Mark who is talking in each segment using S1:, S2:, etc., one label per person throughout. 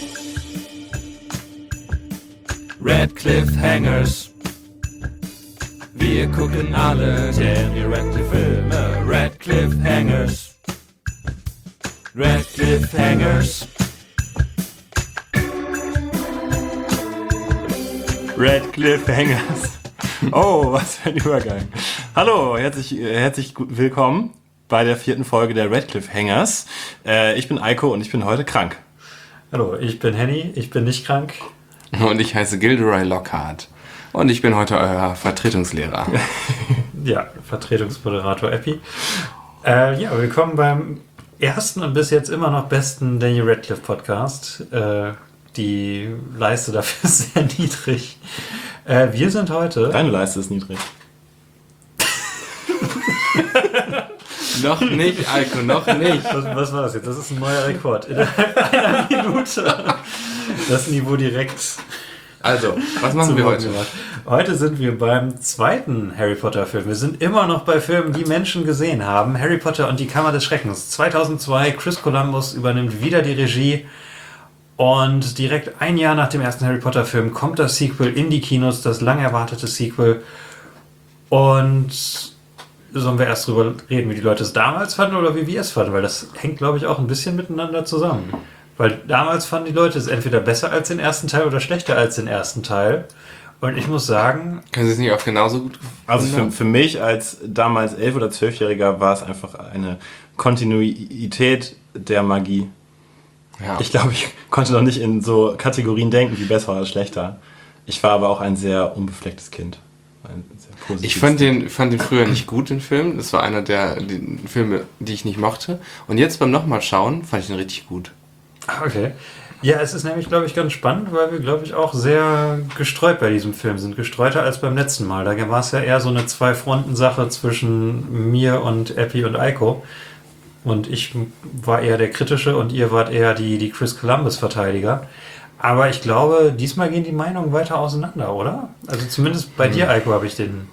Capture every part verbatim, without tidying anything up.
S1: Red Cliffhangers. Wir gucken alle Daniel Radcliffe Filme. Red Cliffhangers. Red Cliffhangers.
S2: Red Cliffhangers. Oh, was für ein Übergang. Hallo, herzlich, herzlich willkommen bei der vierten Folge der Red Cliffhangers. Äh, ich bin Eiko und ich bin heute krank.
S3: Hallo, ich bin Henny, ich bin nicht krank.
S4: Und ich heiße Gilderoy Lockhart. Und ich bin heute euer Vertretungslehrer.
S3: Ja, Vertretungsmoderator Epi. Äh, ja, willkommen beim ersten und bis jetzt immer noch besten Daniel Radcliffe Podcast. Äh, die Leiste dafür ist sehr niedrig. Äh, wir sind heute...
S2: Deine Leiste ist niedrig.
S4: Noch nicht, Alko, noch nicht.
S3: Was, was war das jetzt? Das ist ein neuer Rekord. Innerhalb einer Minute. Das Niveau direkt...
S4: Also, was machen wir heute?
S3: Heute sind wir beim zweiten Harry Potter Film. Wir sind immer noch bei Filmen, die Menschen gesehen haben. Harry Potter und die Kammer des Schreckens. zweitausendzwei, Chris Columbus übernimmt wieder die Regie. Und direkt ein Jahr nach dem ersten Harry Potter Film kommt das Sequel in die Kinos, das lang erwartete Sequel. Und sollen wir erst drüber reden, wie die Leute es damals fanden oder wie wir es fanden? Weil das hängt, glaube ich, auch ein bisschen miteinander zusammen. Weil damals fanden die Leute es entweder besser als den ersten Teil oder schlechter als den ersten Teil. Und ich muss sagen...
S4: Können Sie es nicht auch genauso gut gefunden?
S2: Also für, für mich als damals elf- oder zwölfjähriger war es einfach eine Kontinuität der Magie.
S4: Ja.
S2: Ich glaube, ich konnte noch nicht in so Kategorien denken, wie besser oder schlechter. Ich war aber auch ein sehr unbeflecktes Kind. Ein sehr positives
S4: Ich fand
S2: Kind.
S4: den, fand den früher nicht gut, den Film. Das war einer der die Filme, die ich nicht mochte. Und jetzt beim nochmal schauen, fand ich ihn richtig gut.
S3: Okay. Ja, es ist nämlich, glaube ich, ganz spannend, weil wir, glaube ich, auch sehr gestreut bei diesem Film sind. Gestreuter als beim letzten Mal. Da war es ja eher so eine Zwei-Fronten-Sache zwischen mir und Epi und Eiko. Und ich war eher der Kritische und ihr wart eher die, die Chris Columbus-Verteidiger. Aber ich glaube, diesmal gehen die Meinungen weiter auseinander, oder? Also zumindest bei mhm. dir, Eiko, habe ich den...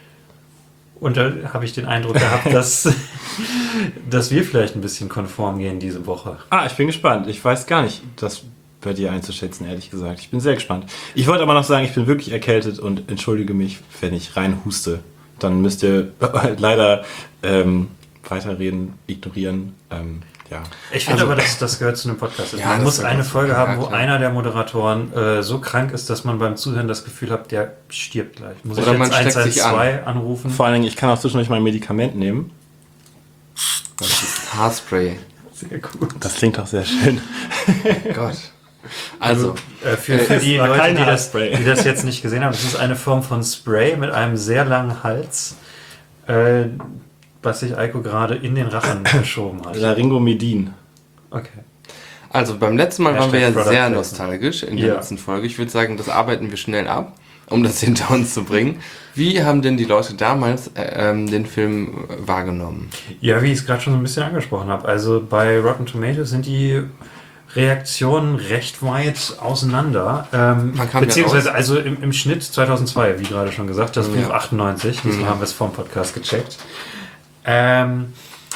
S3: Und da habe ich den Eindruck gehabt, dass, dass wir vielleicht ein bisschen konform gehen diese Woche.
S2: Ah, ich bin gespannt. Ich weiß gar nicht, das bei dir einzuschätzen, ehrlich gesagt. Ich bin sehr gespannt. Ich wollte aber noch sagen, ich bin wirklich erkältet und entschuldige mich, wenn ich rein huste. Dann müsst ihr leider ähm, weiterreden, ignorieren. Ähm, ja.
S3: Ich finde
S4: Also,
S3: aber, dass das gehört zu einem Podcast.
S4: Ja,
S3: man
S4: das
S3: muss
S4: ist
S3: eine
S4: okay.
S3: Folge haben, wo
S4: Ja, klar.
S3: einer der Moderatoren äh, so krank ist, dass man beim Zuhören das Gefühl hat, der stirbt gleich. Muss
S4: Oder
S3: ich
S4: man
S3: jetzt
S4: steckt sich an.
S3: eins eins zwei anrufen?
S2: Vor allen Dingen, ich kann auch zwischendurch mein Medikament nehmen.
S4: Das ist Haarspray.
S3: Sehr gut.
S2: Das klingt doch sehr schön.
S4: Gott. Also,
S3: Äh, für, für
S2: es
S3: die
S2: war
S3: Leute,
S2: kein
S3: die das,
S2: Haarspray.
S3: die das jetzt nicht gesehen haben, das ist eine Form von Spray mit einem sehr langen Hals, äh, was sich Eiko gerade in den Rachen geschoben hat.
S2: Laryngomedin.
S3: Okay.
S4: also beim letzten Mal waren wir ja
S3: Hashtag Product
S4: sehr
S3: Placement.
S4: nostalgisch in der
S3: Ja.
S4: letzten Folge. Ich würde sagen, das arbeiten wir schnell ab, um das hinter uns zu bringen. Wie haben denn die Leute damals äh, ähm, den Film wahrgenommen?
S3: Ja, wie ich es gerade schon so ein bisschen angesprochen habe. Also bei Rotten Tomatoes sind die Reaktionen recht weit auseinander. Ähm,
S4: Wann kam der
S3: beziehungsweise
S4: raus?
S3: also im, im Schnitt zweitauszwei, wie gerade schon gesagt, das Buch
S4: Ja.
S3: achtundneunzig. Diesmal
S4: Ja.
S3: haben wir es vom Podcast gecheckt. Ähm,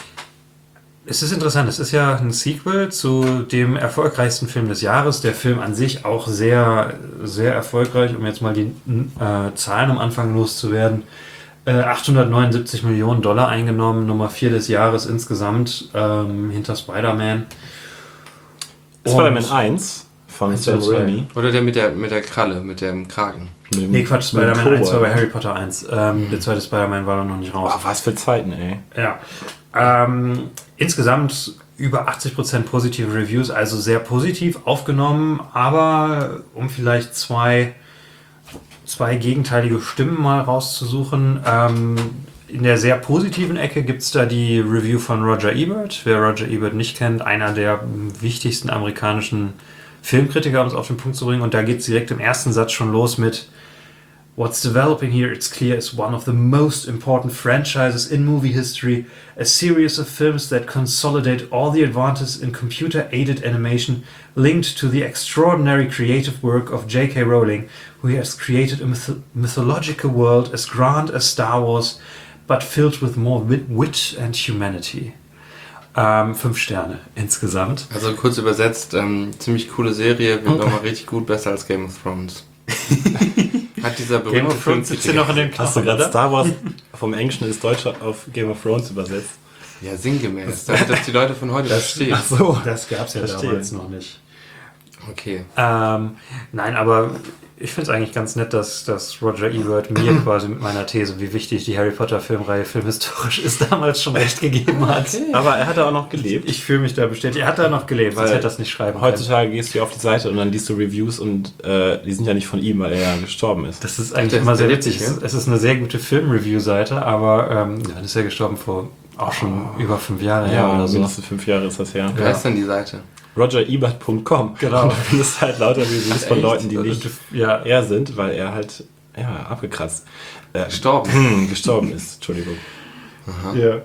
S3: es ist interessant, es ist ja ein Sequel zu dem erfolgreichsten Film des Jahres. Der Film an sich auch sehr, sehr erfolgreich, um jetzt mal die äh, Zahlen am Anfang loszuwerden. Äh, achthundertneunundsiebzig Millionen Dollar eingenommen, Nummer vier des Jahres insgesamt, ähm, hinter Spider-Man.
S2: Spider-Man eins von
S3: eins,
S2: Sam
S3: zwei, zwei.
S2: Raimi.
S4: Oder der mit der, mit der Kralle, mit dem Kragen?
S2: Mit dem-
S3: Nee, Quatsch,
S2: mit dem
S3: Spider-Man eins war bei
S2: Kobold.
S3: Harry Potter eins. Ähm, der zweite Spider-Man war noch nicht raus.
S2: Oh, was für Zeiten, ey.
S3: Ja. Ähm, insgesamt über achtzig Prozent positive Reviews, also sehr positiv aufgenommen, aber um vielleicht zwei, zwei gegenteilige Stimmen mal rauszusuchen. Ähm, in der sehr positiven Ecke gibt es da die Review von Roger Ebert. Wer Roger Ebert nicht kennt, einer der wichtigsten amerikanischen Filmkritiker, um es auf den Punkt zu bringen. Und da geht es direkt im ersten Satz schon los mit What's developing here, it's clear, is one of the most important franchises in movie history, a series of films that consolidate all the advances in computer-aided animation linked to the extraordinary creative work of J K Rowling, who has created a myth- mythological world as grand as Star Wars, but filled with more wit, wit and humanity. Ähm, fünf Sterne insgesamt.
S4: Also kurz übersetzt, ähm, ziemlich coole Serie, wird nochmal richtig gut, besser als Game of Thrones. Hat dieser berühmte
S3: Game of Thrones sitzt hier noch in den
S2: Hast du
S3: Knochen,
S2: gerade
S3: oder?
S2: Star Wars vom Englischen ins Deutsche auf Game of Thrones übersetzt?
S4: Ja, sinngemäß, damit das die Leute von heute verstehen.
S2: Ach so.
S3: Das gab es ja
S2: Verstehe.
S3: damals noch nicht.
S4: Okay.
S3: Ähm, nein, aber ich finde es eigentlich ganz nett, dass, dass Roger Ebert mir quasi mit meiner These, wie wichtig die Harry Potter Filmreihe filmhistorisch ist, damals schon recht gegeben hat.
S2: Aber er hat da auch noch gelebt.
S3: Ich fühle mich da bestätigt. Er hat da noch gelebt, sonst
S2: Weil
S3: hätte er das nicht schreiben können.
S2: Heutzutage gehst du ja auf die Seite und dann liest du Reviews und äh, die sind ja nicht von ihm, weil er ja gestorben ist.
S3: Das ist eigentlich
S4: Das
S3: immer
S4: ist
S3: sehr
S4: der
S3: witzig.
S4: witzig,
S3: Es ist eine sehr gute Film-Review-Seite, aber ähm, ja, dann ist er gestorben vor auch schon über fünf Jahre her
S2: Ja,
S3: oder so.
S2: mindestens fünf Jahre ist das her.
S4: Wer ist denn die Seite?
S2: roger ebert punkt com.
S3: Genau.
S2: Und du findest halt lauter Reviews von
S4: Echt?
S2: Leuten, die nicht
S3: Ja,
S2: er sind, weil er halt ja, abgekratzt äh,
S4: Gestorben.
S2: hm, gestorben ist. Entschuldigung.
S3: ja.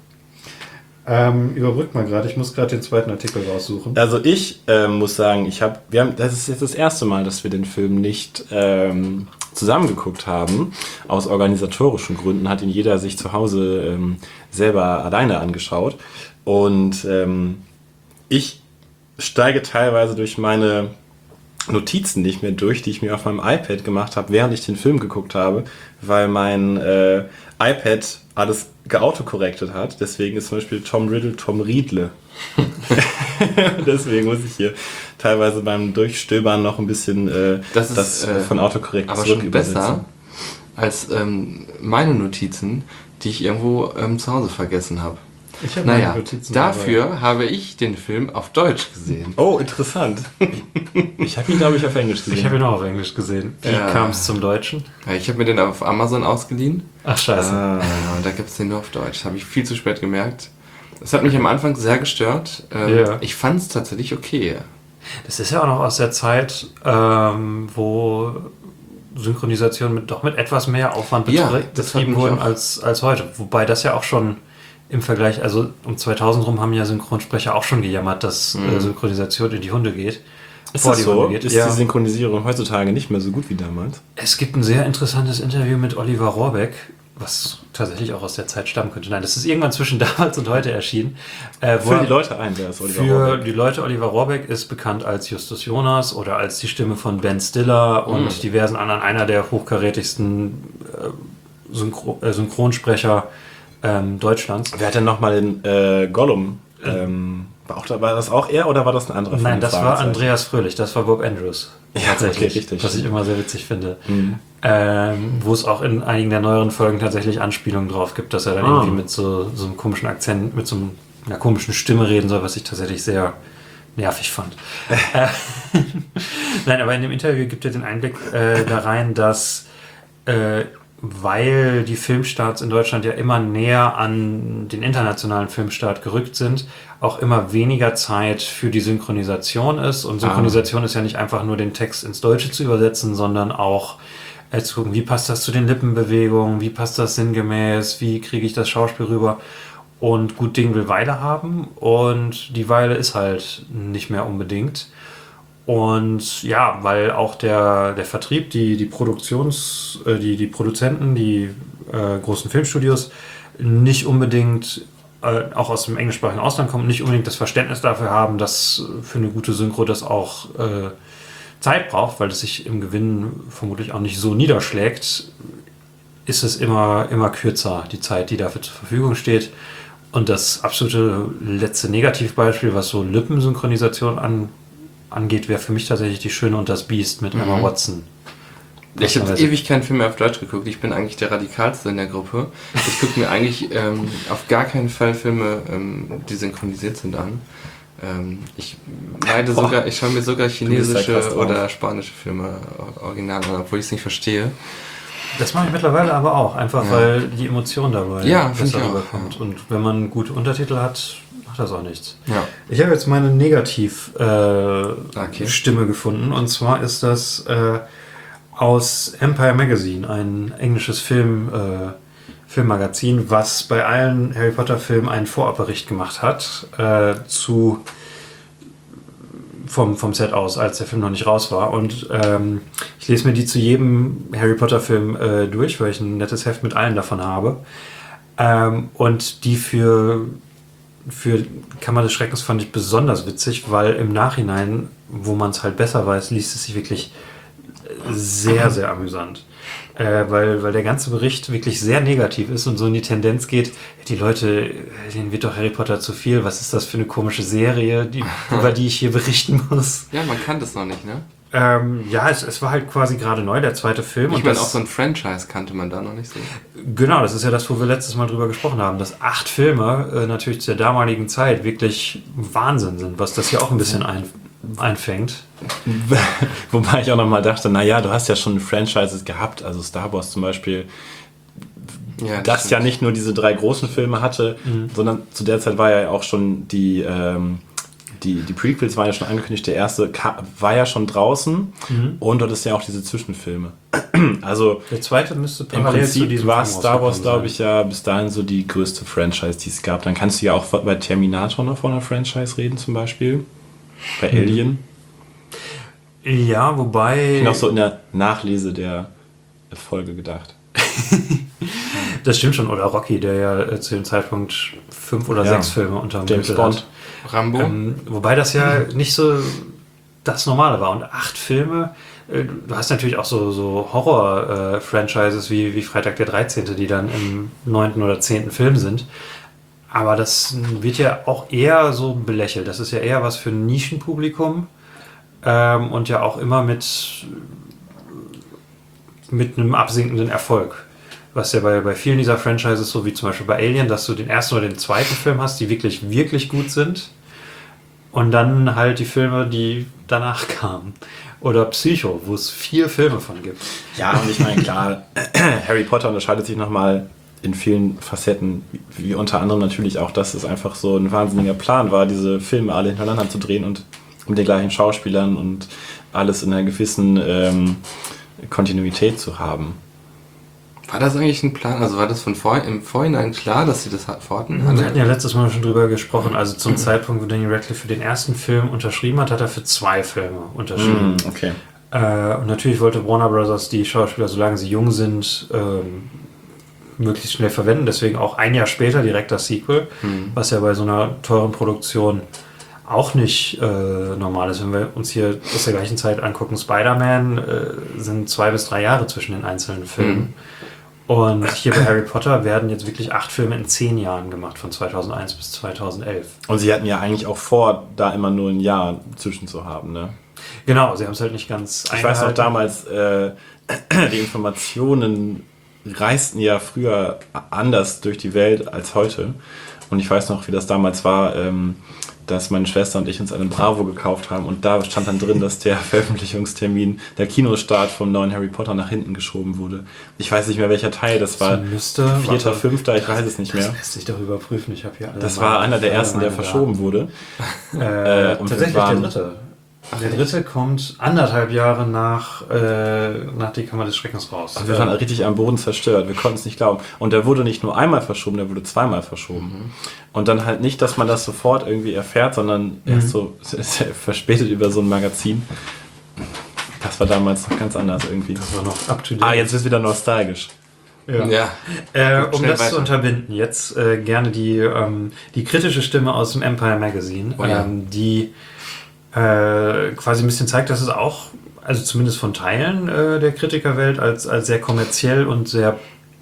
S3: Ähm, überbrückt mal gerade, ich muss gerade den zweiten Artikel raussuchen.
S2: Also ich äh, muss sagen, ich habe, wir haben, das ist jetzt das erste Mal, dass wir den Film nicht ähm, zusammengeguckt haben. Aus organisatorischen Gründen hat ihn jeder sich zu Hause ähm, selber alleine angeschaut. Und ähm, ich steige teilweise durch meine Notizen nicht mehr durch, die ich mir auf meinem iPad gemacht habe, während ich den Film geguckt habe, weil mein äh, iPad alles geautokorrektet hat. Deswegen ist zum Beispiel Tom Riddle Tom Riedle. Deswegen muss ich hier teilweise beim Durchstöbern noch ein bisschen äh,
S4: Das ist,
S2: das
S4: äh,
S2: von Autokorrekt
S4: Aber
S2: zurück
S4: schon
S2: übersetzen.
S4: besser als ähm, meine Notizen, die ich irgendwo ähm, zu Hause vergessen habe.
S3: Ich hab
S4: Naja,
S3: meine Notizen
S4: dafür habe ich den Film auf Deutsch gesehen.
S2: Oh, interessant. Ich habe ihn, glaube ich, auf Englisch gesehen.
S3: Ich habe ihn auch auf Englisch gesehen. Wie
S4: Ja.
S3: kam es zum Deutschen?
S4: Ja, ich habe mir den auf Amazon ausgeliehen.
S3: Ach, scheiße.
S2: Ah.
S4: Ja, und da gibt es den nur auf Deutsch. Habe ich viel zu spät gemerkt. Das hat mich am Anfang sehr gestört. Ähm,
S3: Ja.
S4: Ich fand es tatsächlich okay.
S3: Das ist ja auch noch aus der Zeit, ähm, wo Synchronisation mit, doch mit etwas mehr Aufwand betrie
S4: Ja, das hat
S3: betrieben
S4: mich
S3: wurden
S4: auch-
S3: als, als heute. Wobei das ja auch schon im Vergleich, also um zweitausend rum haben ja Synchronsprecher auch schon gejammert, dass äh, Synchronisation in die Hunde geht.
S2: Ist
S3: vor
S2: das
S3: die
S2: so?
S3: Hunde geht.
S2: Ist
S3: Ja.
S2: die Synchronisierung heutzutage nicht mehr so gut wie damals?
S3: Es gibt ein sehr interessantes Interview mit Oliver Rohrbeck, was tatsächlich auch aus der Zeit stammen könnte. Nein, das ist irgendwann zwischen damals und heute erschienen. Äh, wo
S2: Für
S3: er-
S2: die Leute ein, wer ist Oliver
S3: Für
S2: Rohrbeck?
S3: die Leute, Oliver Rohrbeck ist bekannt als Justus Jonas oder als die Stimme von Ben Stiller und
S2: Mhm.
S3: diversen anderen, einer der hochkarätigsten äh, Synchro äh, Synchronsprecher ähm, Deutschlands.
S2: Wer hat denn nochmal den äh, Gollum? Ähm, war, auch, da- war das auch er oder war das ein anderer von
S3: Nein,
S2: den
S3: das war
S2: Fragezeichen?
S3: Andreas Fröhlich, das war Bob Andrews.
S2: Ja,
S3: tatsächlich,
S2: okay, richtig.
S3: was ich immer sehr witzig finde.
S2: Mhm.
S3: Ähm, wo es auch in einigen der neueren Folgen tatsächlich Anspielungen drauf gibt, dass er dann
S2: Ah.
S3: irgendwie mit so, so einem komischen Akzent, mit so einem, einer komischen Stimme reden soll, was ich tatsächlich sehr nervig fand. äh, Nein, aber in dem Interview gibt er den Einblick äh, da rein, dass äh, weil die Filmstarts in Deutschland ja immer näher an den internationalen Filmstart gerückt sind, auch immer weniger Zeit für die Synchronisation ist. Und Synchronisation ist ja nicht einfach nur den Text ins Deutsche zu übersetzen, sondern auch äh, zu gucken, wie passt das zu den Lippenbewegungen, wie passt das sinngemäß, wie kriege ich das Schauspiel rüber. Und gut Ding will Weile haben und die Weile ist halt nicht mehr unbedingt. Und ja, weil auch der, der Vertrieb, die, die Produktions-, äh, die, die Produzenten, die äh, großen Filmstudios nicht unbedingt, äh, auch aus dem englischsprachigen Ausland kommen, nicht unbedingt das Verständnis dafür haben, dass für eine gute Synchro das auch äh, Zeit braucht, weil es sich im Gewinn vermutlich auch nicht so niederschlägt, ist es immer, immer kürzer, die Zeit, die dafür zur Verfügung steht. Und das absolute letzte Negativbeispiel, was so Lippensynchronisation an angeht, wäre für mich tatsächlich Die Schöne und das Biest mit Emma Watson.
S4: Ich habe
S3: Passenderweise.
S4: ewig keinen Film mehr auf Deutsch geguckt. Ich bin eigentlich der Radikalste in der Gruppe. Ich gucke mir eigentlich ähm, auf gar keinen Fall Filme, ähm, die synchronisiert sind, an. Ähm, ich leide
S2: Boah.
S4: sogar, ich schaue mir sogar
S2: bist da
S4: chinesische
S2: krass drauf.
S4: oder spanische Filme original an, obwohl ich es nicht verstehe.
S3: Das mache ich mittlerweile aber auch, einfach
S4: Ja.
S3: weil die Emotion dabei
S4: Ja, finde
S3: besser
S4: ich auch,
S3: rüberkommt.
S4: ja.
S3: Und wenn man gute Untertitel hat, macht das auch nichts.
S4: Ja.
S3: Ich habe jetzt meine Negativ-Stimme äh,
S4: Okay.
S3: Stimme gefunden. Und zwar ist das äh, aus Empire Magazine, ein englisches Film, äh, Filmmagazin, was bei allen Harry Potter-Filmen einen Vorabbericht gemacht hat äh, zu vom, vom Set aus, als der Film noch nicht raus war. Und ähm, ich lese mir die zu jedem Harry Potter-Film äh, durch, weil ich ein nettes Heft mit allen davon habe. Ähm, und die für für Kammer des Schreckens fand ich besonders witzig, weil im Nachhinein, wo man es halt besser weiß, liest es sich wirklich sehr, sehr amüsant. Äh, weil, weil der ganze Bericht wirklich sehr negativ ist und so in die Tendenz geht, die Leute, denen wird doch Harry Potter zu viel, was ist das für eine komische Serie, die, über die ich hier berichten muss.
S4: Ja, man kannte es noch nicht, ne?
S3: Ähm, ja, es, es war halt quasi gerade neu, der zweite Film.
S4: Ich
S3: und
S4: meine,
S3: das,
S4: auch so ein Franchise kannte man da noch nicht so.
S3: Genau, das ist ja das, wo wir letztes Mal drüber gesprochen haben, dass acht Filme äh, natürlich zu der damaligen Zeit wirklich Wahnsinn sind, was das hier auch ein bisschen ein, einfängt.
S2: Wobei ich auch nochmal dachte, naja, du hast ja schon Franchises gehabt, also Star Wars zum Beispiel,
S4: Ja,
S2: das
S4: stimmt.
S2: ja nicht nur diese drei großen Filme hatte,
S3: Mhm.
S2: sondern zu der Zeit war ja auch schon die, ähm, die, die Prequels waren ja schon angekündigt, der erste ka- war ja schon draußen
S3: Mhm.
S2: und dort ist ja auch diese Zwischenfilme. Also
S3: Der zweite müsste
S2: im
S3: parallel zu
S2: Prinzip
S3: diesem
S2: war
S3: Film
S2: Star Wars,
S3: rausgekommen
S2: glaube
S3: sein.
S2: ich, ja bis dahin so die größte Franchise, die es gab. Dann kannst du ja auch bei Terminator noch von einer Franchise reden zum Beispiel, bei
S3: Mhm.
S2: Alien.
S3: Ja, wobei...
S2: Ich bin auch so in der Nachlese der Folge gedacht.
S3: Das stimmt schon. Oder Rocky, der ja äh, zu dem Zeitpunkt fünf oder
S2: Ja.
S3: sechs Filme unterm
S2: James
S3: Gürtel
S2: Bond.
S3: hat.
S4: Rambo?
S3: Ähm, wobei das ja nicht so das Normale war. Und acht Filme, äh, du hast natürlich auch so, so Horror-Franchises wie, wie Freitag der dreizehnte, die dann im neunten oder zehnten Film sind. Aber das wird ja auch eher so belächelt. Das ist ja eher was für ein Nischenpublikum ähm, und ja auch immer mit, mit einem absinkenden Erfolg. Was ja bei, bei vielen dieser Franchises, so wie zum Beispiel bei Alien, dass du den ersten oder den zweiten Film hast, die wirklich, wirklich gut sind. Und dann halt die Filme, die danach kamen. Oder Psycho, wo es vier Filme von gibt.
S2: Ja, und ich meine, klar, Harry Potter unterscheidet sich nochmal in vielen Facetten, wie unter anderem natürlich auch, dass es einfach so ein wahnsinniger Plan war, diese Filme alle hintereinander zu drehen und mit den gleichen Schauspielern und alles in einer gewissen ähm, Kontinuität zu haben.
S4: War das eigentlich ein Plan? Also war das von vor, im Vorhinein klar, dass sie das vorhatten?
S3: Wir hatten ja letztes Mal schon drüber gesprochen. Also zum Zeitpunkt, wo Daniel Radcliffe für den ersten Film unterschrieben hat, hat er für zwei Filme unterschrieben.
S2: Okay.
S3: Äh, und natürlich wollte Warner Brothers die Schauspieler, solange sie jung sind, ähm, möglichst schnell verwenden. Deswegen auch ein Jahr später direkt das Sequel,
S4: Mhm.
S3: was ja bei so einer teuren Produktion auch nicht äh, normal ist. Wenn wir uns hier aus der gleichen Zeit angucken, Spider-Man, äh, sind zwei bis drei Jahre zwischen den einzelnen Filmen. Und hier bei Harry Potter werden jetzt wirklich acht Filme in zehn Jahren gemacht, von zweitausendeins bis zweitausendelf.
S2: Und sie hatten ja eigentlich auch vor, da immer nur ein Jahr zwischen zu haben, ne?
S3: Genau, sie haben es halt nicht ganz
S2: Ich weiß noch
S3: eingehalten.
S2: damals, äh, die Informationen reisten ja früher anders durch die Welt als heute. Und ich weiß noch, wie das damals war, ähm, dass meine Schwester und ich uns einen Bravo gekauft haben und da stand dann drin, dass der Veröffentlichungstermin, der Kinostart vom neuen Harry Potter nach hinten geschoben wurde. Ich weiß nicht mehr, welcher Teil das war.
S3: müsste,
S2: Vierter,
S3: warte,
S2: fünfter, ich weiß es nicht mehr.
S3: Das lässt sich doch überprüfen. Ich habe hier alle
S2: Das
S3: meine-
S2: war einer der
S3: alle
S2: ersten, der
S3: meine
S2: verschoben wurde.
S3: Daten. Äh,
S2: Äh, und wir
S3: tatsächlich
S2: waren-
S3: der dritte. Der dritte kommt anderthalb Jahre nach, äh, nach die Kammer des Schreckens raus.
S2: Und wir waren richtig am Boden zerstört. Wir konnten es nicht glauben. Und der wurde nicht nur einmal verschoben, der wurde zweimal verschoben. Und dann halt nicht, dass man das sofort irgendwie erfährt, sondern erst so verspätet über so ein Magazin. Das war damals noch ganz anders irgendwie.
S3: Das war noch up to date.
S2: Ah, jetzt ist wieder nostalgisch.
S3: Ja.
S4: Ja.
S3: Äh,
S4: Gut,
S3: um
S4: schnell
S3: das
S4: weiter.
S3: zu unterbinden, jetzt äh, gerne die, ähm, die kritische Stimme aus dem Empire Magazine,
S4: Oh ja.
S3: ähm, die äh, quasi ein bisschen zeigt, dass es auch, also zumindest von Teilen äh, der Kritikerwelt, als, als sehr kommerziell und sehr,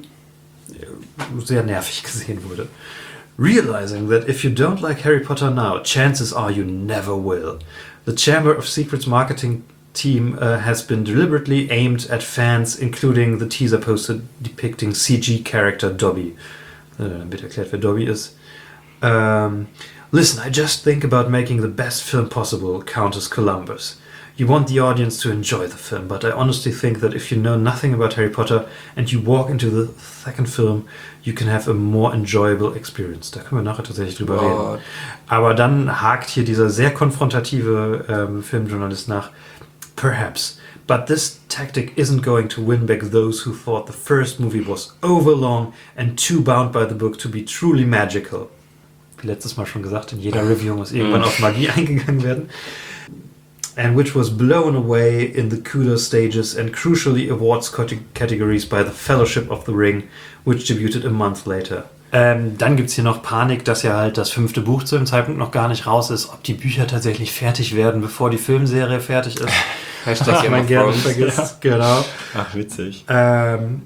S3: sehr nervig gesehen wurde. Realizing that if you don't like Harry Potter now, chances are you never will. The Chamber of Secrets marketing team uh, has been deliberately aimed at fans, including the teaser poster depicting C G character Dobby. Äh, Dann wird erklärt, wer Dobby ist. Um, Listen, I just think about making the best film possible, Countess Columbus. You want the audience to enjoy the film, but I honestly think that if you know nothing about Harry Potter and you walk into the second film, you can have a more enjoyable experience. Da können wir nachher tatsächlich drüber
S4: Oh.
S3: reden. Aber dann hakt hier dieser sehr konfrontative ähm, Filmjournalist nach. Perhaps, but this tactic isn't going to win back those who thought the first movie was overlong and too bound by the book to be truly magical. Wie letztes Mal schon gesagt, in jeder Review muss irgendwann auf Magie eingegangen werden. And which was blown away in the kudos stages and crucially awards cate- categories by the Fellowship of the Ring, which debuted a month later. Ähm, dann gibt es hier noch Panik, dass ja halt das fünfte Buch zu dem Zeitpunkt noch gar nicht raus ist, ob die Bücher tatsächlich fertig werden, bevor die Filmserie fertig ist.
S4: Hashtag
S3: Was
S4: Game
S3: man
S4: of
S3: gerne
S4: Thrones.
S3: vergisst. Genau.
S2: Ach, witzig.
S3: Um,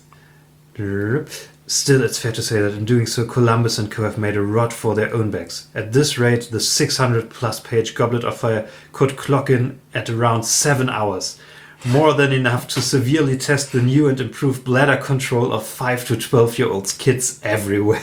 S3: still, it's fair to say that in doing so, Columbus and co have made a rod for their own backs. At this rate, the six hundred plus page Goblet of Fire could clock in at around seven hours. More than enough to severely test the new and improved bladder control of five to twelve year olds kids everywhere.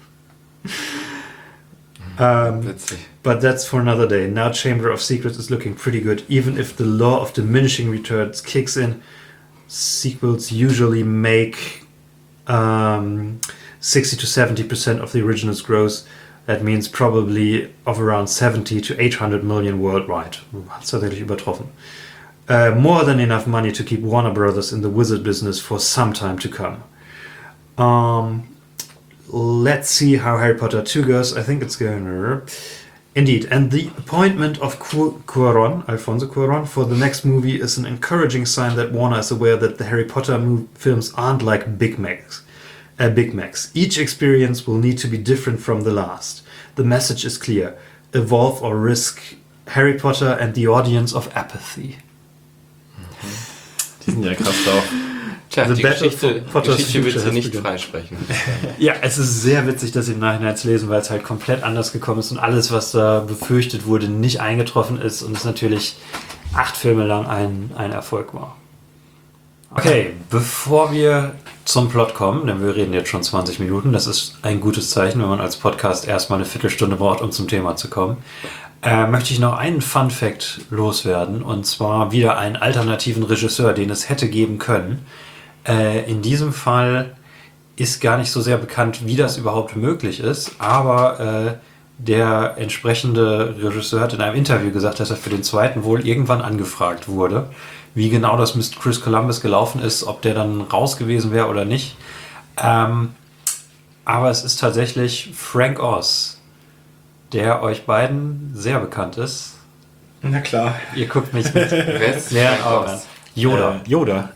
S3: um,
S4: Witzig.
S3: But that's for another day. Now Chamber of Secrets is looking pretty good, even if the law of diminishing returns kicks in. Sequels usually make um, sixty to seventy percent of the original's gross. That means probably of around seventy to eight hundred million worldwide. Hat's tatsächlich übertroffen. Uh, more than enough money to keep Warner Brothers in the wizard business for some time to come. Um, let's see how Harry Potter two goes. I think it's going... Indeed, and the appointment of Cu- Cuarón, Alfonso Cuarón, for the next movie is an encouraging sign that Warner is aware that the Harry Potter mo- films aren't like Big Macs. Uh, Big Macs. Each experience will need to be different from the last. The message is clear. Evolve or risk Harry Potter and the audience of apathy.
S2: Die sind ja krass drauf.
S4: Tja,
S3: The
S4: die
S3: Battle
S4: Geschichte,
S3: for Potter's
S4: Geschichte wird
S3: Future
S4: sie
S3: has
S4: nicht
S3: begun.
S4: freisprechen.
S3: Ja, es ist sehr witzig, das im Nachhinein zu lesen, weil es halt komplett anders gekommen ist und alles, was da befürchtet wurde, nicht eingetroffen ist und es natürlich acht Filme lang ein, ein Erfolg war. Okay, bevor wir zum Plot kommen, denn wir reden jetzt schon zwanzig Minuten, das ist ein gutes Zeichen, wenn man als Podcast erstmal eine Viertelstunde braucht, um zum Thema zu kommen, äh, möchte ich noch einen Fun-Fact loswerden, und zwar wieder einen alternativen Regisseur, den es hätte geben können. Äh, in diesem Fall ist gar nicht so sehr bekannt, wie das überhaupt möglich ist, aber äh, der entsprechende Regisseur hat in einem Interview gesagt, dass er für den zweiten wohl irgendwann angefragt wurde, wie genau das mit Chris Columbus gelaufen ist, ob der dann raus gewesen wäre oder nicht. Ähm, aber es ist tatsächlich Frank Oz, der euch beiden sehr bekannt ist.
S2: Na klar.
S3: Ihr guckt mich mit
S4: Wer ist
S3: leeren
S4: Frank
S3: Augen
S4: Oz?
S3: an. Yoda
S2: Äh, Yoda.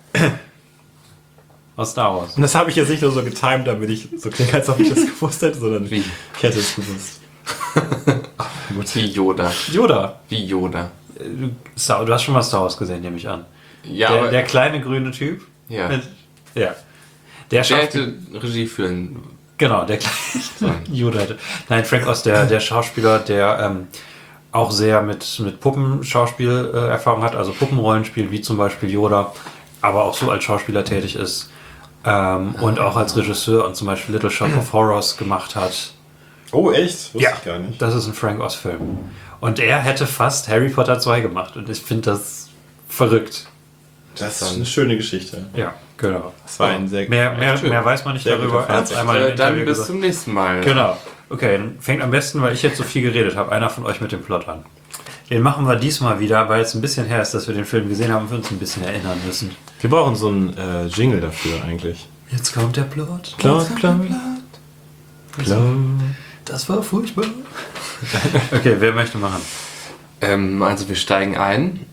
S3: aus Star Wars.
S2: Und das habe ich jetzt nicht nur so getimed, damit ich so klinge, als ob ich das gewusst hätte, sondern
S4: Wie?
S2: ich hätte es gewusst.
S4: Wie Yoda.
S3: Yoda.
S4: Wie Yoda.
S3: Du, Star, du hast schon mal Star Wars gesehen, nehme ich an.
S4: Ja,
S3: der,
S4: aber
S3: der kleine grüne Typ.
S4: ja.
S3: Mit, ja. Der
S4: der
S3: Schauspieler.
S4: hätte Regie führen.
S3: Genau, der kleine Yoda hätte. Nein, Frank Oz, der, der Schauspieler, der ähm, auch sehr mit, mit Puppenschauspiel äh, Erfahrung hat, also Puppenrollenspiel, wie zum Beispiel Yoda, aber auch so als Schauspieler tätig ist. Ähm, und auch als Regisseur und zum Beispiel Little Shop of Horrors gemacht hat.
S2: Oh, echt? Wusste
S3: Ja,
S2: ich gar nicht.
S3: das ist ein Frank Oz-Film. Und er hätte fast Harry Potter zwei gemacht. Und ich finde das verrückt.
S2: Das ist eine schöne Geschichte.
S3: Ja, genau.
S2: Das war ein sehr
S3: Mehr, mehr,
S4: schön.
S3: mehr weiß man nicht
S2: Sehr
S3: darüber.
S2: guter
S3: Er hat es
S2: Fazit.
S3: einmal im
S4: Äh, dann
S3: Interview
S4: bis
S3: gesagt.
S4: zum nächsten Mal.
S3: Genau. Okay, dann fängt am besten, weil ich jetzt so viel geredet habe, einer von euch mit dem Plot an. Den machen wir diesmal wieder, weil es ein bisschen her ist, dass wir den Film gesehen haben und wir uns ein bisschen erinnern müssen.
S2: Wir brauchen so einen äh, Jingle dafür eigentlich.
S3: Jetzt kommt der Plot.
S2: Plot, Plot, Plot.
S3: Das war furchtbar. Okay, wer möchte machen?
S4: Ähm, also wir steigen ein.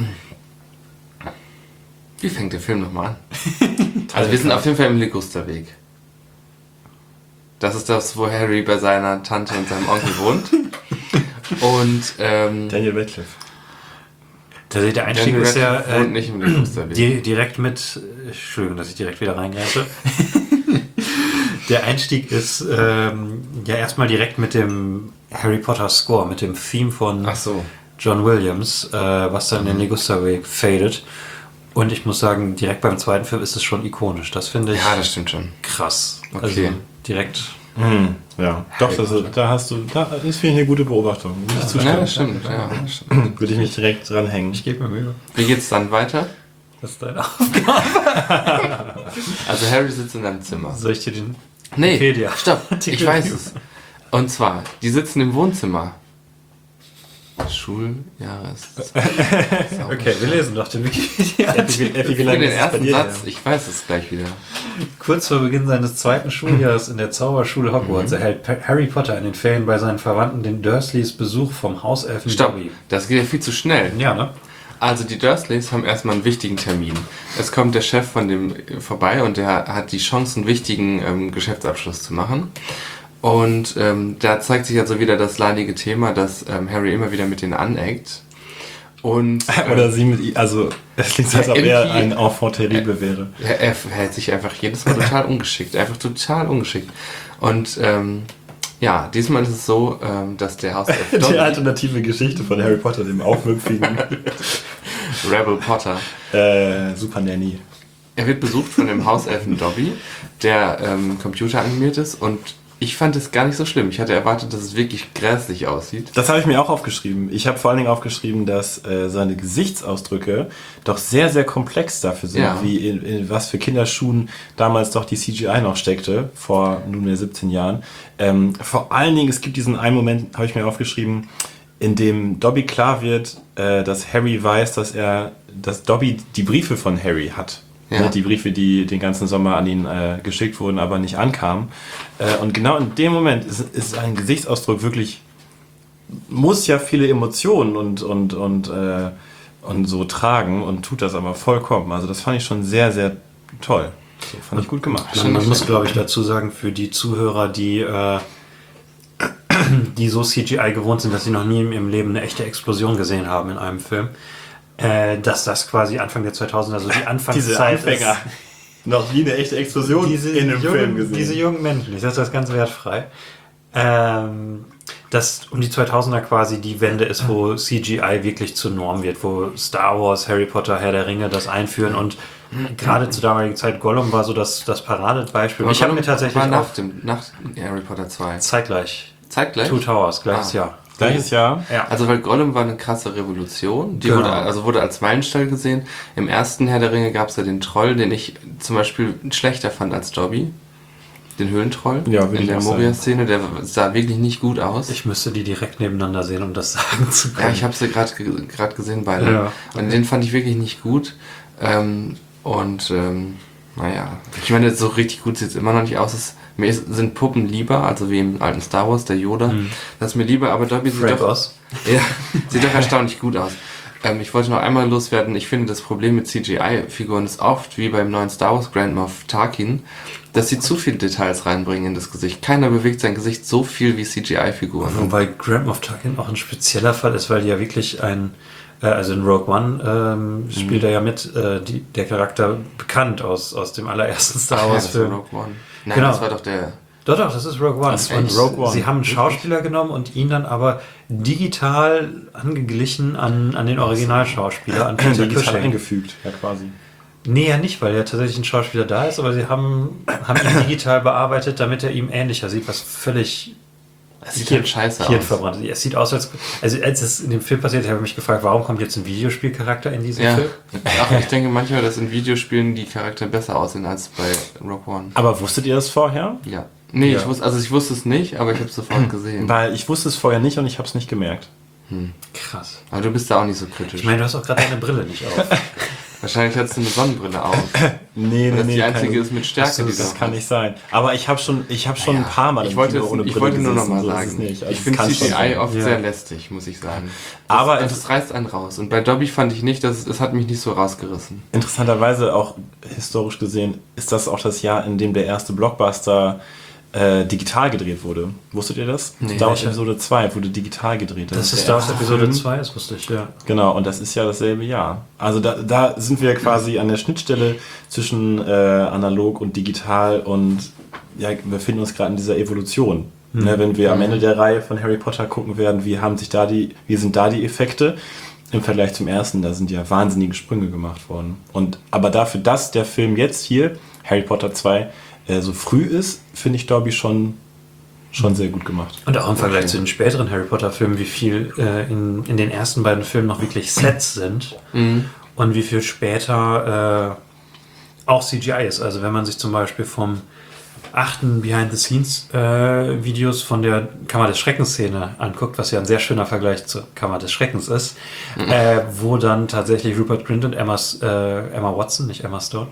S4: Wie fängt der Film nochmal an? Also wir sind auf jeden Fall im Ligusterweg. Das ist das, wo Harry bei seiner Tante und seinem Onkel wohnt. Und ähm,
S2: Daniel Radcliffe.
S3: Der, der Einstieg
S4: Daniel
S3: ist ja
S4: Radcliffe wohnt
S3: äh,
S4: nicht im Ligusterweg.
S3: di direkt mit... Entschuldigung, dass ich direkt wieder reingreife. Der Einstieg ist ähm, ja erstmal direkt mit dem Harry Potter Score, mit dem Theme von
S4: Ach so.
S3: John Williams, äh, was dann in den Ligusterweg fadet. Und ich muss sagen, direkt beim zweiten Film ist es schon ikonisch. Das finde ich
S4: Ja, das stimmt schon.
S3: krass.
S4: Okay.
S3: Also direkt.
S2: Mhm. Ja, doch, das, da hast du, da ist finde ich eine gute Beobachtung. Würde ich
S4: Ja,
S2: zustimmen.
S4: das stimmt. Ja, das stimmt.
S2: Würde ich mich direkt dranhängen.
S3: Ich gebe mir Mühe.
S4: Wie geht's dann weiter?
S3: Das ist deine Aufgabe.
S4: Also Harry sitzt in einem Zimmer.
S3: Soll ich dir den...
S4: Nee,
S3: Wikipedia.
S4: stopp,
S3: Artikel
S4: ich weiß
S3: Review.
S4: es. Und zwar, die sitzen im Wohnzimmer. Schuljahres.
S3: Okay, wir lesen doch den Wikipedia.
S2: Effi, Effi, wie
S4: Für
S2: lange
S4: den
S2: ist es bei
S4: ersten
S2: dir
S4: Satz,
S2: her?
S4: ich weiß es gleich wieder.
S3: Kurz vor Beginn seines zweiten Schuljahres in der Zauberschule Hogwarts erhält Pa- Harry Potter in den Ferien bei seinen Verwandten den Dursleys Besuch vom Hauselfen
S4: Stopp,
S3: Dobby.
S4: das geht ja viel zu schnell.
S3: Ja, ne?
S4: Also die Dursleys haben erstmal einen wichtigen Termin. Es kommt der Chef von dem vorbei und der hat die Chance, einen wichtigen ähm, Geschäftsabschluss zu machen. Und ähm, da zeigt sich also wieder das leidige Thema, dass ähm, Harry immer wieder mit denen aneckt. Und, ähm,
S2: Oder sie mit ihm, also es klingt so, als ob er
S4: irgendwie-
S2: ein Enfant terrible wäre.
S4: er, er verhält sich einfach jedes Mal total ungeschickt. Einfach total ungeschickt. Und ähm, ja, diesmal ist es so, ähm, dass der Hauself
S2: Die
S4: Dobby,
S2: alternative Geschichte von Harry Potter, dem aufmüpfigen
S4: Rebel Potter,
S2: äh, Super Nanny.
S4: er wird besucht von dem Hauselfen Dobby, der ähm, computeranimiert ist, und ich fand es gar nicht so schlimm. Ich hatte erwartet, dass es wirklich grässlich aussieht.
S2: Das habe ich mir auch aufgeschrieben. Ich habe vor allen Dingen aufgeschrieben, dass äh, seine Gesichtsausdrücke doch sehr, sehr komplex dafür sind,
S4: Ja.
S2: wie in, in was für Kinderschuhen damals doch die C G I noch steckte, vor nunmehr siebzehn Jahren. Ähm, vor allen Dingen, es gibt diesen einen Moment, habe ich mir aufgeschrieben, in dem Dobby klar wird, äh, dass Harry weiß, dass er, dass Dobby die Briefe von Harry hat.
S4: Ja.
S2: Ne, die Briefe, die den ganzen Sommer an ihn äh, geschickt wurden, aber nicht ankamen. Äh, und genau in dem Moment ist, ist ein Gesichtsausdruck wirklich, muss ja viele Emotionen und, und, und, äh, und so tragen und tut das aber vollkommen. Also das fand ich schon sehr, sehr toll. So, fand ich gut gemacht.
S3: Man, man muss, glaube ich, dazu sagen, für die Zuhörer, die, äh, die so C G I gewohnt sind, dass sie noch nie in ihrem Leben eine echte Explosion gesehen haben in einem Film, äh, dass das quasi Anfang der zweitausender, also die Anfangszeit
S2: Diese Anfänger.
S3: ist.
S2: Noch nie eine echte Explosion
S3: Diese
S2: in einem
S3: jungen,
S2: Film gesehen.
S3: Diese jungen Menschen, ich setze das ganz wertfrei. Ähm, dass um die zweitausender quasi die Wende ist, wo C G I wirklich zur Norm wird, wo Star Wars, Harry Potter, Herr der Ringe das einführen, und gerade zur damaligen Zeit Gollum war so das, das Paradebeispiel.
S4: Aber
S3: Ich habe mir
S4: Gollum
S3: tatsächlich
S4: war
S3: auch
S4: nach, dem, nach Harry Potter zwei.
S3: zeitgleich
S4: Zeitgleich?
S3: Two Towers, gleiches
S4: Ah.
S3: Jahr.
S2: Gleiches Jahr.
S3: Ja.
S4: Also weil Gollum war eine krasse Revolution, die
S3: Genau.
S4: wurde, also wurde als Meilenstein gesehen. Im ersten Herr der Ringe gab es ja den Troll, den ich zum Beispiel schlechter fand als Dobby. Den Höhlentroll
S2: Ja, würde
S4: in
S2: ich
S4: der
S2: auch sagen.
S4: Moria-Szene, der sah wirklich nicht gut aus.
S3: Ich müsste die direkt nebeneinander sehen, um das sagen zu können.
S4: ja, ich habe sie gerade gerade gesehen beide.
S3: Ja.
S4: Und den fand ich wirklich nicht gut. Ähm, und ähm, naja, ich meine, so richtig gut sieht es immer noch nicht aus. Es, mir ist, sind Puppen lieber, also wie im alten Star Wars, der Yoda. Das ist mir lieber, aber Dobby sieht
S3: Frank
S4: doch,
S3: Oz.
S4: ja, sieht doch erstaunlich gut aus. Ähm, ich wollte noch einmal loswerden, ich finde, das Problem mit C G I-Figuren ist oft, wie beim neuen Star Wars Grand Moff Tarkin, dass sie zu viele Details reinbringen in das Gesicht. Keiner bewegt sein Gesicht so viel wie C G I-Figuren.
S3: Wobei Grand Moff Tarkin auch ein spezieller Fall ist, weil die ja wirklich ein, äh, also in Rogue One ähm, spielt er ja mit, äh, die, der Charakter bekannt aus, aus dem allerersten Star
S4: Ach ja,
S3: Wars
S4: das war
S3: Film.
S4: Rogue One. Nein,
S3: Genau.
S4: das war doch der...
S3: Doch, doch, das ist Rogue One.
S2: Das war
S3: und
S2: Rogue One.
S3: Sie haben einen Schauspieler genommen und ihn dann aber digital angeglichen an, an den Originalschauspieler, an Peter
S2: Digital
S3: Cushing.
S2: eingefügt, ja quasi.
S3: Nee, ja nicht, weil ja tatsächlich ein Schauspieler da ist, aber sie haben, haben ihn digital bearbeitet, damit er ihm ähnlicher sieht, was völlig
S4: Das sieht
S3: Hirn-
S4: halt scheiße aus.
S3: hirnverbrannt ist. Es sieht aus, als, also als es in dem Film passiert, habe ich mich gefragt, warum kommt jetzt ein Videospielcharakter in diesen
S4: Ja,
S3: Film?
S4: auch ich denke manchmal, dass in Videospielen die Charaktere besser aussehen als bei Rogue One.
S2: Aber wusstet ihr das vorher?
S4: Ja. Nee,
S3: Ja.
S4: ich wusste, also ich wusste es nicht, aber ich habe es sofort gesehen.
S2: Weil ich wusste es vorher nicht und ich habe es nicht gemerkt.
S3: Krass.
S4: Aber du bist da auch nicht so kritisch.
S3: Ich meine, du hast auch gerade deine Brille nicht auf.
S4: Wahrscheinlich hast du eine Sonnenbrille auf.
S2: Nee,
S4: Weil das die einzige ist mit Stärke,
S2: das,
S4: die du
S2: das
S4: hast.
S2: kann nicht sein. Aber ich habe schon, ich habe schon ein paar Mal
S4: Ich
S2: im
S4: wollte,
S2: Kino
S4: jetzt,
S2: ohne
S4: ich
S2: Brille
S4: wollte nur noch
S2: gesessen,
S4: mal
S2: so ist es
S4: sagen,
S2: nicht. Also
S4: ich
S2: es
S4: finde
S2: kann
S4: C
S2: schon
S4: G I
S2: sein.
S4: oft
S3: Ja.
S4: sehr lästig, muss ich sagen. Das,
S2: Aber
S4: das,
S2: inter-
S4: das reißt einen raus. Und bei Dobby fand ich nicht, dass es hat mich nicht so rausgerissen.
S2: Interessanterweise auch historisch gesehen ist das auch das Jahr, in dem der erste Blockbuster äh, digital gedreht wurde. Wusstet ihr das?
S4: Nee.
S2: Star Wars
S3: Welcher?
S2: Episode zwei wurde digital gedreht.
S3: Das ist
S2: der
S3: Star Wars
S2: erste
S3: Episode
S2: Film.
S3: zwei, das wusste ich, ja.
S2: Genau, und das ist ja dasselbe Jahr. Also da, da sind wir quasi an der Schnittstelle zwischen äh, analog und digital und ja, wir befinden uns gerade in dieser Evolution. Ne, wenn wir am Ende der Reihe von Harry Potter gucken werden, wie haben sich da die, wie sind da die Effekte im Vergleich zum ersten, da sind ja wahnsinnige Sprünge gemacht worden. Und aber dafür, dass der Film jetzt hier, Harry Potter zwei, äh, so früh ist, finde ich Dobby schon, schon sehr gut gemacht.
S3: Und auch im Vergleich
S4: Okay.
S3: zu den späteren Harry Potter Filmen, wie viel äh, in, in den ersten beiden Filmen noch wirklich Sets sind und wie viel später äh, auch C G I ist. Also wenn man sich zum Beispiel vom achten Behind-the-Scenes-Videos von der Kammer des Schreckens-Szene anguckt, was ja ein sehr schöner Vergleich zur Kammer des Schreckens ist, äh, wo dann tatsächlich Rupert Grint und Emma, äh, Emma Watson, nicht Emma Stone,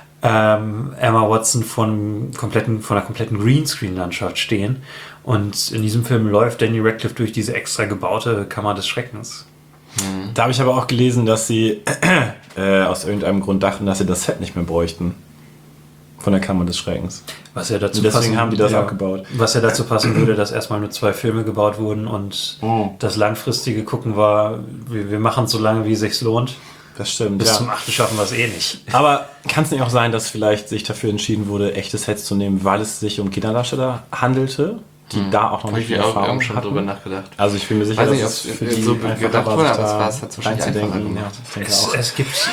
S3: ähm, Emma Watson von, kompletten, von einer kompletten Greenscreen-Landschaft stehen. Und in diesem Film läuft Danny Radcliffe durch diese extra gebaute Kammer des Schreckens.
S2: Da habe ich aber auch gelesen, dass sie äh, aus irgendeinem Grund dachten, dass sie das Set nicht mehr bräuchten. Von der Kammer des Schreckens.
S3: Was ja dazu
S2: Und deswegen
S3: passen,
S2: haben die das
S3: ja,
S2: abgebaut.
S3: Was ja dazu passen würde, dass erstmal nur zwei Filme gebaut wurden und
S2: Oh.
S3: das langfristige Gucken war, wir, wir machen es so lange, wie es sich lohnt.
S2: Das stimmt,
S3: Bis
S2: ja.
S3: zum achten schaffen wir es eh nicht.
S2: Aber kann es nicht auch sein, dass vielleicht sich dafür entschieden wurde, echte Sets zu nehmen, weil es sich um Kinderdarsteller handelte, die da auch noch
S4: Habe
S2: nicht
S4: ich
S2: viel
S4: mir auch
S2: Erfahrung
S4: ähm, schon
S2: hatten?
S4: drüber nachgedacht.
S2: Also ich bin mir sicher,
S4: Weiß nicht,
S2: dass
S4: ob
S2: es für
S4: es
S2: die
S4: so
S2: einfacher
S4: gedacht
S2: war,
S4: wurde,
S2: sich
S4: aber es
S2: da
S4: war- es hat es wahrscheinlich
S2: reinzudenken.
S4: einfacher
S2: Ja,
S4: gemacht.
S2: ich denke
S3: Es,
S2: auch.
S3: es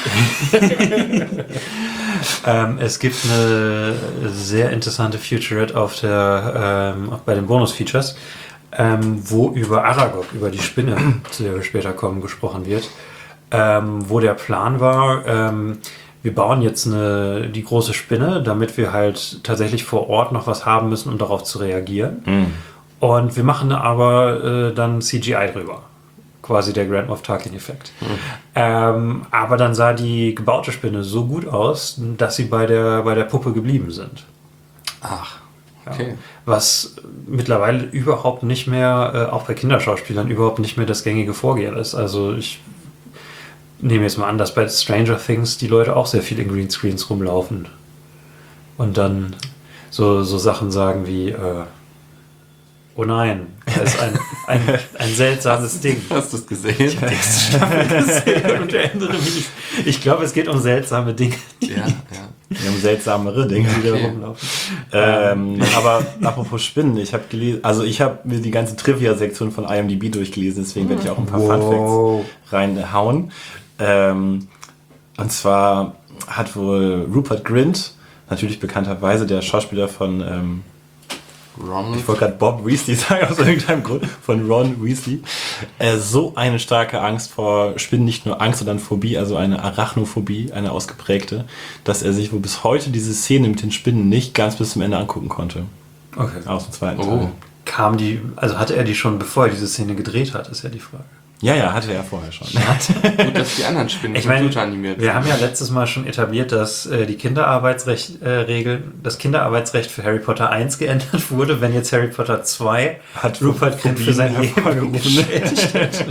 S3: gibt ähm, es gibt eine sehr interessante Featurette auf der ähm, auch bei den Bonus-Features, ähm, wo über Aragog, über die Spinne, zu der wir später kommen, gesprochen wird. Ähm, wo der Plan war, ähm, wir bauen jetzt eine, die große Spinne, damit wir halt tatsächlich vor Ort noch was haben müssen, um darauf zu reagieren. Und wir machen aber äh, dann C G I drüber. Quasi der Grand Moff Tarkin-Effekt. Ähm, aber dann sah die gebaute Spinne so gut aus, dass sie bei der, bei der Puppe geblieben sind.
S4: Ach, okay.
S3: Was mittlerweile überhaupt nicht mehr, äh, auch bei Kinderschauspielern, überhaupt nicht mehr das gängige Vorgehen ist. Also ich nehme jetzt mal an, dass bei Stranger Things die Leute auch sehr viel in Greenscreens rumlaufen. Und dann so, so Sachen sagen wie, äh, oh nein, das ist ein, ein, ein seltsames Ding.
S4: Hast du es gesehen?
S3: Die erste Staffel gesehen und erinnere mich. Ich glaube, es geht um seltsame Dinge.
S4: Ja, ja.
S2: Wir haben seltsamere Dinge, die da
S4: Okay.
S2: rumlaufen. Ähm, aber apropos Spinnen, ich habe gelesen, also ich habe mir die ganze Trivia-Sektion von I M D B durchgelesen, deswegen werde ich auch ein paar
S3: Wow.
S2: Fun Facts reinhauen. Ähm, und zwar hat wohl Rupert Grint, natürlich bekannterweise der Schauspieler von, ähm,
S4: Ronald.
S2: ich wollte gerade Bob Weasley sagen, aus irgendeinem Grund, von Ron Weasley, äh, so eine starke Angst vor Spinnen, nicht nur Angst, sondern Phobie, also eine Arachnophobie, eine ausgeprägte, dass er sich wohl bis heute diese Szene mit den Spinnen nicht ganz bis zum Ende angucken konnte.
S3: Okay.
S2: Aus dem zweiten
S4: Oh.
S2: Teil.
S3: Kam die, also hatte er die schon, bevor er diese Szene gedreht hat, ist ja die Frage.
S2: Ja, ja, hatte er vorher schon.
S4: Gut, dass die anderen Spinnen
S3: Ich meine,
S4: computeranimiert
S3: wir
S4: sind.
S3: haben ja letztes Mal schon etabliert, dass äh, die Kinderarbeitsrecht, äh, Regeln, das Kinderarbeitsrecht für Harry Potter eins geändert wurde, wenn jetzt Harry Potter zwei
S2: Hat
S3: Rupert Grint für sein
S2: Phobien
S3: Leben
S2: hervorgerufen.
S3: geschädigt hätte.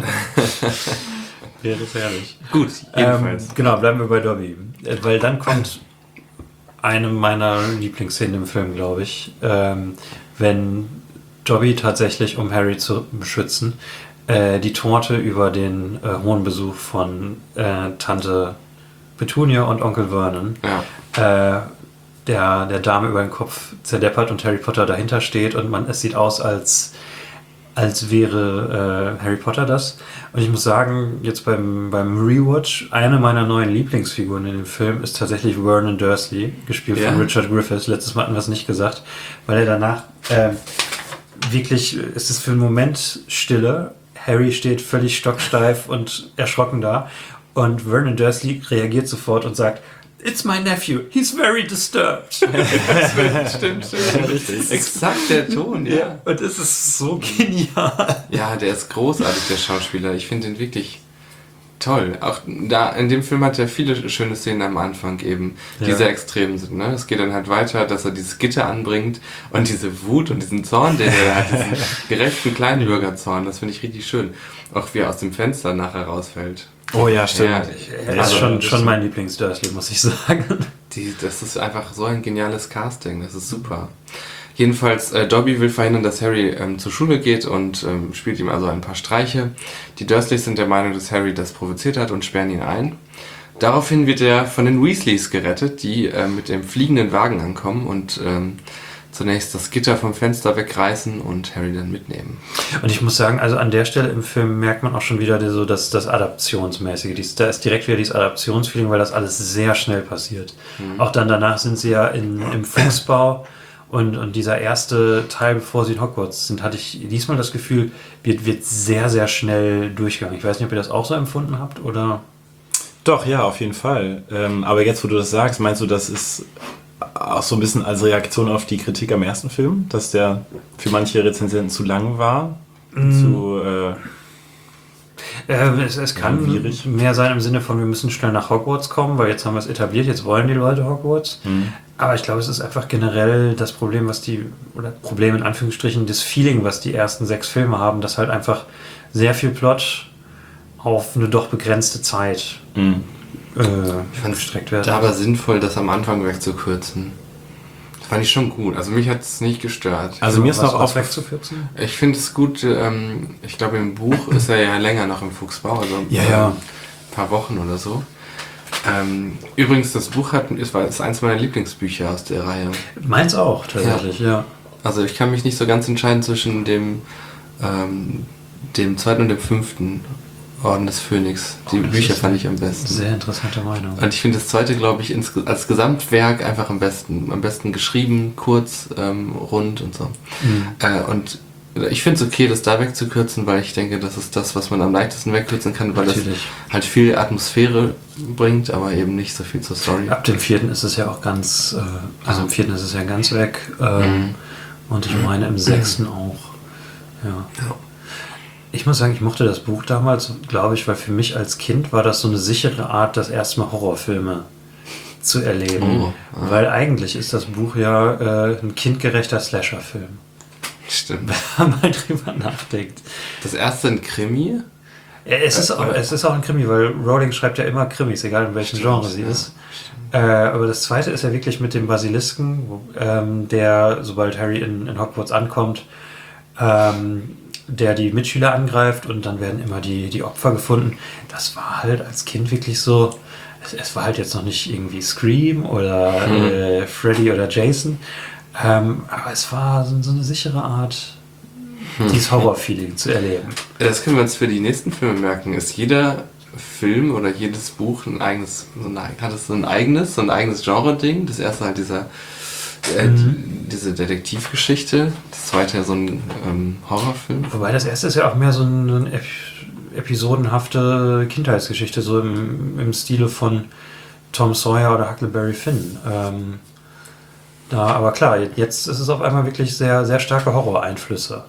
S3: Wäre das herrlich.
S4: Gut,
S3: Ähm,
S4: jedenfalls.
S3: genau, bleiben wir bei Dobby. Äh, Weil dann kommt eine meiner Lieblingsszenen im Film, glaube ich. Ähm, wenn Dobby tatsächlich, um Harry zu beschützen, äh, die Torte über den äh, hohen Besuch von äh, Tante Petunia und Onkel Vernon
S4: Ja.
S3: äh, der, der Dame über den Kopf zerdeppert und Harry Potter dahinter steht und man, es sieht aus, als, als wäre äh, Harry Potter das. Und ich muss sagen, jetzt beim, beim Rewatch, eine meiner neuen Lieblingsfiguren in dem Film ist tatsächlich Vernon Dursley, gespielt
S4: Ja.
S3: von Richard Griffiths. Letztes Mal hatten wir es nicht gesagt, weil er danach äh, wirklich, ist es für einen Moment Stille. Harry steht völlig stocksteif und erschrocken da. Und Vernon Dursley reagiert sofort und sagt, "It's my nephew. He's very disturbed."
S4: Stimmt, stimmt. Exakt der Ton, ja.
S3: Und es ist so genial.
S4: Ja, der ist großartig, der Schauspieler. Ich finde ihn wirklich toll. Auch da in dem Film hat er viele schöne Szenen am Anfang eben, die
S3: Ja.
S4: sehr extrem sind. Ne? Es geht dann halt weiter, dass er dieses Gitter anbringt und diese Wut und diesen Zorn, den er hat, diesen gerechten Kleinbürgerzorn, das finde ich richtig schön. Auch wie er aus dem Fenster nachher rausfällt.
S2: Oh ja, stimmt.
S4: Ja,
S3: Er ist
S4: Also,
S3: schon,
S2: das
S3: schon
S2: ist-
S3: mein Lieblings-Dursley, muss ich sagen.
S4: Die, das ist einfach so ein geniales Casting, das ist super. Jedenfalls, äh, Dobby will verhindern, dass Harry ähm, zur Schule geht und ähm, spielt ihm also ein paar Streiche. Die Dursleys sind der Meinung, dass Harry das provoziert hat und sperren ihn ein. Daraufhin wird er von den Weasleys gerettet, die äh, mit dem fliegenden Wagen ankommen und ähm, zunächst das Gitter vom Fenster wegreißen und Harry dann mitnehmen.
S3: Und ich muss sagen, also an der Stelle im Film merkt man auch schon wieder so das, das Adaptionsmäßige. Dies, da ist direkt wieder dieses Adaptionsfeeling, weil das alles sehr schnell passiert. Auch dann danach sind sie ja in, im Fuchsbau und, und dieser erste Teil, bevor sie in Hogwarts sind, hatte ich diesmal das Gefühl, wird, wird sehr, sehr schnell durchgegangen. Ich weiß nicht, ob ihr das auch so empfunden habt oder...
S2: Doch, ja, auf jeden Fall. Ähm, aber jetzt, wo du das sagst, meinst du, das ist auch so ein bisschen als Reaktion auf die Kritik am ersten Film, dass der für manche Rezensenten zu lang war? Zu, äh,
S3: Äh, es, es kann
S2: Langwierig.
S3: mehr sein im Sinne von, wir müssen schnell nach Hogwarts kommen, weil jetzt haben wir es etabliert, jetzt wollen die Leute Hogwarts. Aber ich glaube, es ist einfach generell das Problem, was die, oder Problem in Anführungsstrichen, das Feeling, was die ersten sechs Filme haben, dass halt einfach sehr viel Plot auf eine doch begrenzte Zeit
S2: Mhm.
S3: äh, gestreckt werden.
S4: Da aber sinnvoll, das am Anfang wegzukürzen. Das fand ich schon gut. Also mich hat es nicht gestört.
S2: Also mir ist
S3: Was
S2: noch
S3: war's
S2: auf
S3: wegzukürzen?
S4: Ich finde es gut, ähm, ich glaube im Buch ist er ja länger noch im Fuchsbau, also
S3: Ja,
S4: ähm,
S3: ja.
S4: ein paar Wochen oder so. Ähm, übrigens, das Buch hat, ist, war- ist eins meiner Lieblingsbücher aus der Reihe.
S3: Meins auch, tatsächlich, ja.
S4: Also ich kann mich nicht so ganz entscheiden zwischen dem, ähm, dem zweiten und dem fünften Orden des Phönix. Die
S3: Oh, das
S4: Bücher
S3: ist
S4: fand ich am besten.
S3: Sehr interessante Meinung.
S4: Und ich finde das zweite, glaube ich, ins, als Gesamtwerk einfach am besten. Am besten geschrieben, kurz, ähm, rund und so.
S3: Mhm.
S4: Äh, und ich finde es okay, das da wegzukürzen, weil ich denke, das ist das, was man am leichtesten wegkürzen kann, weil
S3: Natürlich.
S4: das halt viel Atmosphäre bringt, aber eben nicht so viel zur Story.
S3: Ab dem vierten ist es ja auch ganz, äh, also im vierten ist es ja ganz weg. Ähm,
S4: Mhm.
S3: Und ich meine im sechsten auch. Ja.
S4: Ja.
S3: Ich muss sagen, ich mochte das Buch damals, glaube ich, weil für mich als Kind war das so eine sichere Art, das erste Mal Horrorfilme zu erleben.
S4: Oh, ah.
S3: Weil eigentlich ist das Buch ja äh, ein kindgerechter Slasher-Film.
S4: Stimmt.
S3: Wenn man mal drüber nachdenkt.
S4: Das erste ein Krimi.
S3: Ja, es, ist auch, es ist auch ein Krimi, weil Rowling schreibt ja immer Krimis, egal in welchem Genre sie
S4: ja,
S3: ist. Äh, aber das zweite ist ja wirklich mit dem Basilisken, wo, ähm, der, sobald Harry in, in Hogwarts ankommt, ähm, der die Mitschüler angreift und dann werden immer die, die Opfer gefunden. Das war halt als Kind wirklich so, es, es war halt jetzt noch nicht irgendwie Scream oder
S4: Hm.
S3: äh, Freddy oder Jason, ähm, aber es war so, so eine sichere Art, dieses Horror-Feeling zu erleben.
S4: Das können wir uns für die nächsten Filme merken. Ist jeder Film oder jedes Buch ein eigenes, so ein, hat es so ein eigenes, so ein eigenes Genre-Ding? Das erste halt dieser, äh,
S3: Mhm.
S4: diese Detektivgeschichte. Das zweite ja so ein ähm, Horrorfilm.
S3: Wobei das erste ist ja auch mehr so eine, eine ep- episodenhafte Kindheitsgeschichte, so im, im Stile von Tom Sawyer oder Huckleberry Finn. Ähm, da, aber klar, jetzt ist es auf einmal wirklich sehr, sehr starke Horror-Einflüsse.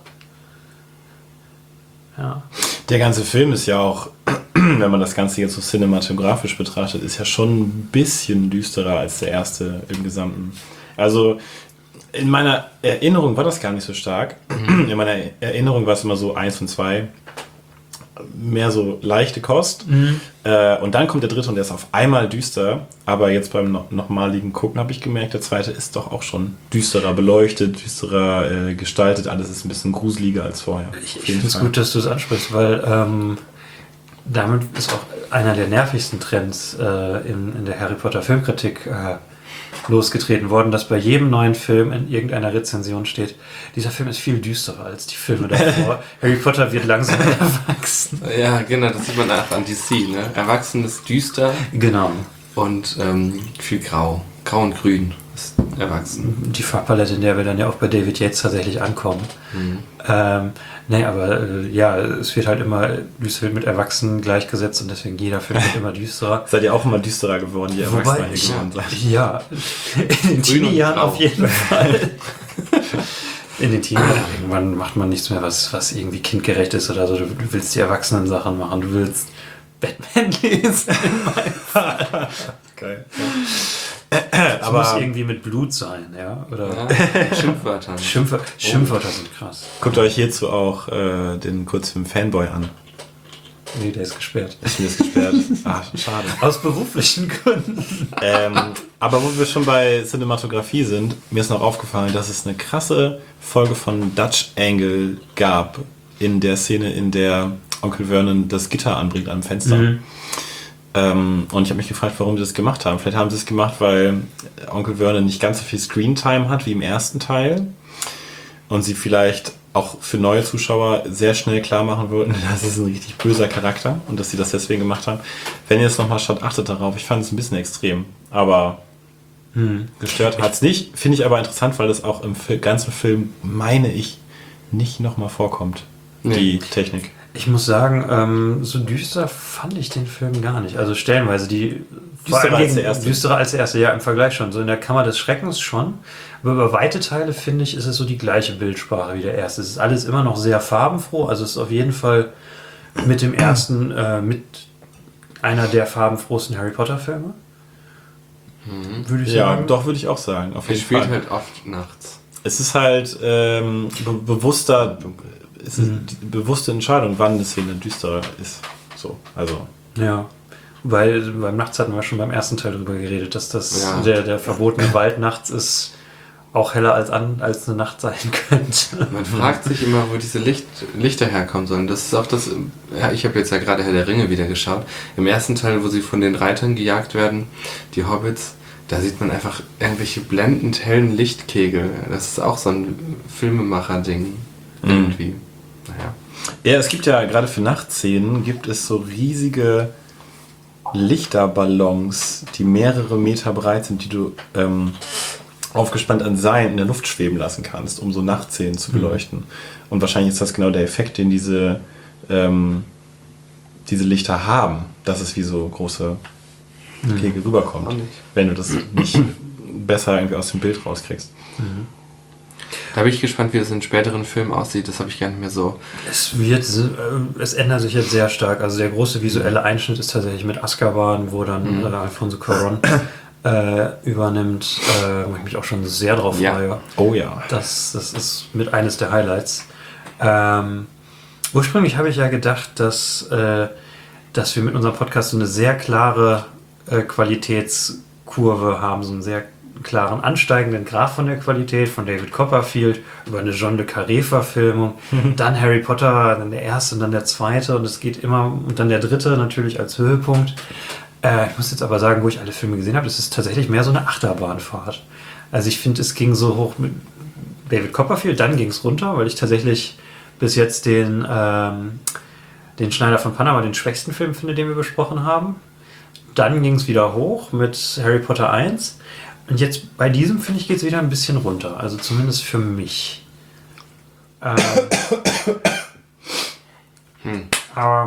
S3: Ja.
S2: Der ganze Film ist ja auch, wenn man das Ganze jetzt so cinematografisch betrachtet, ist ja schon ein bisschen düsterer als der erste im Gesamten. Also in meiner Erinnerung war das gar nicht so stark. In meiner Erinnerung war es immer so eins und zwei, mehr so leichte Kost.
S3: Mhm.
S2: Äh, und dann kommt der dritte und der ist auf einmal düster. Aber jetzt beim no- nochmaligen Gucken habe ich gemerkt, der zweite ist doch auch schon düsterer beleuchtet, düsterer äh, gestaltet. Alles ist ein bisschen gruseliger als vorher.
S3: Ich,
S2: Auf
S3: ich
S2: jeden
S3: finde es
S2: Fall.
S3: gut, dass du es ansprichst, weil ähm, damit ist auch einer der nervigsten Trends äh, in, in der Harry Potter Filmkritik äh, losgetreten worden, dass bei jedem neuen Film in irgendeiner Rezension steht, dieser Film ist viel düsterer als die Filme davor. Harry Potter wird langsam erwachsen.
S4: Ja, genau, das sieht man auch an D C. Ne? Erwachsen ist düster
S3: Genau.
S4: und ähm, viel grau. Grau und grün ist erwachsen.
S3: Die Farbpalette, in der wir dann ja auch bei David Yates tatsächlich ankommen.
S4: Mhm.
S3: Ähm, nee, aber äh, ja, es wird halt immer, es wird mit Erwachsenen gleichgesetzt und deswegen jeder Film wird immer düsterer.
S2: Seid ihr auch immer düsterer geworden, je erwachsener
S3: Wobei,
S2: ihr
S3: ich,
S2: geworden seid?
S3: ja, in den
S4: Grün und
S3: Teenie-Jahren
S4: Blau.
S3: auf jeden Fall. In den Teenie-Jahren irgendwann macht man nichts mehr, was, was irgendwie kindgerecht ist oder so. Du, du willst die Erwachsenen-Sachen machen, du willst Batman lesen in meinem Fall.
S2: Geil.
S3: Es
S2: Aber-
S3: muss irgendwie mit Blut sein, ja? Oder
S4: Ja, Schimpfwörtern.
S3: Schimpf Schimpfwörter sind krass.
S2: Guckt euch hierzu auch äh, den Kurzfilm Fanboy an.
S3: Nee, der ist gesperrt.
S2: Ist mir das gesperrt. Ah, schade.
S3: Aus beruflichen Gründen.
S2: ähm, aber wo wir schon bei Cinematografie sind, mir ist noch aufgefallen, dass es eine krasse Folge von Dutch Angle gab in der Szene, in der Onkel Vernon das Gitter anbringt am Fenster.
S3: Mhm.
S2: Ähm, und ich habe mich gefragt, warum sie das gemacht haben. Vielleicht haben sie es gemacht, weil Onkel Vernon nicht ganz so viel Screentime hat wie im ersten Teil und sie vielleicht auch für neue Zuschauer sehr schnell klar machen wollten, das ist ein richtig böser Charakter und dass sie das deswegen gemacht haben. Wenn ihr es nochmal schaut, achtet darauf. Ich fand es ein bisschen extrem, aber
S3: Hm.
S2: gestört hat es nicht. Finde ich aber interessant, weil das auch im Fi- ganzen Film, meine ich, nicht nochmal vorkommt.
S4: Nee.
S2: Die Technik.
S3: Ich muss sagen, ähm, so düster fand ich den Film gar nicht. Also stellenweise die vor
S2: Düsterer
S3: allem
S2: als der
S3: gegen-
S2: erste.
S3: Düsterer als der erste, ja, im Vergleich schon. So in der Kammer des Schreckens schon. Aber über weite Teile, finde ich, ist es so die gleiche Bildsprache wie der erste. Es ist alles immer noch sehr farbenfroh. Also es ist auf jeden Fall mit dem ersten äh, mit einer der farbenfrohsten Harry Potter Filme. Würde ich
S2: Ja,
S3: sagen.
S2: doch, würde ich auch sagen. Auf
S4: Er
S2: jeden
S4: spielt
S2: Fall.
S4: halt oft nachts.
S2: Es ist halt ähm, be bewusster, es ist die bewusste Entscheidung, wann eine Szene düsterer ist. So, also.
S3: Ja. Weil beim Nachts hatten wir schon beim ersten Teil drüber geredet, dass das
S4: Ja.
S3: der, der verbotene Wald nachts ist auch heller als, an, als eine Nacht sein könnte.
S4: Man fragt sich immer, wo diese Licht, Lichter herkommen sollen. Das ist auch das, ja, ich habe jetzt ja gerade Herr der Ringe wieder geschaut. Im ersten Teil, wo sie von den Reitern gejagt werden, die Hobbits, da sieht man einfach irgendwelche blendend hellen Lichtkegel. Das ist auch so ein Filmemacher-Ding. Irgendwie. Naja.
S2: Ja, es gibt ja gerade für Nachtszenen gibt es so riesige Lichterballons, die mehrere Meter breit sind, die du ähm, aufgespannt an Seilen in der Luft schweben lassen kannst, um so Nachtszenen zu beleuchten. Mhm. Und wahrscheinlich ist das genau der Effekt, den diese, ähm, diese Lichter haben, dass es wie so große Kegel mhm. rüberkommt,
S4: Auch nicht.
S2: wenn du das nicht besser irgendwie aus dem Bild rauskriegst.
S3: Mhm.
S4: Da bin ich gespannt, wie das in späteren Filmen aussieht. Das habe ich gar nicht mehr so.
S3: Es wird, äh, es ändert sich jetzt sehr stark. Also der große visuelle Einschnitt ist tatsächlich mit Azkaban, wo dann mhm. äh, Alfonso Cuarón äh, übernimmt, äh, wo ich mich auch schon sehr drauf
S4: Ja.
S3: freue.
S2: Oh ja.
S3: Das, das ist mit eines der Highlights. Ähm, ursprünglich habe ich ja gedacht, dass, äh, dass wir mit unserem Podcast so eine sehr klare äh, Qualitätskurve haben, so einen sehr klaren ansteigenden Graph von der Qualität, von David Copperfield über eine John le Carré-Verfilmung, dann Harry Potter, dann der erste und dann der zweite und es geht immer, und dann der dritte natürlich als Höhepunkt. Äh, ich muss jetzt aber sagen, wo ich alle Filme gesehen habe, das ist tatsächlich mehr so eine Achterbahnfahrt. Also ich finde, es ging so hoch mit David Copperfield, dann ging es runter, weil ich tatsächlich bis jetzt den, ähm, den Schneider von Panama den schwächsten Film finde, den wir besprochen haben. Dann ging es wieder hoch mit Harry Potter eins. Und jetzt bei diesem, finde ich, geht es wieder ein bisschen runter. Also zumindest für mich. Ähm,
S4: Hm.
S3: aber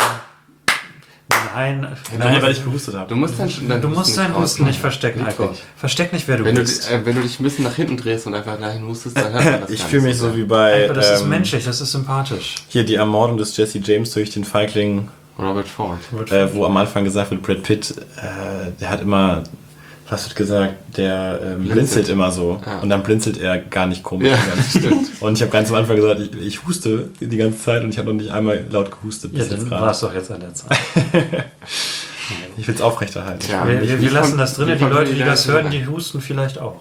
S3: nein.
S2: Nein, weil ich gehustet habe.
S4: Du musst dann, dann
S3: Du musst deinen Husten nicht verstecken, Heiko.
S4: Wirklich.
S3: Versteck nicht, wer du
S4: Wenn du,
S3: bist.
S4: äh, wenn du dich ein bisschen nach hinten drehst und einfach dahin hustest, dann hört man das
S2: Ich
S4: gar
S2: fühle
S4: nicht
S2: mich so
S4: sehr.
S2: wie bei
S3: Aber das ist
S2: ähm,
S3: menschlich, das ist sympathisch.
S2: hier die Ermordung des Jesse James durch den Feigling,
S4: Robert Ford.
S2: äh, wo am Anfang gesagt wird, Brad Pitt, äh, der hat immer, was wird gesagt, der ähm, blinzelt.
S4: Blinzelt.
S2: immer so.
S4: Ja.
S2: Und dann blinzelt er gar nicht komisch.
S4: Ja,
S2: die ganze Zeit. Und ich habe ganz am Anfang gesagt, ich, ich huste die ganze Zeit und ich habe noch nicht einmal laut gehustet.
S3: Ja,
S2: Bis jetzt
S3: dann
S2: gerade.
S3: war es doch jetzt an der Zeit.
S2: Ich will es aufrechterhalten.
S4: Ja.
S3: Wir,
S4: wie-
S3: wir,
S4: wie
S3: wir lassen
S4: kommt-
S3: das drin,
S4: wie
S3: die
S4: kommt
S3: Leute, die
S4: die
S3: das
S4: da
S3: hören,
S4: rein?
S3: die husten vielleicht auch.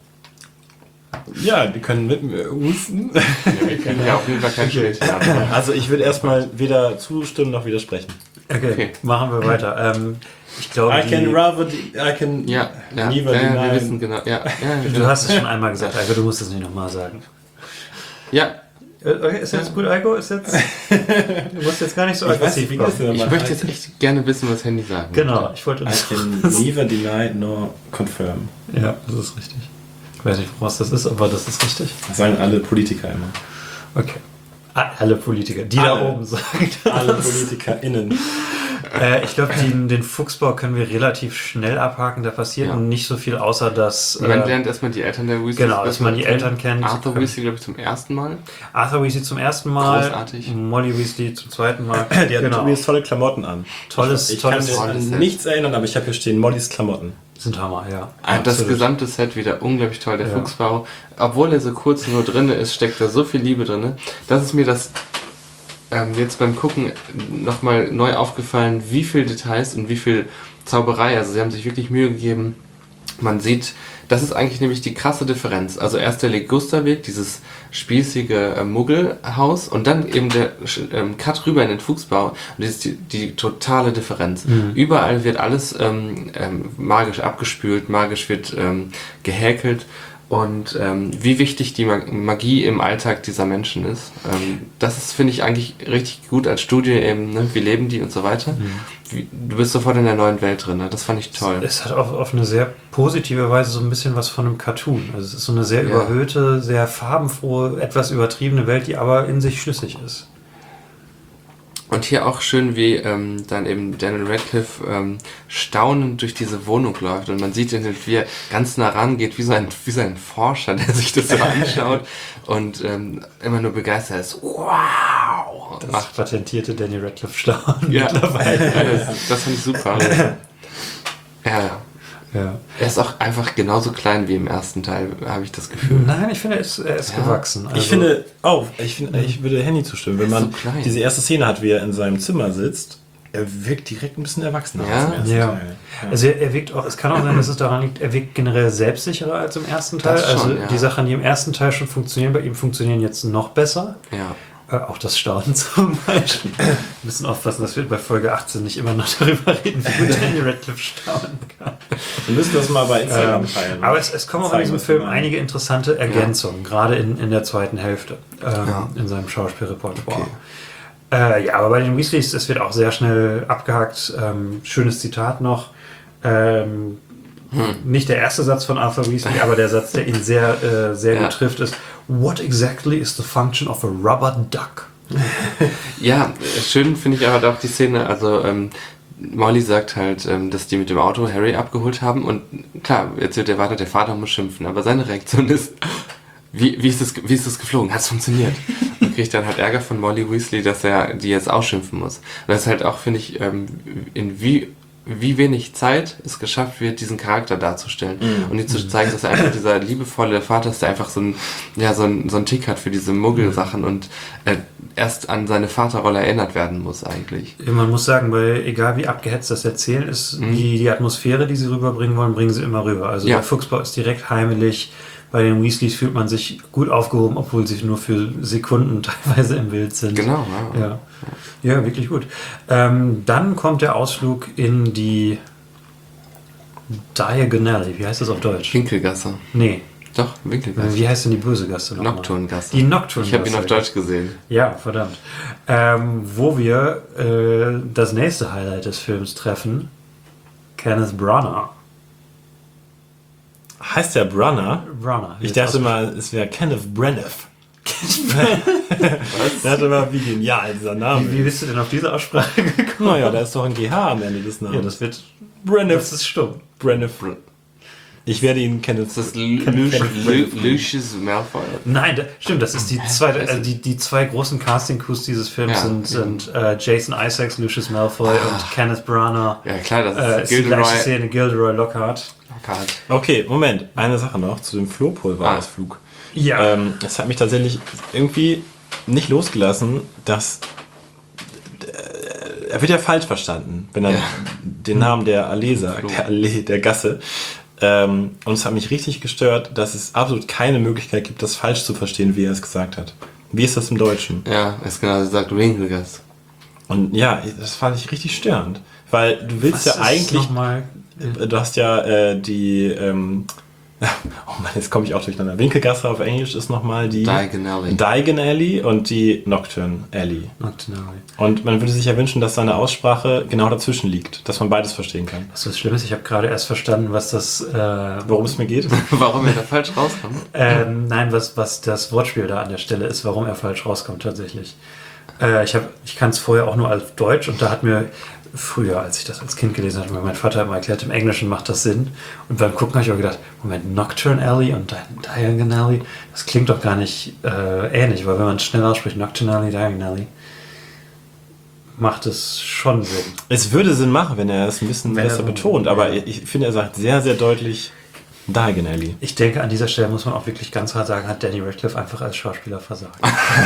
S2: Ja, die können mit mir husten.
S4: Ja, wir können ja auf jeden Fall kein Schild haben.
S2: Also ich würde erstmal weder zustimmen noch widersprechen.
S3: Okay,
S4: Okay.
S3: machen wir weiter. Ähm, ich glaube,
S2: I can
S3: die,
S2: rather, I can
S4: Ja, ja,
S2: neither
S4: ja,
S2: deny.
S4: wir wissen genau. Ja, ja,
S3: du
S4: genau.
S3: hast es schon einmal gesagt, Eiko, du musst es nicht nochmal sagen.
S4: Ja,
S3: Äh, Okay, ist jetzt gut, Eiko? Ist jetzt, du musst jetzt gar nicht so
S2: Ich weiß nicht, wie
S3: kommen.
S2: das denn
S4: ich möchte jetzt echt gerne wissen, was Handy sagen
S3: Genau, ich wollte
S2: I
S3: das.
S2: can neither deny nor confirm.
S3: Ja, das ist richtig. Ich weiß nicht, woraus das ist, aber das ist richtig.
S2: Das sagen alle Politiker immer.
S3: Okay. A- Alle Politiker, die da
S2: Alle.
S3: oben sagen
S2: Alle
S3: das.
S2: PolitikerInnen.
S3: Äh, ich glaube, den, den Fuchsbau können wir relativ schnell abhaken. Da passiert
S4: Ja.
S3: nicht so viel, außer dass
S4: Man
S3: äh,
S4: lernt erstmal die Eltern der Weasleys.
S3: genau, dass man die
S4: kennen.
S3: Eltern kennt.
S4: Arthur Weasley, glaube ich, zum ersten Mal.
S3: Arthur Weasley zum ersten Mal,
S4: Großartig.
S3: Molly Weasley zum zweiten Mal.
S2: Die hat
S3: genau.
S2: übrigens tolle Klamotten an.
S3: Tolles,
S2: Ich
S3: tolles,
S2: kann mich
S4: tolles
S2: an
S4: Set.
S2: nichts erinnern, aber ich habe hier stehen Mollys Klamotten.
S3: sind Hammer, ja.
S4: Ah, das
S3: Absolut.
S4: gesamte Set wieder unglaublich toll. Der
S3: Ja.
S4: Fuchsbau, obwohl er so kurz nur drin ist, steckt da so viel Liebe drin. Das ist mir das ähm, jetzt beim Gucken nochmal neu aufgefallen, wie viel Details und wie viel Zauberei. Also sie haben sich wirklich Mühe gegeben. Man sieht, das ist eigentlich nämlich die krasse Differenz. Also erst der Ligusterweg, dieses spießige äh, Muggelhaus und dann eben der ähm, Cut rüber in den Fuchsbau. Und das ist die, die totale Differenz.
S3: Mhm.
S4: Überall wird alles ähm, ähm, magisch abgespült, magisch wird ähm, gehäkelt. Und ähm, wie wichtig die Mag- Magie im Alltag dieser Menschen ist. Ähm, das ist, finde ich, eigentlich richtig gut als Studie eben, ne? Wie leben die und so weiter. Wie, du bist sofort in der neuen Welt drin, ne? Das fand ich toll.
S3: Es hat auf, auf eine sehr positive Weise so ein bisschen was von einem Cartoon. Also es ist so eine sehr
S4: Ja.
S3: überhöhte, sehr farbenfrohe, etwas übertriebene Welt, die aber in sich schlüssig ist.
S4: Und hier auch schön, wie ähm, dann eben Daniel Radcliffe ähm, staunend durch diese Wohnung läuft und man sieht ihn, wie er ganz nah rangeht, wie so ein, wie so ein Forscher, der sich das so anschaut und ähm, immer nur begeistert ist. Wow!
S3: Das
S4: Macht.
S3: patentierte Danny Radcliffe Staunen
S4: Ja,
S3: mittlerweile.
S4: ja, das, das fand ich super. Ja,
S3: Ja.
S4: er ist auch einfach genauso klein wie im ersten Teil, habe ich das Gefühl.
S3: Nein, ich finde, er ist, er ist
S4: Ja.
S3: gewachsen. Also,
S2: Ich finde, oh, ich, finde, ich würde Handy zustimmen, wenn
S4: Er ist
S2: man
S4: so klein.
S2: diese erste Szene hat, wie er in seinem Zimmer sitzt Er wirkt direkt ein bisschen erwachsener
S4: Ja?
S2: als im ersten
S3: Ja.
S2: Teil. Ja.
S3: Also er, er wirkt auch, es kann auch sein, dass es daran liegt, er wirkt generell selbstsicherer als im ersten Teil.
S4: Das schon,
S3: also
S4: ja.
S3: die Sachen, die im ersten Teil schon funktionieren, bei ihm funktionieren jetzt noch besser.
S4: Ja.
S3: Äh, auch das Staunen zum Beispiel. Wir müssen aufpassen, dass wir bei Folge achtzehn nicht immer noch darüber reden, wie gut Daniel Radcliffe staunen kann.
S2: Wir müssen das mal bei Instagram
S3: Ähm,
S2: teilen.
S3: aber es, es kommen auch in
S2: Zeigen,
S3: diesem
S2: was wir
S3: Film
S2: meinen.
S3: einige interessante Ergänzungen, gerade in, in der zweiten Hälfte, ähm,
S4: Ja.
S3: in seinem Schauspielrepertoire. Äh, ja, aber bei den Weasleys, es wird auch sehr schnell abgehakt. Ähm, schönes Zitat noch. Ähm, Nicht der erste Satz von Arthur Weasley, aber der Satz, der ihn sehr, äh, sehr
S4: Ja.
S3: gut trifft, ist: What exactly is the function of a rubber duck?
S4: Ja, schön finde ich aber auch die Szene, also ähm, Molly sagt halt, ähm, dass die mit dem Auto Harry abgeholt haben und klar, jetzt wird erwartet, der Vater muss schimpfen, aber seine Reaktion ist, wie, wie, ist das, wie ist das geflogen? Hat es funktioniert? Und kriegt dann halt Ärger von Molly Weasley, dass er die jetzt ausschimpfen muss. Und das ist halt auch, finde ich, ähm, in wie wie wenig Zeit es geschafft wird, diesen Charakter darzustellen.
S2: Mhm.
S4: Und ihm zu zeigen, dass er einfach dieser liebevolle Vater ist, der einfach so ein, ja, so ein, so ein Tick hat für diese Muggel-Sachen und äh, erst an seine Vaterrolle erinnert werden muss eigentlich.
S3: Man muss sagen, weil egal wie abgehetzt das Erzählen ist, die, die Atmosphäre, die sie rüberbringen wollen, bringen sie immer rüber. Also
S4: Ja.
S3: der Fuchsbau ist direkt heimelig. Bei den Weasleys fühlt man sich gut aufgehoben, obwohl sie nur für Sekunden teilweise im Bild sind.
S4: Genau, ja.
S3: Ja, ja wirklich gut. Ähm, dann kommt der Ausflug in die Diagon Alley. Wie heißt das auf Deutsch?
S4: Winkelgasse.
S3: Nee.
S4: Doch, Winkelgasse.
S3: Wie heißt denn die böse Gasse nochmal?
S4: Nocturngasse.
S3: Die Nocturngasse.
S4: Ich habe ihn auf Deutsch gesehen.
S3: Ja, verdammt. Ähm, wo wir äh, das nächste Highlight des Films treffen. Kenneth Branagh.
S2: Heißt der Brunner?
S3: Branagh.
S2: Ich dachte mal, es wäre Kenneth Branagh. Was? Der hatte mal, wie genial dieser Name.
S3: Wie, wie bist du denn auf diese Aussprache gekommen?
S2: Naja, da ist doch ein G H am Ende des Namens.
S3: Ja, das wird...
S2: Branagh.
S3: Das ist stumm.
S2: Branagh. Ich werde ihn Kenneth.
S4: Das ist Lu- Lu- Lucius Malfoy.
S3: Nein, da, stimmt, das ist die zweite, also die, die zwei großen Casting-Crews dieses Films
S4: Ja.
S3: sind, sind äh, Jason Isaacs, Lucius Malfoy und Kenneth Branagh.
S4: Ja klar, das
S3: Äh,
S4: ist
S3: ist die gleiche
S4: Gilderoy
S3: Szene, Gilderoy Lockhart.
S4: Lockhart.
S2: Okay, Moment. Eine Sache noch zu dem Flohpulverausflug.
S3: Ja.
S2: Ähm, es hat mich tatsächlich irgendwie nicht losgelassen, dass äh, er wird ja falsch verstanden, wenn er
S4: Ja.
S2: den Namen der Allee sagt, der Allee, der Gasse. Ähm, und es hat mich richtig gestört, dass es absolut keine Möglichkeit gibt, das falsch zu verstehen, wie er es gesagt hat. Wie ist das im Deutschen?
S4: Ja, ist genau, sie sagt Winkelgasse.
S2: Und ja, das fand ich richtig störend. Weil du willst
S3: Was
S2: ja
S3: ist
S2: eigentlich,
S3: nochmal?
S2: du hast ja äh, die, ähm, oh Mann, jetzt komme ich auch durcheinander. Winkelgasse auf Englisch ist nochmal die
S4: Diagon Alley.
S2: Diagon Alley und die Nocturne Alley.
S3: Nocturne Alley.
S2: Und man würde sich ja wünschen, dass seine Aussprache genau dazwischen liegt, dass man beides verstehen kann.
S3: Was das Schlimme ist, ich habe gerade erst verstanden, was das, äh,
S2: Worum es mir geht?
S4: Warum er da falsch rauskommt?
S3: ähm, nein, was, was das Wortspiel da an der Stelle ist, warum er falsch rauskommt tatsächlich. Äh, ich hab, ich kann es vorher auch nur auf Deutsch und da hat mir früher, als ich das als Kind gelesen hatte, mein Vater hat mir erklärt, im Englischen macht das Sinn. Und beim Gucken habe ich auch gedacht, Moment, Nocturne Alley und Diagon Alley, das klingt doch gar nicht äh, ähnlich, weil wenn man es schnell ausspricht, Nocturne Alley, Diagon Alley, macht es schon Sinn.
S2: Es würde Sinn machen, wenn er es ein bisschen
S3: Wenn er
S2: besser
S3: so-
S2: betont, aber
S3: ja.
S2: ich finde, er sagt sehr, sehr deutlich Diagon Alley.
S3: Ich denke, an dieser Stelle muss man auch wirklich ganz hart sagen, hat Danny Radcliffe einfach als Schauspieler versagt.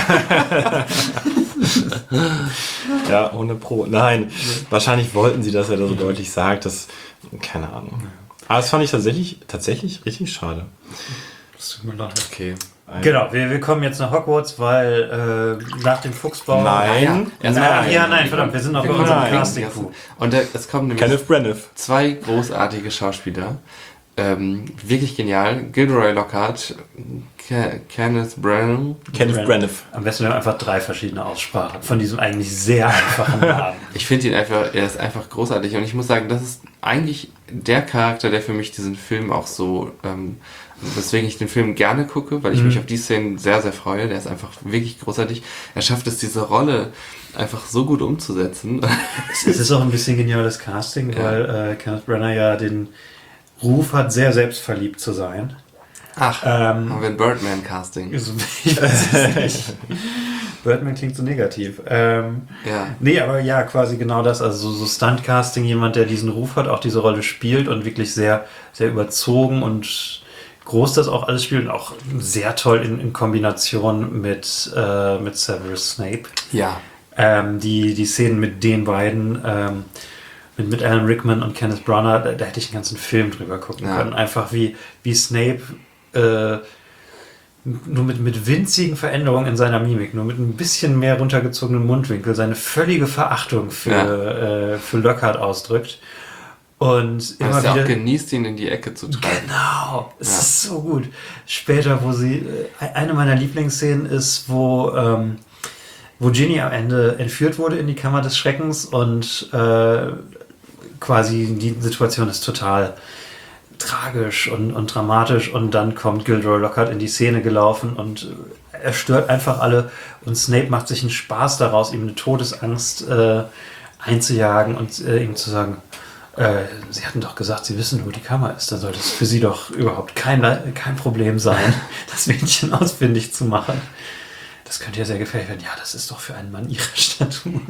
S2: Ja, ohne Pro. Nein, wahrscheinlich wollten sie, dass er das so deutlich sagt. Das, keine Ahnung. Aber das fand ich tatsächlich, tatsächlich richtig schade.
S3: Das tut mir leid.
S4: Okay.
S3: Genau, wir, wir kommen jetzt nach Hogwarts, weil äh, nach dem Fuchsbau...
S2: Nein.
S4: Erst
S3: Ach,
S4: mal-
S3: ja, nein, verdammt, wir sind noch bei unserem
S2: Nein.
S3: Casting-Crew.
S4: Und da, es kommen nämlich
S2: Kenneth Branagh.
S4: zwei großartige Schauspieler. Ähm, wirklich genial. Gilderoy Lockhart, Ke Kenneth Branagh.
S2: Kenneth Branagh.
S3: Am besten wir haben einfach drei verschiedene Aussprachen von diesem eigentlich sehr einfachen Namen.
S4: Ich finde ihn einfach, er ist einfach großartig und ich muss sagen, das ist eigentlich der Charakter, der für mich diesen Film auch so, ähm, weswegen ich den Film gerne gucke, weil ich
S3: Mhm.
S4: mich auf die Szenen sehr, sehr freue. Der ist einfach wirklich großartig. Er schafft es, diese Rolle einfach so gut umzusetzen.
S3: Es ist auch ein bisschen geniales Casting,
S4: Ja.
S3: weil äh, Kenneth Branagh ja den Ruf hat, sehr selbstverliebt zu sein.
S4: Ach,
S3: Ähm,
S4: haben wir ein Birdman-Casting.
S3: Also, ich weiß es nicht. Birdman klingt so negativ. Ähm,
S4: Ja.
S3: nee, aber ja, quasi genau das. Also so, so Stunt-Casting, jemand, der diesen Ruf hat, auch diese Rolle spielt und wirklich sehr, sehr überzogen und groß das auch alles spielt und auch sehr toll in, in Kombination mit, äh, mit Severus Snape.
S4: Ja.
S3: Ähm, die, die Szenen mit den beiden, ähm, mit, mit Alan Rickman und Kenneth Branagh, da, da hätte ich einen ganzen Film drüber gucken
S4: Ja.
S3: können. Einfach wie, wie Snape äh, nur mit, mit winzigen Veränderungen in seiner Mimik, nur mit ein bisschen mehr runtergezogenen Mundwinkel, seine völlige Verachtung für,
S4: Ja.
S3: äh, für Lockhart ausdrückt. Und immer
S4: Dass er
S3: wieder
S4: auch genießt, ihn in die Ecke zu treiben.
S3: Genau, es
S4: Ja.
S3: ist so gut. Später, wo sie, äh, eine meiner Lieblingsszenen ist, wo, ähm, wo Ginny am Ende entführt wurde in die Kammer des Schreckens und äh, quasi die Situation ist total tragisch und, und dramatisch und dann kommt Gilderoy Lockhart in die Szene gelaufen und er stört einfach alle und Snape macht sich einen Spaß daraus, ihm eine Todesangst äh, einzujagen und äh, ihm zu sagen, äh, Sie hatten doch gesagt, Sie wissen, wo die Kammer ist. Dann sollte es für Sie doch überhaupt kein, kein Problem sein, das Mädchen ausfindig zu machen. Das könnte ja sehr gefährlich werden. Ja, das ist doch für einen Mann Ihrer Statur.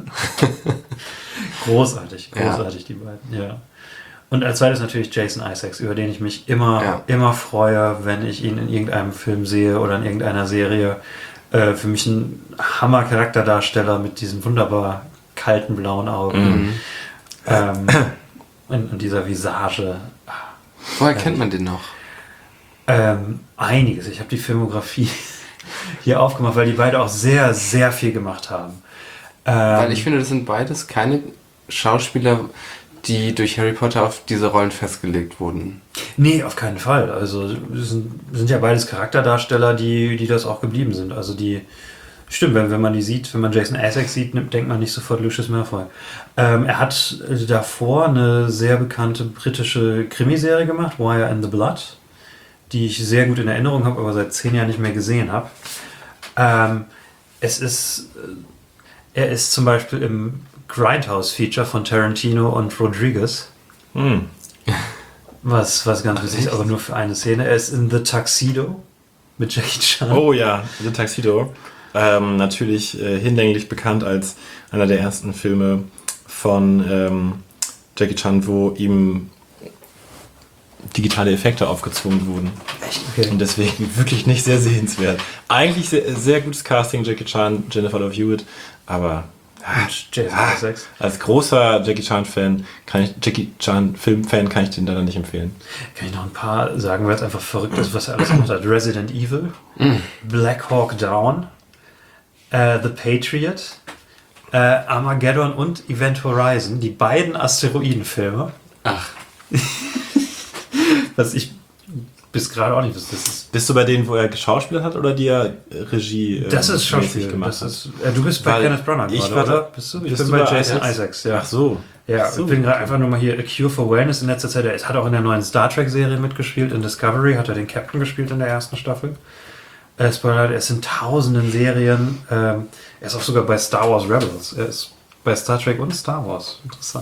S3: Großartig, großartig, ja. Die beiden, ja. Und als zweites natürlich Jason Isaacs, über den ich mich immer,
S4: Ja.
S3: immer freue, wenn ich ihn in irgendeinem Film sehe oder in irgendeiner Serie. Äh, für mich ein Hammer-Charakterdarsteller mit diesen wunderbar kalten blauen Augen.
S4: Mhm.
S3: Ähm, und, und dieser Visage.
S4: Woher kennt man den noch?
S3: Ähm, einiges. Ich habe die Filmografie hier aufgemacht, weil die beide auch sehr, sehr viel gemacht haben. Ähm,
S4: Weil ich finde, das sind beides keine Schauspieler, die durch Harry Potter auf diese Rollen festgelegt wurden.
S3: Nee, auf keinen Fall. Also sind, sind ja beides Charakterdarsteller, die, die das auch geblieben sind. Also die, stimmt, wenn, wenn man die sieht, wenn man Jason Isaacs sieht, nimmt, denkt man nicht sofort Lucius Malfoy. Ähm, er hat davor eine sehr bekannte britische Krimiserie gemacht, Wire and the Blood, die ich sehr gut in Erinnerung habe, aber seit zehn Jahren nicht mehr gesehen habe. Ähm, es ist, er ist zum Beispiel im Grindhouse-Feature von Tarantino und Rodriguez.
S2: Hm.
S3: Was, was ganz witzig ist,
S4: echt?
S3: aber nur für eine Szene. Er ist in The Tuxedo mit Jackie Chan.
S2: Oh ja, The Tuxedo. Ähm, natürlich äh, hinlänglich bekannt als einer der ersten Filme von ähm, Jackie Chan, wo ihm digitale Effekte aufgezwungen wurden.
S3: Echt? Okay.
S2: Und deswegen wirklich nicht sehr sehenswert. Eigentlich sehr, sehr gutes Casting, Jackie Chan, Jennifer Love Hewitt, aber
S3: Und Jason
S2: ah,
S3: Isaacs.
S2: als großer Jackie Chan-Fan, kann ich, Jackie Chan-Film-Fan kann ich den leider nicht empfehlen.
S3: Kann ich noch ein paar sagen, weil es einfach verrückt ist, was er alles gemacht hat. Resident Evil, Black Hawk Down, äh, The Patriot, äh, Armageddon und Event Horizon, die beiden Asteroidenfilme.
S4: Ach,
S3: Was ich bis gerade auch nicht wusste. Das ist,
S2: Bist du bei denen, wo er geschauspielt hat oder die er Regie äh,
S3: das ist
S2: mäßig
S3: Schauspiel.
S2: gemacht
S3: Das
S2: hat?
S3: ist, äh, du bist bei
S2: Weil
S3: Kenneth Branagh
S2: ich
S3: gerade,
S2: war
S3: oder?
S2: da-
S3: Bist du? Ich
S2: bist
S3: bin
S2: du
S3: bei
S2: bei
S3: Jason
S2: Isaacs?
S3: Isaacs, ja.
S2: Ach so.
S3: Ja,
S2: Ach so.
S3: ich bin gerade einfach nur mal hier A Cure for Wellness in letzter Zeit. Er hat auch in der neuen Star Trek-Serie mitgespielt. In Discovery hat er den Captain gespielt in der ersten Staffel. Äh, Spoiler, er ist in tausenden Serien. Ähm, er ist auch sogar bei Star Wars Rebels. Er ist bei Star Trek und Star Wars. Interessant.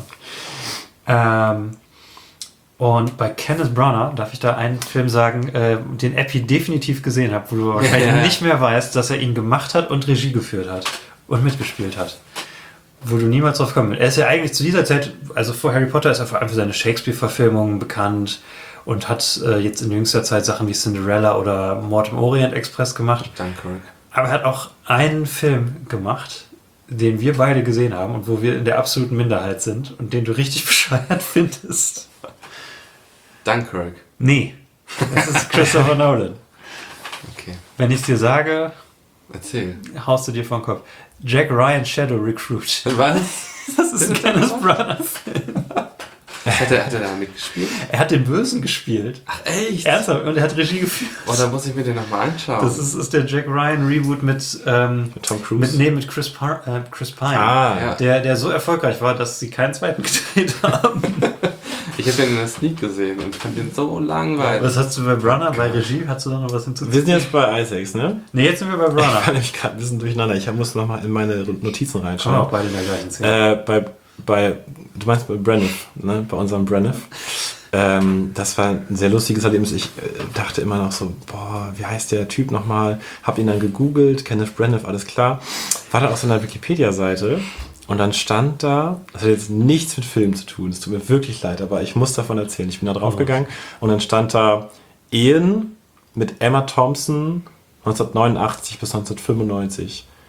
S3: Ähm, und bei Kenneth Branagh darf ich da einen Film sagen, äh, den Epi definitiv gesehen habe, wo du wahrscheinlich
S4: Ja.
S3: nicht mehr weißt, dass er ihn gemacht hat und Regie geführt hat und mitgespielt hat. Wo du niemals drauf kommst. Er ist ja eigentlich zu dieser Zeit, also vor Harry Potter ist er vor allem für seine Shakespeare-Verfilmungen bekannt und hat äh, jetzt in jüngster Zeit Sachen wie Cinderella oder Mord im Orient Express gemacht.
S4: Dunkirk.
S3: Aber er hat auch einen Film gemacht, den wir beide gesehen haben und wo wir in der absoluten Minderheit sind und den du richtig bescheuert findest.
S4: Dunkirk.
S3: Nee, das ist Christopher Nolan.
S4: Okay.
S3: Wenn ich es dir sage,
S4: Erzähl.
S3: haust du dir vor den Kopf. Jack Ryan Shadow Recruit.
S4: Was?
S3: Das ist ein Kenneth Branagh-Film.
S4: Hat er, hat er da mitgespielt?
S3: Er hat den Bösen gespielt.
S4: Ach, echt?
S3: Ernsthaft. Und er hat Regie geführt.
S4: Oh, da muss ich mir den nochmal anschauen.
S3: Das ist, ist der Jack Ryan Reboot mit, ähm,
S2: Mit Tom Cruise?
S3: mit, nee, mit Chris, Par äh, Chris Pine.
S2: Ah,
S4: Ja.
S3: Der, der so erfolgreich war, dass sie keinen zweiten gedreht haben.
S4: Ich habe den in der Sneak gesehen und fand den so langweilig.
S3: Was hast du bei Brunner? Bei Regie? Hast du da noch was
S2: wir
S3: hinzuzufügen?
S2: sind jetzt bei Isaacs, ne?
S3: Ne, jetzt sind wir bei
S2: Ich war
S3: Brunner.
S2: nämlich gerade ein bisschen durcheinander. Ich muss noch mal in meine Notizen
S3: Kommen wir auch
S2: reinschauen.
S3: beide in der gleichen Szene.
S2: Äh, bei, bei, du meinst bei Braniff, ne? Bei unserem Braniff. Ähm, das war ein sehr lustiges Erlebnis. Ich äh, dachte immer noch so, boah, wie heißt der Typ nochmal? Hab ihn dann gegoogelt, Kenneth Branagh, alles klar. War dann auf so einer Wikipedia-Seite und dann stand da, das hat jetzt nichts mit Film zu tun, es tut mir wirklich leid, aber ich muss davon erzählen. Ich bin da drauf gegangen und dann stand da Ehen mit Emma Thompson neunzehnhundertneunundachtzig bis neunzehnhundertfünfundneunzig.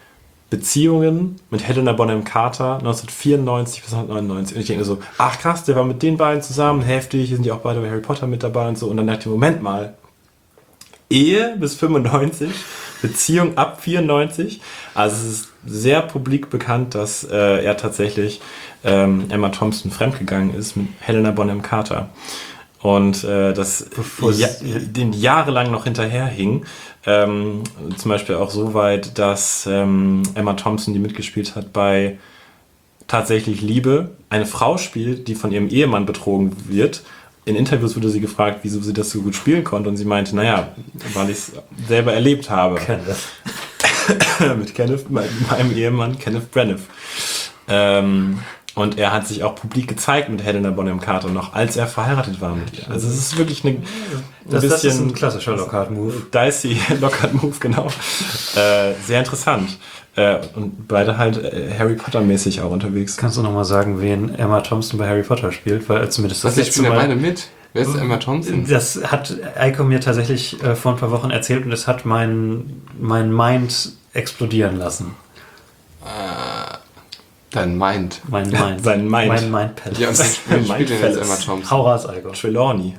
S2: Beziehungen mit Helena Bonham Carter neunzehnhundertvierundneunzig bis neunzehnhundertneunundneunzig. Und ich denke so, ach krass, der war mit den beiden zusammen, heftig, hier sind ja auch beide bei Harry Potter mit dabei und so. Und dann dachte ich, Moment mal, Ehe bis fünfundneunzig, Beziehung ab vierundneunzig. Also es ist sehr publik bekannt, dass äh, er tatsächlich ähm, Emma Thompson fremdgegangen ist mit Helena Bonham Carter. Und äh, das ja, den jahrelang noch hinterherhing. Ähm, zum Beispiel auch so weit, dass ähm, Emma Thompson, die mitgespielt hat bei Tatsächlich Liebe, eine Frau spielt, die von ihrem Ehemann betrogen wird. In Interviews wurde sie gefragt, wieso sie das so gut spielen konnte. Und sie meinte, naja, weil ich es selber erlebt habe. Mit Kenneth, meinem Ehemann Kenneth Branagh. Ähm, und er hat sich auch publik gezeigt mit Helena Bonham Carter noch, als er verheiratet war mit ihr. Also es ist wirklich eine, ein
S3: das,
S2: bisschen...
S3: Das ist ein klassischer Lockhart-Move.
S2: Dicey Lockhart-Move, genau. äh, sehr interessant. Äh, und beide halt äh, Harry Potter-mäßig auch unterwegs.
S3: Kannst du nochmal sagen, wen Emma Thompson bei Harry Potter spielt? Weil zumindest das
S4: Was, ich spiele ja beide mit. Wer ist Emma Thompson?
S3: Das hat Eiko mir tatsächlich äh, vor ein paar Wochen erzählt und es hat mein, mein Mind explodieren lassen.
S4: Äh, dein Mind.
S3: Mein Mind.
S2: Sein Mind.
S3: Mein Mind Palace.
S4: Ja, und wer spielt spielt denn jetzt Emma Thompson?
S3: Hau raus, Eiko.
S2: Trelawney.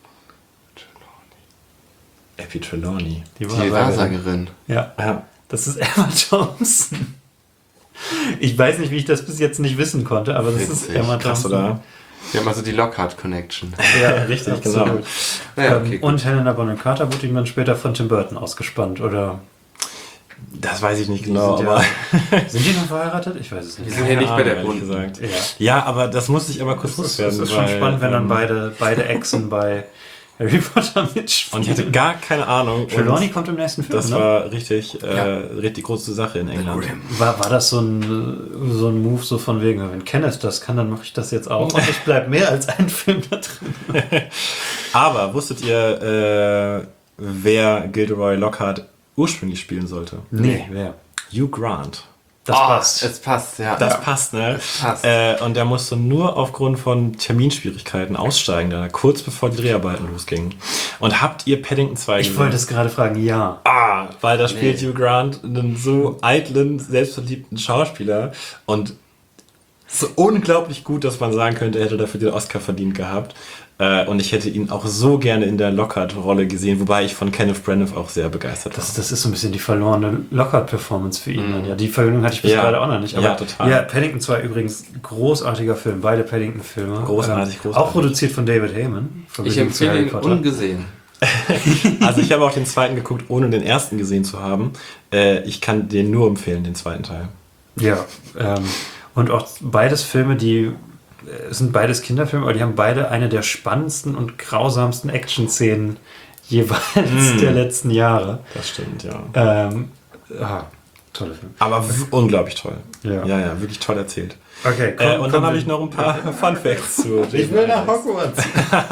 S2: Epi Trelawney.
S3: Die
S4: Die Wahrsagerin.
S3: Ja.
S2: Ja.
S3: Das ist Emma Thompson. Ich weiß nicht, wie ich das bis jetzt nicht wissen konnte, aber das ist
S4: Witzig.
S3: Emma
S2: Krass,
S3: Thompson.
S2: oder?
S4: Wir haben also die Lockhart-Connection.
S3: Ja, richtig,
S2: Absolut.
S3: genau.
S4: Naja,
S3: Ähm,
S4: okay, gut.
S3: und Helena Bonham Carter wurde ihm dann später von Tim Burton ausgespannt, oder?
S2: Das weiß ich nicht genau,
S3: sind,
S2: aber...
S3: ja, sind die noch verheiratet? Ich weiß es nicht.
S4: Wir sind ja nicht bei der
S2: Ahnung, ehrlich
S4: Bunten.
S2: gesagt.
S3: Ja.
S2: Ja, aber das muss ich aber kurz
S3: Das ist, das
S2: loswerden.
S3: ist schon
S2: weil,
S3: spannend, wenn dann
S2: ähm,
S3: beide, beide Exen bei Harry Potter mitspielen.
S2: Und ich hatte gar keine Ahnung.
S3: Trelawney
S2: und
S3: kommt im nächsten Film,
S2: Das
S3: ne?
S2: war richtig, äh,
S4: Ja.
S2: richtig große Sache in England.
S3: War, war das so ein, so ein Move so von wegen, wenn Kenneth das kann, dann mache ich das jetzt auch. Und es bleibt mehr als ein Film da drin.
S2: Aber wusstet ihr, äh, wer Gilderoy Lockhart ursprünglich spielen sollte?
S3: Nee, wer?
S2: Hugh Grant.
S3: Das
S4: Oh,
S3: passt.
S4: Es passt, ja.
S2: Das passt, ne?
S4: passt.
S2: Äh, und der musste nur aufgrund von Terminschwierigkeiten aussteigen, da kurz bevor die Dreharbeiten losgingen. Und habt ihr Paddington zwei
S3: Ich
S2: gesehen?
S3: wollte es gerade fragen, ja.
S2: Ah, weil da spielt
S4: Nee.
S2: Hugh Grant einen so eitlen, selbstverliebten Schauspieler und so unglaublich gut, dass man sagen könnte, er hätte dafür den Oscar verdient gehabt. Äh, und ich hätte ihn auch so gerne in der Lockhart-Rolle gesehen, wobei ich von Kenneth Branagh auch sehr begeistert
S3: Das,
S2: war.
S3: das ist so ein bisschen die verlorene Lockhart-Performance für ihn. Dann, ja. Die Verbindung hatte ich bis
S2: Ja.
S3: gerade auch noch nicht. Aber
S2: Ja, total.
S3: Ja, Paddington zwei übrigens, großartiger Film. Beide Paddington-Filme.
S2: Großartig,
S3: Ähm,
S2: großartig.
S3: Auch produziert von David Heyman.
S4: Ich
S3: Verbindung zu
S4: empfehle
S3: Harry
S4: ihn
S3: Potter.
S4: ungesehen.
S2: Also ich habe auch den zweiten geguckt, ohne den ersten gesehen zu haben. Äh, ich kann den nur empfehlen, den zweiten Teil.
S3: Ja, ähm, und auch beides Filme, die äh, es sind beides Kinderfilme, aber die haben beide eine der spannendsten und grausamsten Action-Szenen jeweils
S2: Mm.
S3: der letzten Jahre.
S2: Das stimmt, ja.
S3: Ähm, ah, tolle Film.
S2: Aber w- unglaublich toll.
S3: Ja.
S2: ja, ja, wirklich toll erzählt.
S3: Okay,
S2: Äh, und dann habe ich noch ein paar Fun Facts zu Jason Isaacs.
S3: Hogwarts.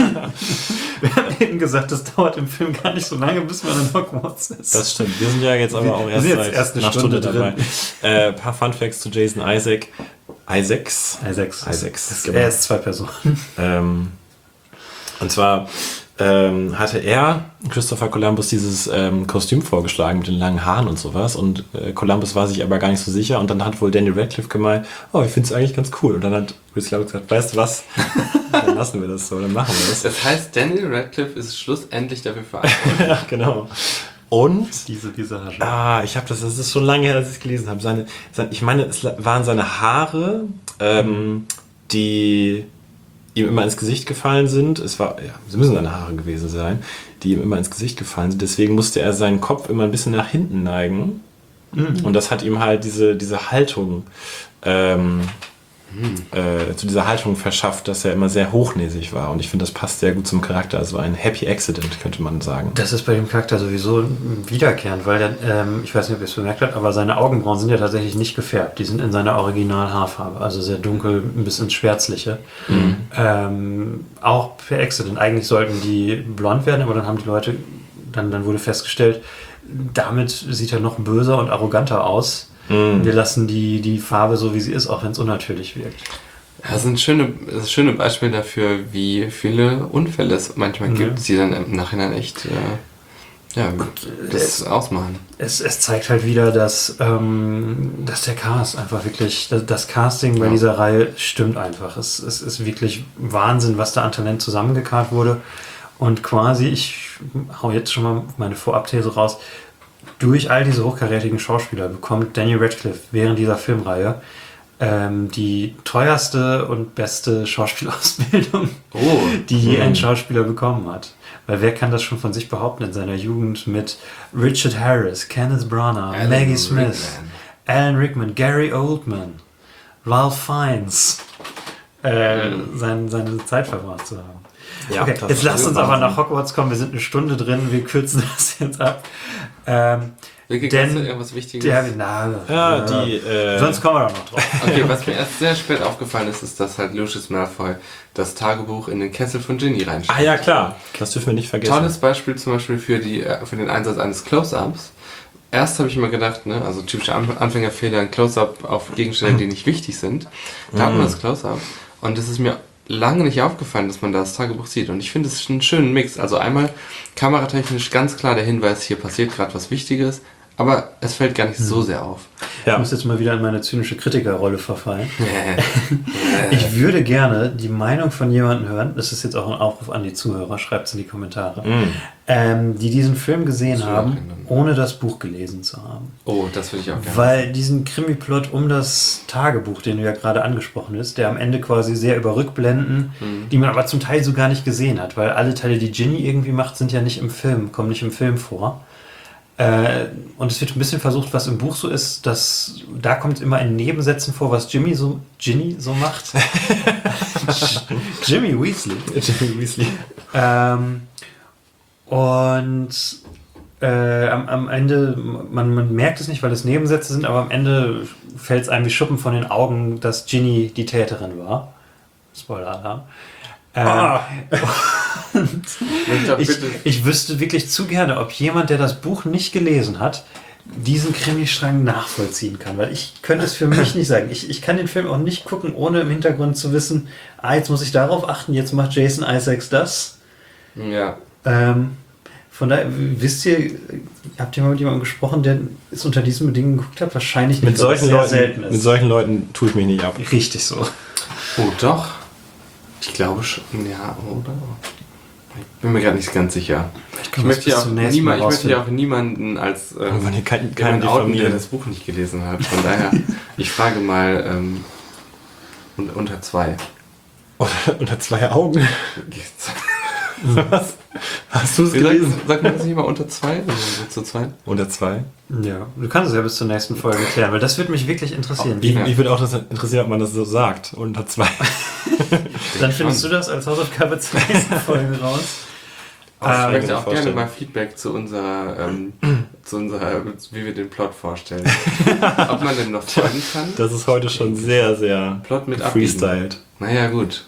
S3: Wir haben eben gesagt, das dauert im Film gar nicht so lange, bis man in Hogwarts ist.
S2: Das stimmt. Wir sind ja jetzt aber
S3: Wir-
S2: auch
S3: wir
S2: erst,
S3: sind jetzt
S2: seit
S3: erst eine
S2: einer
S3: Stunde
S2: Stunde, dabei. Äh, paar Fun Facts zu Jason Isaac. Isaacs.
S3: Isaacs.
S2: Isaacs,
S3: Das,
S2: genau.
S3: Er ist zwei Personen.
S2: Ähm, und zwar ähm, hatte er Christopher Columbus dieses ähm, Kostüm vorgeschlagen mit den langen Haaren und sowas. Und äh, Columbus war sich aber gar nicht so sicher. Und dann hat wohl Daniel Radcliffe gemeint, oh, ich finde es eigentlich ganz cool. Und dann hat Chris Columbus gesagt, weißt du was? Dann lassen wir das so, dann machen wir das.
S4: Das heißt, Daniel Radcliffe ist schlussendlich dafür verantwortlich.
S2: Ja, genau. Und
S3: Diese Visage.
S2: Ah, ich habe das, das ist schon lange her, dass ich es gelesen habe. Seine, seine, ich meine, es waren seine Haare, ähm, die ihm immer ins Gesicht gefallen sind. Es war, ja, es müssen seine Haare gewesen sein, die ihm immer ins Gesicht gefallen sind. Deswegen musste er seinen Kopf immer ein bisschen nach hinten neigen. Und das hat ihm halt diese, diese Haltung, ähm, äh, zu dieser Haltung verschafft, dass er immer sehr hochnäsig war. Und ich finde, das passt sehr gut zum Charakter. Also ein Happy Accident, könnte man sagen.
S3: Das ist bei dem Charakter sowieso wiederkehrend, weil der, ähm, ich weiß nicht, ob ihr es bemerkt habt, aber seine Augenbrauen sind ja tatsächlich nicht gefärbt. Die sind in seiner Original-Haarfarbe, also sehr dunkel, ein bisschen schwärzliche.
S2: Mhm.
S3: Ähm, auch per Accident. Eigentlich sollten die blond werden, aber dann haben die Leute, dann, dann wurde festgestellt, damit sieht er noch böser und arroganter aus.
S2: Mhm.
S3: Wir lassen die, die Farbe so, wie sie ist, auch wenn es unnatürlich wirkt.
S4: Das sind schöne, das ist schöne Beispiele dafür, wie viele Unfälle es manchmal
S3: Ja.
S4: gibt, die dann im Nachhinein echt äh, Ja, das ausmachen.
S3: Es, es zeigt halt wieder, dass, ähm, dass der Cast einfach wirklich, das, das Casting bei
S4: Ja.
S3: dieser Reihe stimmt einfach. Es, es ist wirklich Wahnsinn, was da an Talent zusammengekarrt wurde. Und quasi, ich hau jetzt schon mal meine Vorabthese raus, durch all diese hochkarätigen Schauspieler bekommt Daniel Radcliffe während dieser Filmreihe ähm, die teuerste und beste Schauspielausbildung,
S4: Oh.
S3: die je ein Schauspieler bekommen hat. Weil wer kann das schon von sich behaupten in seiner Jugend mit Richard Harris, Kenneth Branagh,
S4: Alan
S3: Maggie Smith,
S4: Rickman.
S3: Alan Rickman, Gary Oldman, Ralph Fiennes äh,
S4: Mhm.
S3: sein, seine Zeit verbracht zu haben.
S2: Ja,
S3: okay,
S2: das
S3: jetzt
S2: ist
S3: lasst uns
S2: Wahnsinn.
S3: aber nach Hogwarts kommen. Wir sind eine Stunde drin, wir kürzen das jetzt ab. Ähm,
S4: Vicky,
S3: Denn
S4: hast du irgendwas Wichtiges?
S3: der, na,
S2: Ja, die, äh,
S3: sonst kommen wir da noch drauf.
S4: Okay, was mir erst sehr spät aufgefallen ist, ist, dass halt Lucius Malfoy das Tagebuch in den Kessel von Ginny reinschreibt.
S2: Ah ja, klar. Das dürfen wir nicht vergessen.
S4: Tolles Beispiel zum Beispiel für, die, äh, für den Einsatz eines Close-Ups. Erst habe ich immer gedacht, ne, also typischer An- Anfängerfehler, ein Close-Up auf Gegenstände, die nicht wichtig sind. Da hat man das Close-Up. Und es ist mir lange nicht aufgefallen, dass man da das Tagebuch sieht. Und ich finde, es ist einen schönen Mix. Also einmal kameratechnisch ganz klar der Hinweis, hier passiert gerade was Wichtiges. Aber es fällt gar nicht so sehr auf.
S3: Ich
S2: Ja.
S3: muss jetzt mal wieder in meine zynische Kritikerrolle verfallen. Ich würde gerne die Meinung von jemandem hören, das ist jetzt auch ein Aufruf an die Zuhörer, schreibt es in die Kommentare, ähm, die diesen Film gesehen haben,
S4: Zuhörerinnen.
S3: ohne das Buch gelesen zu haben.
S4: Oh, das würde ich auch gerne.
S3: Weil diesen Krimi-Plot um das Tagebuch, den du ja gerade angesprochen hast, der am Ende quasi sehr über Rückblenden, die man aber zum Teil so gar nicht gesehen hat, weil alle Teile, die Ginny irgendwie macht, sind ja nicht im Film, kommen nicht im Film vor. Äh, und es wird ein bisschen versucht, was im Buch so ist, dass da kommt immer in Nebensätzen vor, was Jimmy so, Ginny so macht. Jimmy Weasley.
S2: Jimmy Weasley.
S3: Ähm, und äh, am, am Ende, man, man merkt es nicht, weil es Nebensätze sind, aber am Ende fällt es einem wie Schuppen von den Augen, dass Ginny die Täterin war. Spoiler-Alarm. Ähm,
S2: Ah.
S4: Ich glaub,
S3: ich,
S4: bitte.
S3: ich wüsste wirklich zu gerne, ob jemand, der das Buch nicht gelesen hat, diesen Krimistrang nachvollziehen kann. Weil ich könnte es für mich nicht sagen. Ich, ich kann den Film auch nicht gucken, ohne im Hintergrund zu wissen, ah, jetzt muss ich darauf achten, jetzt macht Jason Isaacs das.
S4: Ja.
S3: Ähm, von daher, wisst ihr, habt ihr mal mit jemandem gesprochen, der es unter diesen Bedingungen geguckt hat? Wahrscheinlich nicht,
S2: Mit
S3: weil es
S2: solchen,
S3: sehr
S2: Leuten,
S3: selten ist.
S2: mit solchen Leuten tue ich mich nicht ab.
S3: Richtig so.
S4: Oh, doch. Ich glaube schon. Ja, oder? Ich bin mir gerade nicht ganz sicher. Ich
S3: können wir
S4: möchte,
S3: das
S4: ja
S3: bis
S4: auch
S3: zum nächsten
S4: niema,
S3: Mal
S4: ich möchte ja auch
S3: rausfinden.
S4: niemanden als ähm,
S2: Aber nee, kein-
S4: jemanden
S2: keinen
S4: outen,
S2: diffamieren.
S4: der das Buch nicht gelesen hat. Von daher, ich frage mal ähm, un- unter zwei.
S2: Unter zwei Augen. Was? Hast du es
S4: Wie sagt,
S2: gelesen?
S4: sagt man das nicht mal unter zwei? Oder so zu zweit?
S2: Unter zwei?
S3: Ja, du kannst es ja bis zur nächsten Folge klären, weil das würde mich wirklich interessieren.
S2: Ich,
S4: Ja.
S2: ich würde auch das interessieren, ob man das so sagt. Unter zwei.
S3: Dann findest du das als Hausaufgabe zur nächsten Folge raus.
S4: Ich
S3: Ähm,
S4: möchte
S2: mir
S4: auch
S2: vorstellen.
S4: gerne mal Feedback zu unserer, ähm, zu unserer, wie wir den Plot vorstellen. Ob man denn noch folgen kann?
S2: Das ist heute schon sehr, sehr
S4: Plot mit abbiegen.
S2: freestyled.
S4: Naja, gut.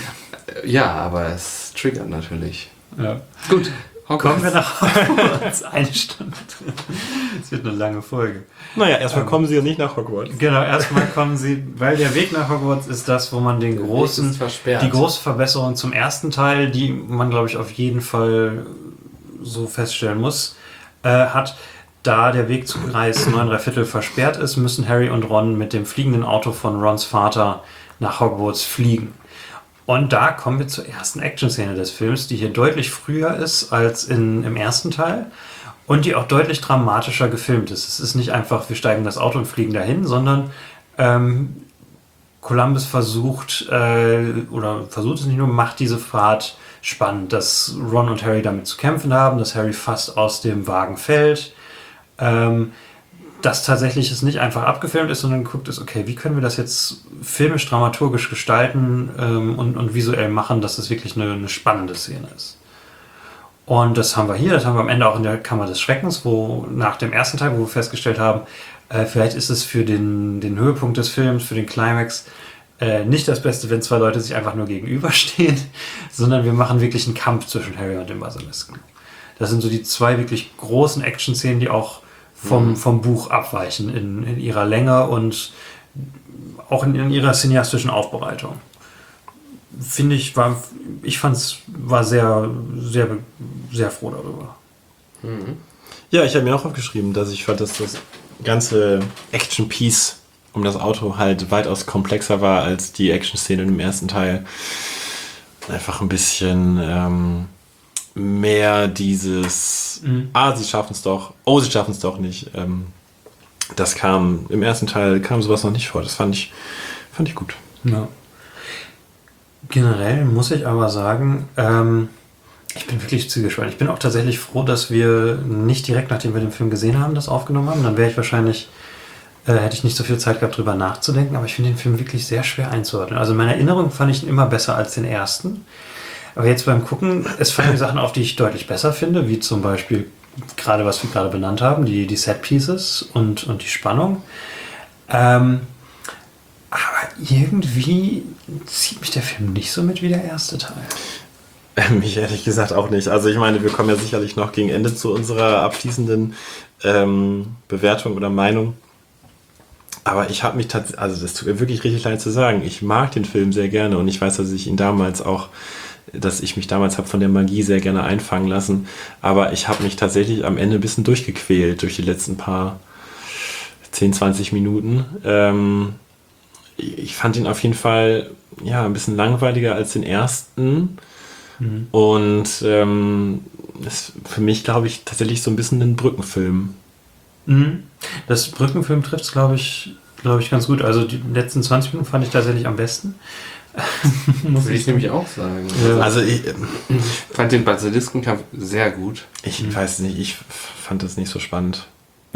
S4: Ja, aber es triggert natürlich.
S3: Ja.
S4: Gut.
S3: Kommen wir nach Hogwarts. Eine Stunde drin. Es wird eine lange Folge.
S2: Naja, erstmal kommen sie ja nicht nach Hogwarts.
S3: Genau, erstmal kommen sie, weil der Weg nach Hogwarts ist das, wo man den
S4: Weg
S3: großen,
S4: ist versperrt.
S3: die große Verbesserung zum ersten Teil, die man, glaube ich, auf jeden Fall so feststellen muss, äh, hat. Da der Weg zu Kreis neun drei Viertel versperrt ist, müssen Harry und Ron mit dem fliegenden Auto von Rons Vater nach Hogwarts fliegen. Und da kommen wir zur ersten Action-Szene des Films, die hier deutlich früher ist als in, im ersten Teil und die auch deutlich dramatischer gefilmt ist. Es ist nicht einfach, wir steigen in das Auto und fliegen dahin, sondern ähm, Columbus versucht, äh, oder versucht es nicht nur, macht diese Fahrt spannend, dass Ron und Harry damit zu kämpfen haben, dass Harry fast aus dem Wagen fällt, ähm, dass tatsächlich es nicht einfach abgefilmt ist, sondern geguckt ist, okay, wie können wir das jetzt filmisch, dramaturgisch gestalten ähm, und, und visuell machen, dass es wirklich eine, eine spannende Szene ist. Und das haben wir hier, das haben wir am Ende auch in der Kammer des Schreckens, wo nach dem ersten Teil, wo wir festgestellt haben, äh, vielleicht ist es für den, den Höhepunkt des Films, für den Climax, äh, nicht das Beste, wenn zwei Leute sich einfach nur gegenüberstehen, sondern wir machen wirklich einen Kampf zwischen Harry und dem Basilisken. Das sind so die zwei wirklich großen Action-Szenen, die auch vom, vom Buch abweichen in, in ihrer Länge und auch in, in ihrer cineastischen Aufbereitung. Finde ich, war, ich fand es, war sehr, sehr, sehr froh darüber.
S2: Ja, ich habe mir auch aufgeschrieben, dass ich fand, dass das ganze Action-Piece um das Auto halt weitaus komplexer war als die Action-Szene im ersten Teil. Einfach ein bisschen ähm, mehr dieses, mhm. ah, sie schaffen es doch, oh, sie schaffen es doch nicht. Ähm, das kam, im ersten Teil kam sowas noch nicht vor. Das fand ich, fand ich gut.
S3: Ja. Generell muss ich aber sagen, ähm, ich bin wirklich zügelgespannt. Ich bin auch tatsächlich froh, dass wir nicht direkt, nachdem wir den Film gesehen haben, das aufgenommen haben. Dann wäre ich wahrscheinlich, äh, hätte ich nicht so viel Zeit gehabt, drüber nachzudenken. Aber ich finde den Film wirklich sehr schwer einzuordnen. Also in meiner Erinnerung fand ich ihn immer besser als den ersten. Aber jetzt beim Gucken, es fallen mir Sachen auf, die ich deutlich besser finde, wie zum Beispiel gerade, was wir gerade benannt haben, die, die Set-Pieces und, und die Spannung. Ähm, aber irgendwie zieht mich der Film nicht so mit wie der erste Teil.
S2: Mich ehrlich gesagt auch nicht. Also ich meine, wir kommen ja sicherlich noch gegen Ende zu unserer abschließenden ähm, Bewertung oder Meinung. Aber ich habe mich tatsächlich, also das tut mir wirklich richtig leid zu sagen, ich mag den Film sehr gerne und ich weiß, dass ich ihn damals auch, dass ich mich damals habe von der Magie sehr gerne einfangen lassen. Aber ich habe mich tatsächlich am Ende ein bisschen durchgequält durch die letzten paar zehn, zwanzig Minuten. Ähm, ich fand ihn auf jeden Fall ja ein bisschen langweiliger als den ersten. Mhm. Und ähm, ist für mich, glaube ich, tatsächlich so ein bisschen ein Brückenfilm.
S3: Mhm. Das Brückenfilm trifft es, glaube ich, glaube ich, ganz gut. Also die letzten zwanzig Minuten fand ich tatsächlich am besten.
S4: Muss ich nämlich auch sagen.
S2: Ja. Also ich
S4: fand den Basiliskenkampf sehr gut.
S2: Ich mhm. weiß nicht, ich fand das nicht so spannend.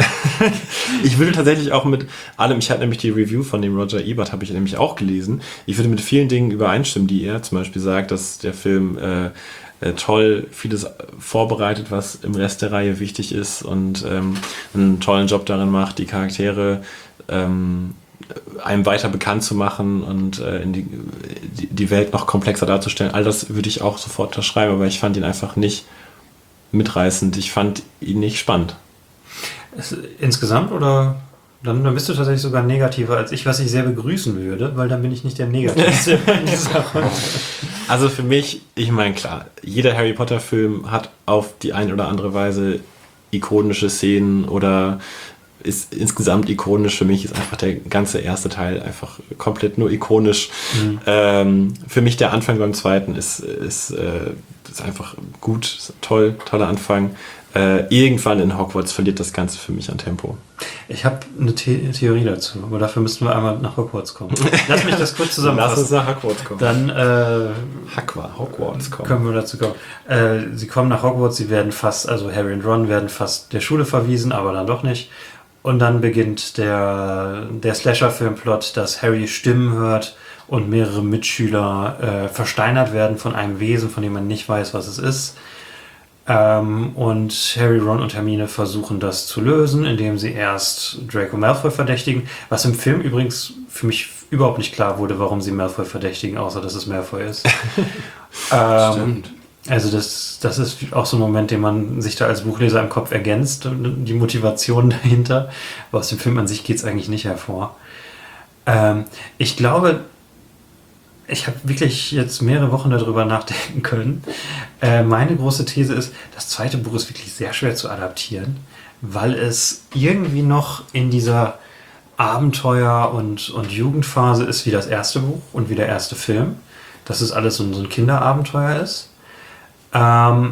S2: Ich würde tatsächlich auch mit allem, ich hatte nämlich die Review von dem Roger Ebert, habe ich nämlich auch gelesen. Ich würde mit vielen Dingen übereinstimmen, die er zum Beispiel sagt, dass der Film äh, äh, toll vieles vorbereitet, was im Rest der Reihe wichtig ist und ähm, einen tollen Job darin macht, die Charaktere ähm, einem weiter bekannt zu machen und äh, in die, die, die Welt noch komplexer darzustellen. All das würde ich auch sofort unterschreiben, aber ich fand ihn einfach nicht mitreißend. Ich fand ihn nicht spannend.
S3: Es, insgesamt oder dann, dann bist du tatsächlich sogar negativer als ich, was ich sehr begrüßen würde, weil dann bin ich nicht der Negativste in dieser Runde.
S2: Also für mich, ich meine klar, jeder Harry Potter Film hat auf die eine oder andere Weise ikonische Szenen oder ist insgesamt ikonisch. Für mich ist einfach der ganze erste Teil einfach komplett nur ikonisch. Mhm. Ähm, für mich der Anfang beim zweiten ist, ist, äh, ist einfach gut, ist toll, toller Anfang. Äh, irgendwann in Hogwarts verliert das Ganze für mich an Tempo.
S3: Ich habe eine The- Theorie dazu, aber dafür müssten wir einmal nach Hogwarts kommen. Lass mich das kurz zusammenfassen.
S2: Lass uns nach Hogwarts kommen.
S3: Dann äh,
S2: Hogwarts, Hogwarts kommen.
S3: Können wir dazu kommen. Äh, sie kommen nach Hogwarts, sie werden fast, also Harry und Ron werden fast der Schule verwiesen, aber dann doch nicht. Und dann beginnt der, der Slasher-Filmplot, dass Harry Stimmen hört und mehrere Mitschüler äh, versteinert werden von einem Wesen, von dem man nicht weiß, was es ist. Ähm, und Harry, Ron und Hermine versuchen das zu lösen, indem sie erst Draco Malfoy verdächtigen, was im Film übrigens für mich überhaupt nicht klar wurde, warum sie Malfoy verdächtigen, außer dass es Malfoy ist. ähm,
S4: Stimmt.
S3: Also das, das ist auch so ein Moment, den man sich da als Buchleser im Kopf ergänzt, die Motivation dahinter. Aber aus dem Film an sich geht es eigentlich nicht hervor. Ähm, ich glaube, ich habe wirklich jetzt mehrere Wochen darüber nachdenken können. Äh, meine große These ist, das zweite Buch ist wirklich sehr schwer zu adaptieren, weil es irgendwie noch in dieser Abenteuer- und, und Jugendphase ist wie das erste Buch und wie der erste Film. Dass es alles so, so ein Kinderabenteuer ist. Ähm,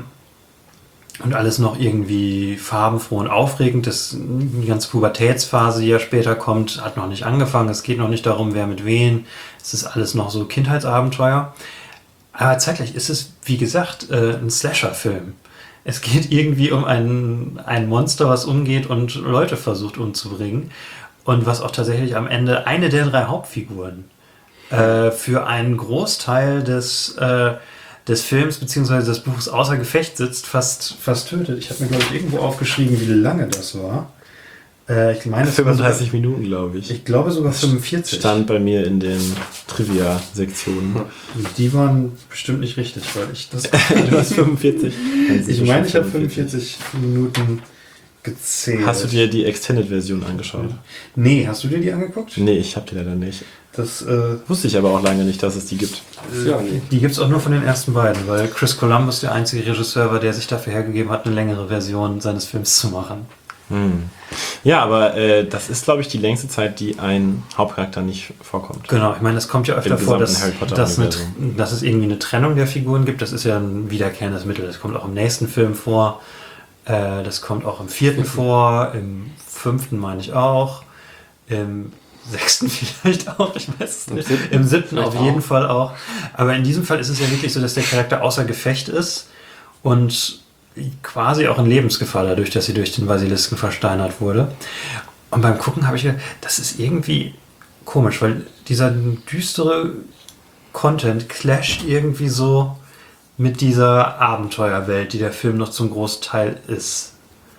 S3: und alles noch irgendwie farbenfroh und aufregend. Das, die ganze Pubertätsphase, die ja später kommt, hat noch nicht angefangen. Es geht noch nicht darum, wer mit wen. Es ist alles noch so Kindheitsabenteuer. Aber zeitgleich ist es, wie gesagt, äh, ein Slasher-Film. Es geht irgendwie um ein, ein Monster, was umgeht und Leute versucht umzubringen. Und was auch tatsächlich am Ende eine der drei Hauptfiguren äh, für einen Großteil des... Äh, des Films bzw. des Buchs außer Gefecht sitzt, fast, fast tötet. Ich habe mir, glaube ich, irgendwo aufgeschrieben, wie lange das war. Äh, ich meine,
S2: fünfunddreißig Minuten, glaube ich.
S3: Ich glaube sogar fünfundvierzig.
S2: Stand bei mir in den Trivia-Sektionen.
S3: Die waren bestimmt nicht richtig, weil ich das...
S2: Du hast fünfundvierzig.
S3: Ich meine, ich habe fünfundvierzig Minuten gezählt.
S2: Hast du dir die Extended-Version angeschaut?
S3: Nee, hast du dir die angeguckt?
S2: Nee, ich hab die leider nicht.
S3: Das, äh,
S2: Wusste ich aber auch lange nicht, dass es die gibt.
S4: Ja, nee.
S3: die gibt es auch nur von den ersten beiden, weil Chris Columbus der einzige Regisseur war, der sich dafür hergegeben hat, eine längere Version seines Films zu machen.
S2: Hm. Ja, aber äh, das ist, glaube ich, die längste Zeit, die ein Hauptcharakter nicht vorkommt.
S3: Genau, ich meine, es kommt ja öfter
S2: Im
S3: vor,
S2: gesamten
S3: dass,
S2: Harry Potter
S3: dass, eine,
S2: Universum.
S3: dass es irgendwie eine Trennung der Figuren gibt. Das ist ja ein wiederkehrendes Mittel. Das kommt auch im nächsten Film vor. Äh, das kommt auch im vierten vor. Im fünften meine ich auch. Im sechsten vielleicht auch. Ich weiß es nicht.
S4: siebten
S3: Im siebten auf
S4: vielleicht
S3: jeden
S4: auch.
S3: Fall auch. Aber in diesem Fall ist es ja wirklich so, dass der Charakter außer Gefecht ist und quasi auch in Lebensgefahr dadurch, dass sie durch den Basilisken versteinert wurde. Und beim Gucken habe ich gedacht, das ist irgendwie komisch, weil dieser düstere Content clasht irgendwie so mit dieser Abenteuerwelt, die der Film noch zum Großteil ist.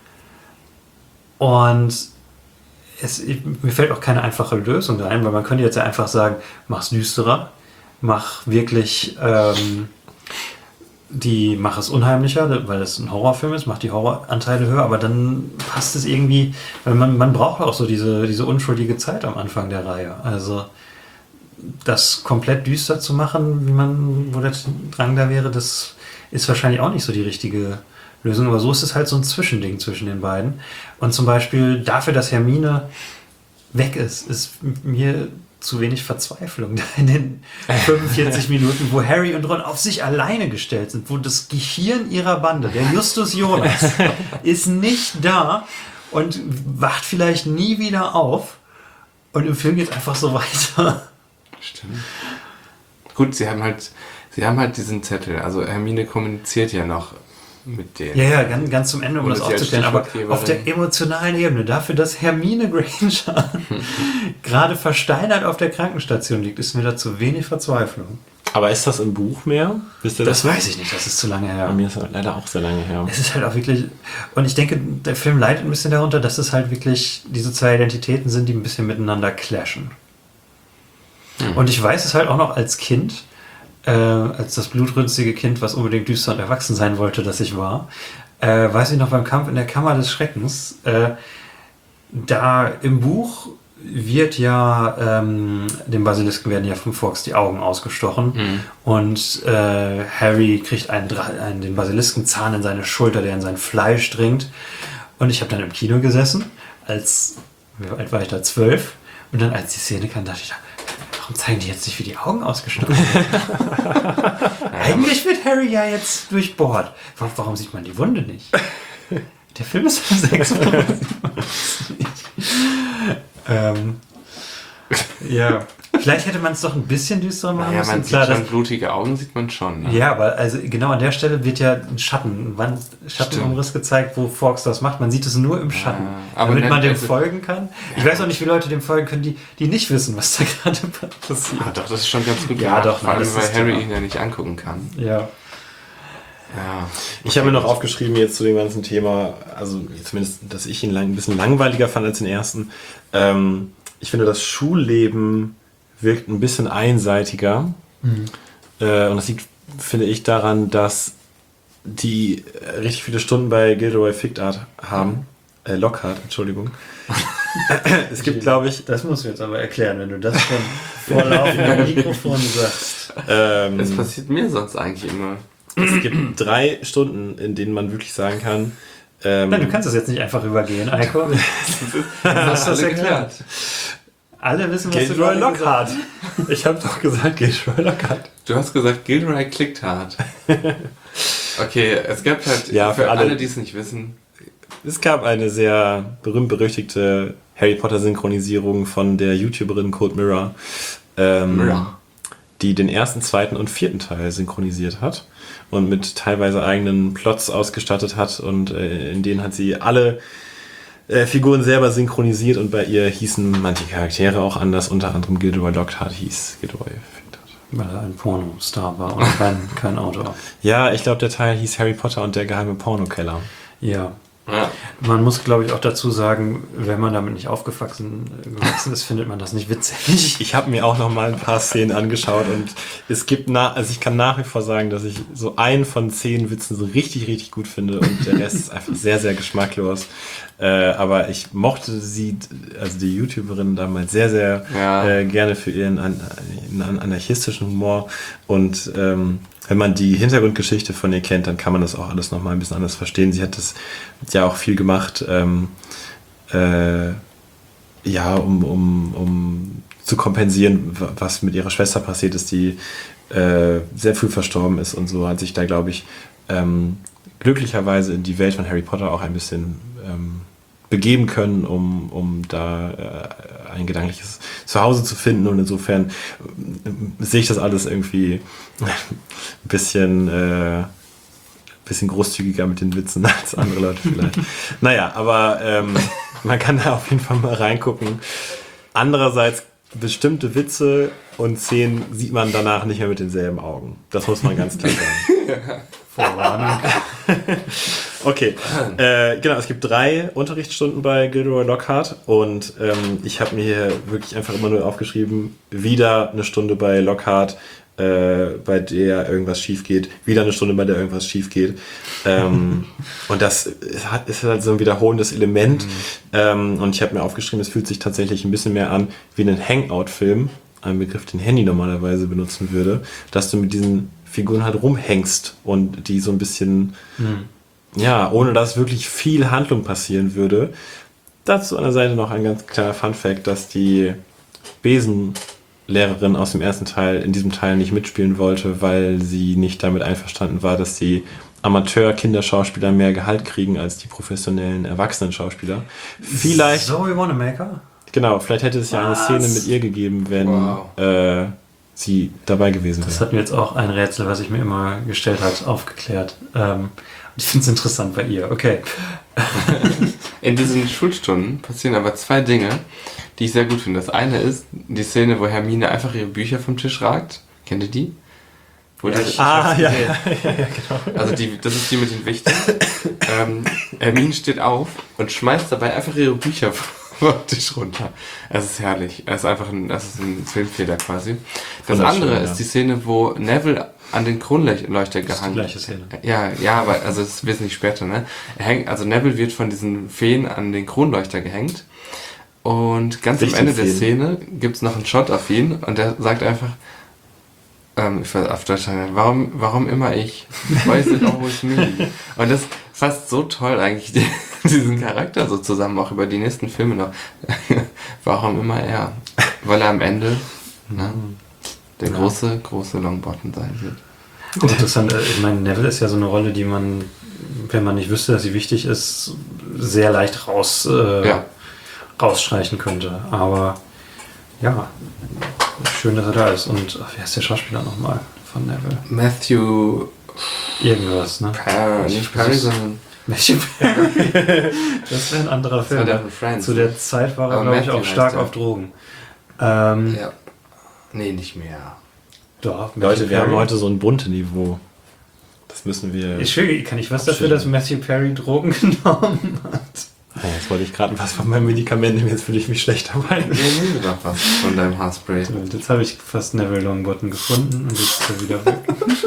S3: Und es, mir fällt auch keine einfache Lösung rein, weil man könnte jetzt ja einfach sagen, mach's düsterer, mach wirklich ähm, die mach es unheimlicher, weil es ein Horrorfilm ist, macht die Horroranteile höher, aber dann passt es irgendwie, weil man, man braucht auch so diese, diese unschuldige Zeit am Anfang der Reihe. Also das komplett düster zu machen, wie man, wo der Drang da wäre, das ist wahrscheinlich auch nicht so die richtige Lösung, aber so ist es halt so ein Zwischending zwischen den beiden. Und zum Beispiel dafür, dass Hermine weg ist, ist mir zu wenig Verzweiflung da in den fünfundvierzig Minuten, wo Harry und Ron auf sich alleine gestellt sind, wo das Gehirn ihrer Bande, der Justus Jonas, ist nicht da und wacht vielleicht nie wieder auf und im Film geht es einfach so weiter.
S4: Stimmt. Gut, sie haben halt, sie haben halt diesen Zettel. Also Hermine kommuniziert ja noch mit denen.
S3: Ja, ja, ganz, ganz zum Ende, um
S4: Und
S3: das
S4: ist ja
S3: aufzustellen. Aber
S4: Stichwortgeberin.
S3: auf der emotionalen Ebene, dafür, dass Hermine Granger gerade versteinert auf der Krankenstation liegt, ist mir da zu wenig Verzweiflung.
S2: Aber ist das im Buch mehr? Wisst ihr
S3: Das
S2: noch?
S3: weiß ich nicht, das ist zu lange her.
S2: Bei mir ist das leider auch sehr lange her.
S3: Es ist halt auch wirklich, und ich denke, der Film leidet ein bisschen darunter, dass es halt wirklich diese zwei Identitäten sind, die ein bisschen miteinander clashen.
S2: Mhm.
S3: Und ich weiß es halt auch noch als Kind, äh, als das blutrünstige Kind, was unbedingt düster und erwachsen sein wollte, dass ich war, äh, weiß ich noch beim Kampf in der Kammer des Schreckens, äh, da im Buch wird ja, ähm, dem Basilisken werden ja von Fawkes die Augen ausgestochen
S4: Mhm.
S3: und äh, Harry kriegt einen, Dra- einen, den Basiliskenzahn in seine Schulter, der in sein Fleisch dringt. Und ich habe dann im Kino gesessen, als, wie alt war ich da, zwölf, und dann als die Szene kam, dachte ich, warum zeigen die jetzt nicht, wie die Augen ausgestochen werden? Eigentlich wird Harry ja jetzt durchbohrt. Wa- Warum sieht man die Wunde nicht? Der Film ist von sechs. ähm, ja, vielleicht hätte man es doch ein bisschen düsterer machen
S4: Ja,
S3: müssen.
S4: man sieht
S3: Klar,
S4: schon
S3: das,
S4: blutige Augen, sieht man schon. Ne?
S3: ja, aber also genau an der Stelle wird ja ein Schatten, ein Wand- Schattenumriss gezeigt, wo Fawkes das macht. Man sieht es nur im Schatten,
S4: Ah, aber
S3: damit
S4: dann-
S3: man dem
S4: also-
S3: folgen kann. Ich weiß auch nicht, wie Leute dem folgen können, die, die nicht wissen, was da gerade passiert.
S4: Ah, doch, das ist schon ganz gut
S3: Ja,
S4: gemacht,
S3: doch,
S4: vor allem,
S3: das
S4: weil
S3: ist
S4: Harry
S3: klar.
S4: ihn ja nicht angucken kann.
S3: Ja.
S4: Ja.
S2: Ich habe mir noch aufgeschrieben jetzt zu dem ganzen Thema, also zumindest, dass ich ihn lang, ein bisschen langweiliger fand als den ersten. Ähm, ich finde, das Schulleben wirkt ein bisschen einseitiger. Äh, und das liegt, finde ich, daran, dass die äh, richtig viele Stunden bei Gilderoy Lockhart haben. Äh, Lockhart, Entschuldigung. Es gibt, glaube ich,
S3: Das musst du jetzt aber erklären, wenn du das schon vor laufendem Mikrofon sagst.
S2: ähm,
S4: Das passiert mir sonst eigentlich immer.
S2: es gibt drei Stunden, in denen man wirklich sagen kann, ähm,
S3: Nein, du kannst das jetzt nicht einfach übergehen, Eiko.
S4: Das
S3: das erklärt. Alle wissen, was du
S2: Gilderoy
S3: gerade gesagt
S2: Lockhart. Ich habe doch gesagt, Gilderoy Lockhart.
S4: Du hast gesagt, Gilderoy klickt hart. Okay, es gab halt,
S2: Ja,
S4: für,
S2: für alle-
S4: alle, die es nicht wissen,
S2: Es gab eine sehr berühmt-berüchtigte Harry Potter-Synchronisierung von der YouTuberin Code Mirror, ähm,
S4: Mirror.
S2: die den ersten, zweiten und vierten Teil synchronisiert hat und mit teilweise eigenen Plots ausgestattet hat und äh, in denen hat sie alle äh, Figuren selber synchronisiert und bei ihr hießen manche Charaktere auch anders, unter anderem Gilderoy Lockhart hieß Gilderoy Lockhart.
S3: Weil er ein Pornostar war und kein, kein Autor.
S2: Ja, ich glaube, der Teil hieß Harry Potter und der geheime Pornokeller.
S3: Ja.
S4: Ja.
S3: Man muss, glaube ich, auch dazu sagen, wenn man damit nicht aufgewachsen gewachsen ist, findet man das nicht witzig.
S2: Ich habe mir auch noch mal ein paar Szenen angeschaut und es gibt, na, also ich kann nach wie vor sagen, dass ich so einen von zehn Witzen so richtig, richtig gut finde und der Rest ist einfach sehr, sehr geschmacklos. Äh, aber ich mochte sie, also die YouTuberin damals sehr, sehr
S4: Ja.
S2: äh, gerne für ihren an, an, anarchistischen Humor und ähm, wenn man die Hintergrundgeschichte von ihr kennt, dann kann man das auch alles nochmal ein bisschen anders verstehen. Sie hat das ja auch viel gemacht, ähm, äh, ja, um, um, um zu kompensieren, was mit ihrer Schwester passiert ist, die äh, sehr früh verstorben ist und so hat sich da, glaube ich, ähm, glücklicherweise in die Welt von Harry Potter auch ein bisschen ähm, begeben können, um, um da äh, ein gedankliches Zuhause zu finden und insofern äh, sehe ich das alles irgendwie ein bisschen, äh, bisschen großzügiger mit den Witzen als andere Leute vielleicht. Naja, aber ähm, man kann da auf jeden Fall mal reingucken. Andererseits bestimmte Witze und Szenen sieht man danach nicht mehr mit denselben Augen. Das muss man ganz klar sagen.
S3: Vorwarnung.
S2: Okay, äh, genau, es gibt drei Unterrichtsstunden bei Gilderoy Lockhart und ähm, ich habe mir hier wirklich einfach immer nur aufgeschrieben, wieder eine Stunde bei Lockhart, äh, bei der irgendwas schief geht, wieder eine Stunde, bei der irgendwas schief geht. Ähm, und das ist halt, ist halt so ein wiederholendes Element. Mhm. Ähm, und ich habe mir aufgeschrieben, es fühlt sich tatsächlich ein bisschen mehr an wie ein Hangout-Film, ein Begriff, den Handy normalerweise benutzen würde, dass du mit diesen Figuren halt rumhängst und die so ein bisschen, mhm. ja, ohne dass wirklich viel Handlung passieren würde. Dazu an der Seite noch ein ganz kleiner Funfact, dass die Besenlehrerin aus dem ersten Teil in diesem Teil nicht mitspielen wollte, weil sie nicht damit einverstanden war, dass die Amateur-Kinderschauspieler mehr Gehalt kriegen als die professionellen Erwachsenen-Schauspieler. Vielleicht...
S3: Zoe Wanamaker?
S2: Genau, vielleicht hätte es ja eine
S3: Was?
S2: Szene mit ihr gegeben, wenn
S4: Wow.
S2: äh, sie dabei gewesen
S3: Das
S2: wäre.
S3: hat mir jetzt auch ein Rätsel, was ich mir immer gestellt habe, aufgeklärt. Ähm, ich finde es interessant bei ihr. Okay.
S4: In diesen Schulstunden passieren aber zwei Dinge, die ich sehr gut finde. Das eine ist die Szene, wo Hermine einfach ihre Bücher vom Tisch ragt. Kennt ihr die? Wo
S3: Ja,
S4: die-
S3: ich-
S2: Ah, ja,
S3: gesehen.
S2: ja, ja, genau.
S4: Also die, das ist die mit den Wichteln. ähm, Hermine steht auf und schmeißt dabei einfach ihre Bücher vom Tisch runter. Es ist herrlich. Es ist einfach ein, das ist ein Filmfehler quasi. Das
S2: Wunderschön,
S4: andere
S2: ja.
S4: ist die Szene, wo Neville an den Kronleuchter
S3: Das ist die
S4: gehangen
S3: gleiche Szene.
S4: Ja, ja, aber also das ist wesentlich später, ne? Er hängt, also Neville wird von diesen Feen an den Kronleuchter gehängt. Und ganz am
S2: Richtig
S4: Ende der
S2: Feen.
S4: Szene gibt's noch einen Shot auf ihn und der sagt einfach, ähm, ich weiß auf Deutsch sagen, warum, warum immer ich? Why is it always me? Und das fasst so toll eigentlich die, diesen Charakter so zusammen, auch über die nächsten Filme noch. Warum immer er? Weil er am Ende ne, der
S3: Ja.
S4: große, große Longbottom sein wird.
S3: Interessant. äh, Ich meine, Neville ist ja so eine Rolle, die man, wenn man nicht wüsste, dass sie wichtig ist, sehr leicht raus, äh,
S4: Ja.
S3: rausstreichen könnte. Aber ja, schön, dass er da ist. Und ach, wer ist der Schauspieler nochmal von Neville?
S4: Matthew
S3: Irgendwas, ne?
S4: Perry, nicht Perry, sondern
S3: Matthew Perry. Das wäre ein anderer
S4: das war
S3: Film.
S4: der von Friends.
S3: Zu der Zeit war er,
S4: Aber
S3: glaube ich,
S4: Matthew
S3: auch stark
S4: heißt er.
S3: auf Drogen. Ähm,
S4: Ja. Nee, nicht mehr.
S3: Doch,
S2: Leute,
S3: Matthew
S2: wir haben
S3: Perry.
S2: heute so ein bunte Niveau. Das müssen wir...
S3: Ich will, kann ich was dafür, dass Matthew Perry Drogen genommen hat?
S2: Ah, jetzt wollte ich gerade was von meinem Medikament nehmen, jetzt fühle ich mich schlecht dabei.
S4: Ja, nimm mir doch was von deinem Haarspray.
S3: Und jetzt habe ich fast Neville Longbottom gefunden und jetzt ist er wieder weg.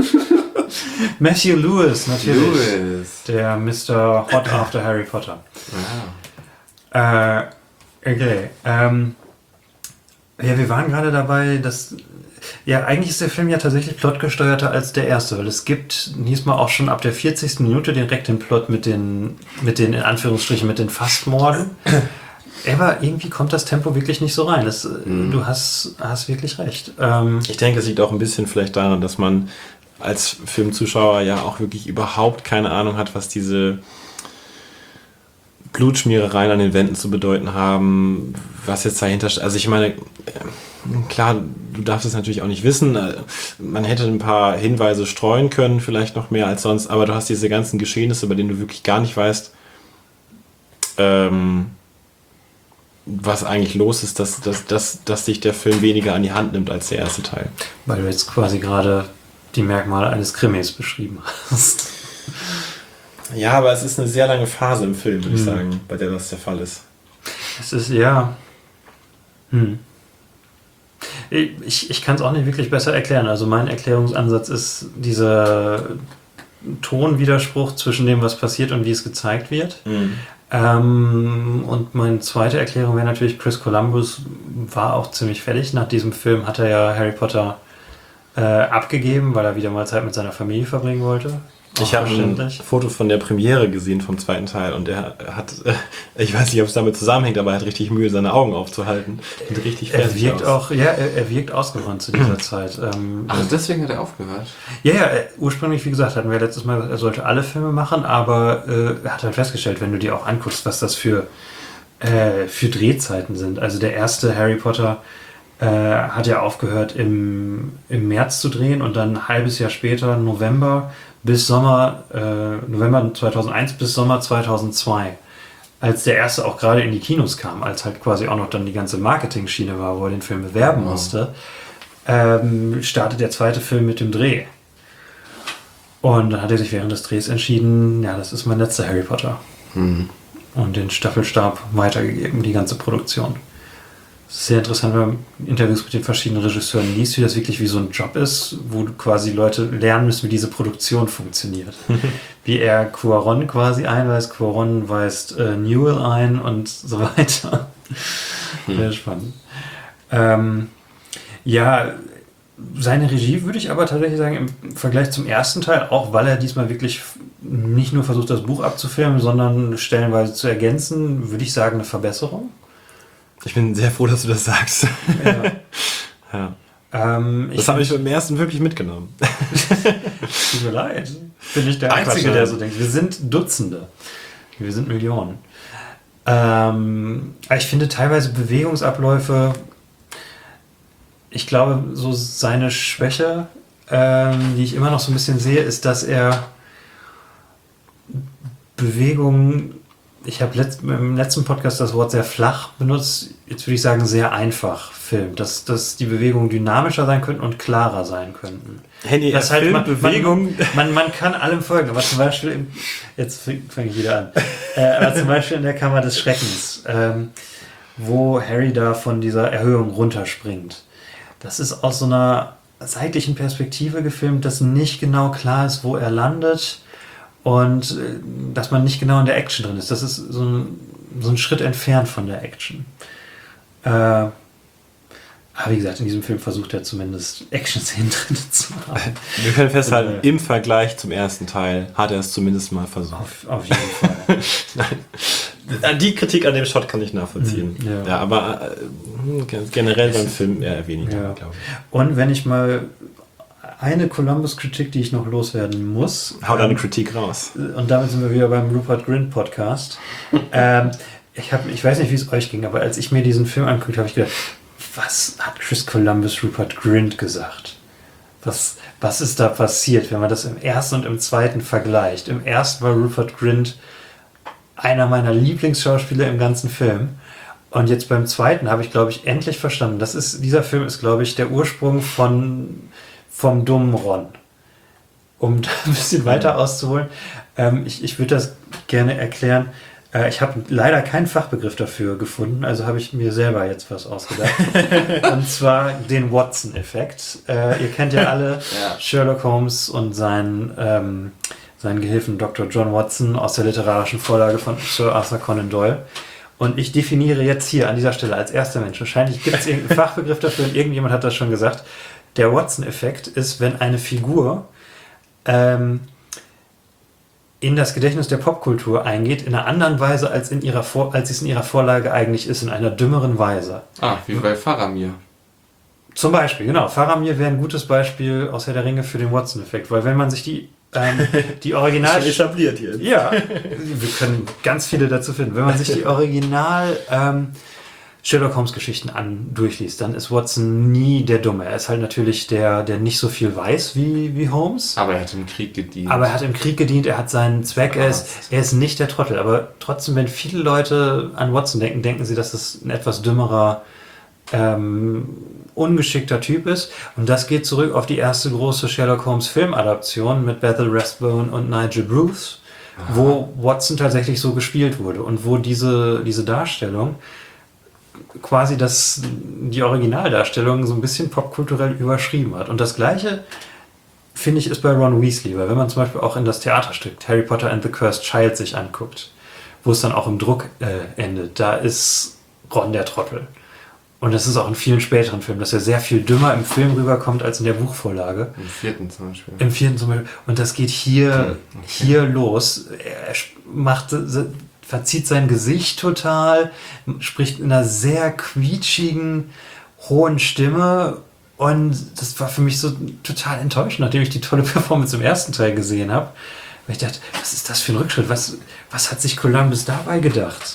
S3: Matthew Lewis, natürlich.
S4: Louis.
S3: Der Mister Hot After Harry Potter.
S4: Wow.
S3: Äh, okay. Ähm, ja, wir waren gerade dabei, dass. Ja, eigentlich ist der Film ja tatsächlich plotgesteuerter als der erste, weil es gibt diesmal auch schon ab der vierzigsten Minute direkt den Plot mit den, mit den, in Anführungsstrichen, mit den Fastmorden. Aber irgendwie kommt das Tempo wirklich nicht so rein. Das,
S4: Mhm.
S3: Du hast, hast wirklich recht. Ähm,
S2: Ich denke, es liegt auch ein bisschen vielleicht daran, dass man als Filmzuschauer ja auch wirklich überhaupt keine Ahnung hat, was diese Blutschmierereien an den Wänden zu bedeuten haben, was jetzt dahinter steht. Also ich meine, äh, klar, du darfst es natürlich auch nicht wissen. Äh, Man hätte ein paar Hinweise streuen können, vielleicht noch mehr als sonst, aber du hast diese ganzen Geschehnisse, bei denen du wirklich gar nicht weißt, ähm, was eigentlich los ist, dass, dass, dass, dass sich der Film weniger an die Hand nimmt als der erste Teil.
S3: weil du jetzt quasi gerade die Merkmale eines Krimis beschrieben hast.
S2: Ja, aber es ist eine sehr lange Phase im Film, würde ich
S3: Hm.
S2: sagen, bei der das der Fall ist.
S3: Es ist, ja. Hm. Ich, ich kann es auch nicht wirklich besser erklären. Also mein Erklärungsansatz ist dieser Tonwiderspruch zwischen dem, was passiert und wie es gezeigt wird.
S2: Mhm.
S3: Ähm, und meine zweite Erklärung wäre natürlich, Chris Columbus war auch ziemlich fertig. Nach diesem Film hat er ja Harry Potter äh, abgegeben, weil er wieder mal Zeit mit seiner Familie verbringen wollte.
S2: Ich habe ein
S3: Verständlich.
S2: Foto von der Premiere gesehen vom zweiten Teil und er hat, äh, ich weiß nicht, ob es damit zusammenhängt, aber er hat richtig Mühe, seine Augen aufzuhalten. Sieht richtig
S3: Er
S2: fertig
S3: wirkt
S2: aus.
S3: auch, ja, er, er wirkt ausgebrannt zu dieser Zeit. Ähm,
S4: Ach, deswegen hat er aufgehört.
S3: Ja, ja, äh, ursprünglich, wie gesagt, hatten wir letztes Mal gesagt, er sollte alle Filme machen, aber äh, er hat halt festgestellt, wenn du dir auch anguckst, was das für, äh, für Drehzeiten sind. Also der erste Harry Potter äh, hat ja aufgehört im, im März zu drehen und dann ein halbes Jahr später, November bis Sommer, äh, November zweitausendeins bis Sommer zweitausendzwei. Als der erste auch gerade in die Kinos kam, als halt quasi auch noch dann die ganze Marketing-Schiene war, wo er den Film bewerben musste, ähm, startet der zweite Film mit dem Dreh. Und dann hat er sich während des Drehs entschieden, ja, das ist mein letzter Harry Potter.
S4: Hm.
S3: Und den Staffelstab weitergegeben, die ganze Produktion. Es ist sehr interessant, wenn man Interviews mit den verschiedenen Regisseuren liest, wie das wirklich wie so ein Job ist, wo quasi Leute lernen müssen, wie diese Produktion funktioniert. Wie er Cuarón quasi einweist, Cuarón weist äh, Newell ein und so weiter. Sehr spannend. Ähm, ja, seine Regie würde ich aber tatsächlich sagen, im Vergleich zum ersten Teil, auch weil er diesmal wirklich nicht nur versucht, das Buch abzufilmen, sondern stellenweise zu ergänzen, würde ich sagen, eine Verbesserung.
S2: Ich bin sehr froh, dass du das sagst.
S3: Ja.
S2: Ja.
S3: Ähm, ich
S2: Das habe ich beim ersten wirklich mitgenommen.
S3: Tut mir leid. Bin ich der
S2: Einzige.
S3: Einzige, der so denkt. Wir sind Dutzende. Wir sind Millionen. Ähm, aber ich finde teilweise Bewegungsabläufe, ich glaube, so seine Schwäche, ähm, die ich immer noch so ein bisschen sehe, ist, dass er Bewegungen, ich habe letzt, im letzten Podcast das Wort sehr flach benutzt, jetzt würde ich sagen sehr einfach filmt, dass, dass die Bewegungen dynamischer sein könnten und klarer sein könnten.
S2: Handy,
S3: Das
S2: er
S3: halt
S2: filmt
S3: man,
S2: Bewegung.
S3: Man, man, man kann allem folgen, aber zum Beispiel, im, jetzt fange ich wieder an, äh, aber zum Beispiel in der Kammer des Schreckens, ähm, wo Harry da von dieser Erhöhung runterspringt. Das ist aus so einer seitlichen Perspektive gefilmt, dass nicht genau klar ist, wo er landet und äh, dass man nicht genau in der Action drin ist. Das ist so ein, so ein Schritt entfernt von der Action. Äh, aber wie gesagt, in diesem Film versucht er zumindest Action-Szenen drin zu haben.
S2: Wir können festhalten,
S3: Äh.
S2: im Vergleich zum ersten Teil hat er es zumindest mal versucht.
S3: Auf, auf jeden Fall.
S2: Nein. Die Kritik an dem Shot kann ich nachvollziehen.
S3: Mhm, ja.
S2: Ja, aber äh, generell beim Film eher weniger,
S3: Ja.
S2: glaube ich.
S3: Und wenn ich mal eine Columbus-Kritik, die ich noch loswerden muss.
S2: Hau deine
S3: ähm,
S2: Kritik raus.
S3: Und damit sind wir wieder beim Rupert Grint Podcast. ähm, ich, hab, ich weiß nicht, wie es euch ging, aber als ich mir diesen Film anguckte, habe ich gedacht, was hat Chris Columbus Rupert Grint gesagt? Was, was ist da passiert, wenn man das im ersten und im zweiten vergleicht? Im ersten war Rupert Grint einer meiner Lieblingsschauspieler im ganzen Film. Und jetzt beim zweiten habe ich, glaube ich, endlich verstanden. Das ist, dieser Film ist, glaube ich, der Ursprung von, vom dummen Ron. Um da ein bisschen weiter auszuholen. Ähm, ich ich würde das gerne erklären. Äh, ich habe leider keinen Fachbegriff dafür gefunden, also habe ich mir selber jetzt was ausgedacht. Und zwar den Watson-Effekt. Äh, ihr kennt ja alle
S4: Ja.
S3: Sherlock Holmes und seinen, ähm, seinen Gehilfen Doktor John Watson aus der literarischen Vorlage von Sir Arthur Conan Doyle. Und ich definiere jetzt hier an dieser Stelle als erster Mensch, wahrscheinlich gibt es irgendeinen Fachbegriff dafür und irgendjemand hat das schon gesagt, der Watson-Effekt ist, wenn eine Figur ähm, in das Gedächtnis der Popkultur eingeht, in einer anderen Weise, als, in ihrer Vor- als es in ihrer Vorlage eigentlich ist, in einer dümmeren Weise.
S4: Ah, wie bei Faramir.
S3: Zum Beispiel, genau. Faramir wäre ein gutes Beispiel aus Herr der Ringe für den Watson-Effekt, weil wenn man sich die, ähm, die Original...
S2: etabliert hier.
S3: Ja, wir können ganz viele dazu finden. Wenn man sich die Original ähm, Sherlock Holmes Geschichten an durchliest, dann ist Watson nie der Dumme. Er ist halt natürlich der, der nicht so viel weiß wie, wie Holmes.
S4: Aber er hat im Krieg gedient.
S3: Aber er hat im Krieg gedient, er hat seinen Zweck, er ist, er ist nicht der Trottel. Aber trotzdem, wenn viele Leute an Watson denken, denken sie, dass das ein etwas dümmerer, ähm, ungeschickter Typ ist. Und das geht zurück auf die erste große Sherlock Holmes Filmadaption mit Bethel Rathbone und Nigel Bruce wo Watson tatsächlich so gespielt wurde und wo diese, diese Darstellung quasi das, die Originaldarstellung so ein bisschen popkulturell überschrieben hat. Und das Gleiche, finde ich, ist bei Ron Weasley, weil wenn man zum Beispiel auch in das Theaterstück Harry Potter and the Cursed Child sich anguckt, wo es dann auch im Druck äh, endet, da ist Ron der Trottel. Und das ist auch in vielen späteren Filmen, dass er sehr viel dümmer im Film rüberkommt als in der Buchvorlage.
S4: Im vierten zum Beispiel.
S3: Im vierten zum Beispiel. Und das geht hier,
S4: Okay.
S3: hier los. Er macht, verzieht sein Gesicht total, spricht in einer sehr quietschigen, hohen Stimme. Und das war für mich so total enttäuschend, nachdem ich die tolle Performance im ersten Teil gesehen habe. Weil ich dachte, was ist das für ein Rückschritt? Was, was hat sich Columbus dabei gedacht?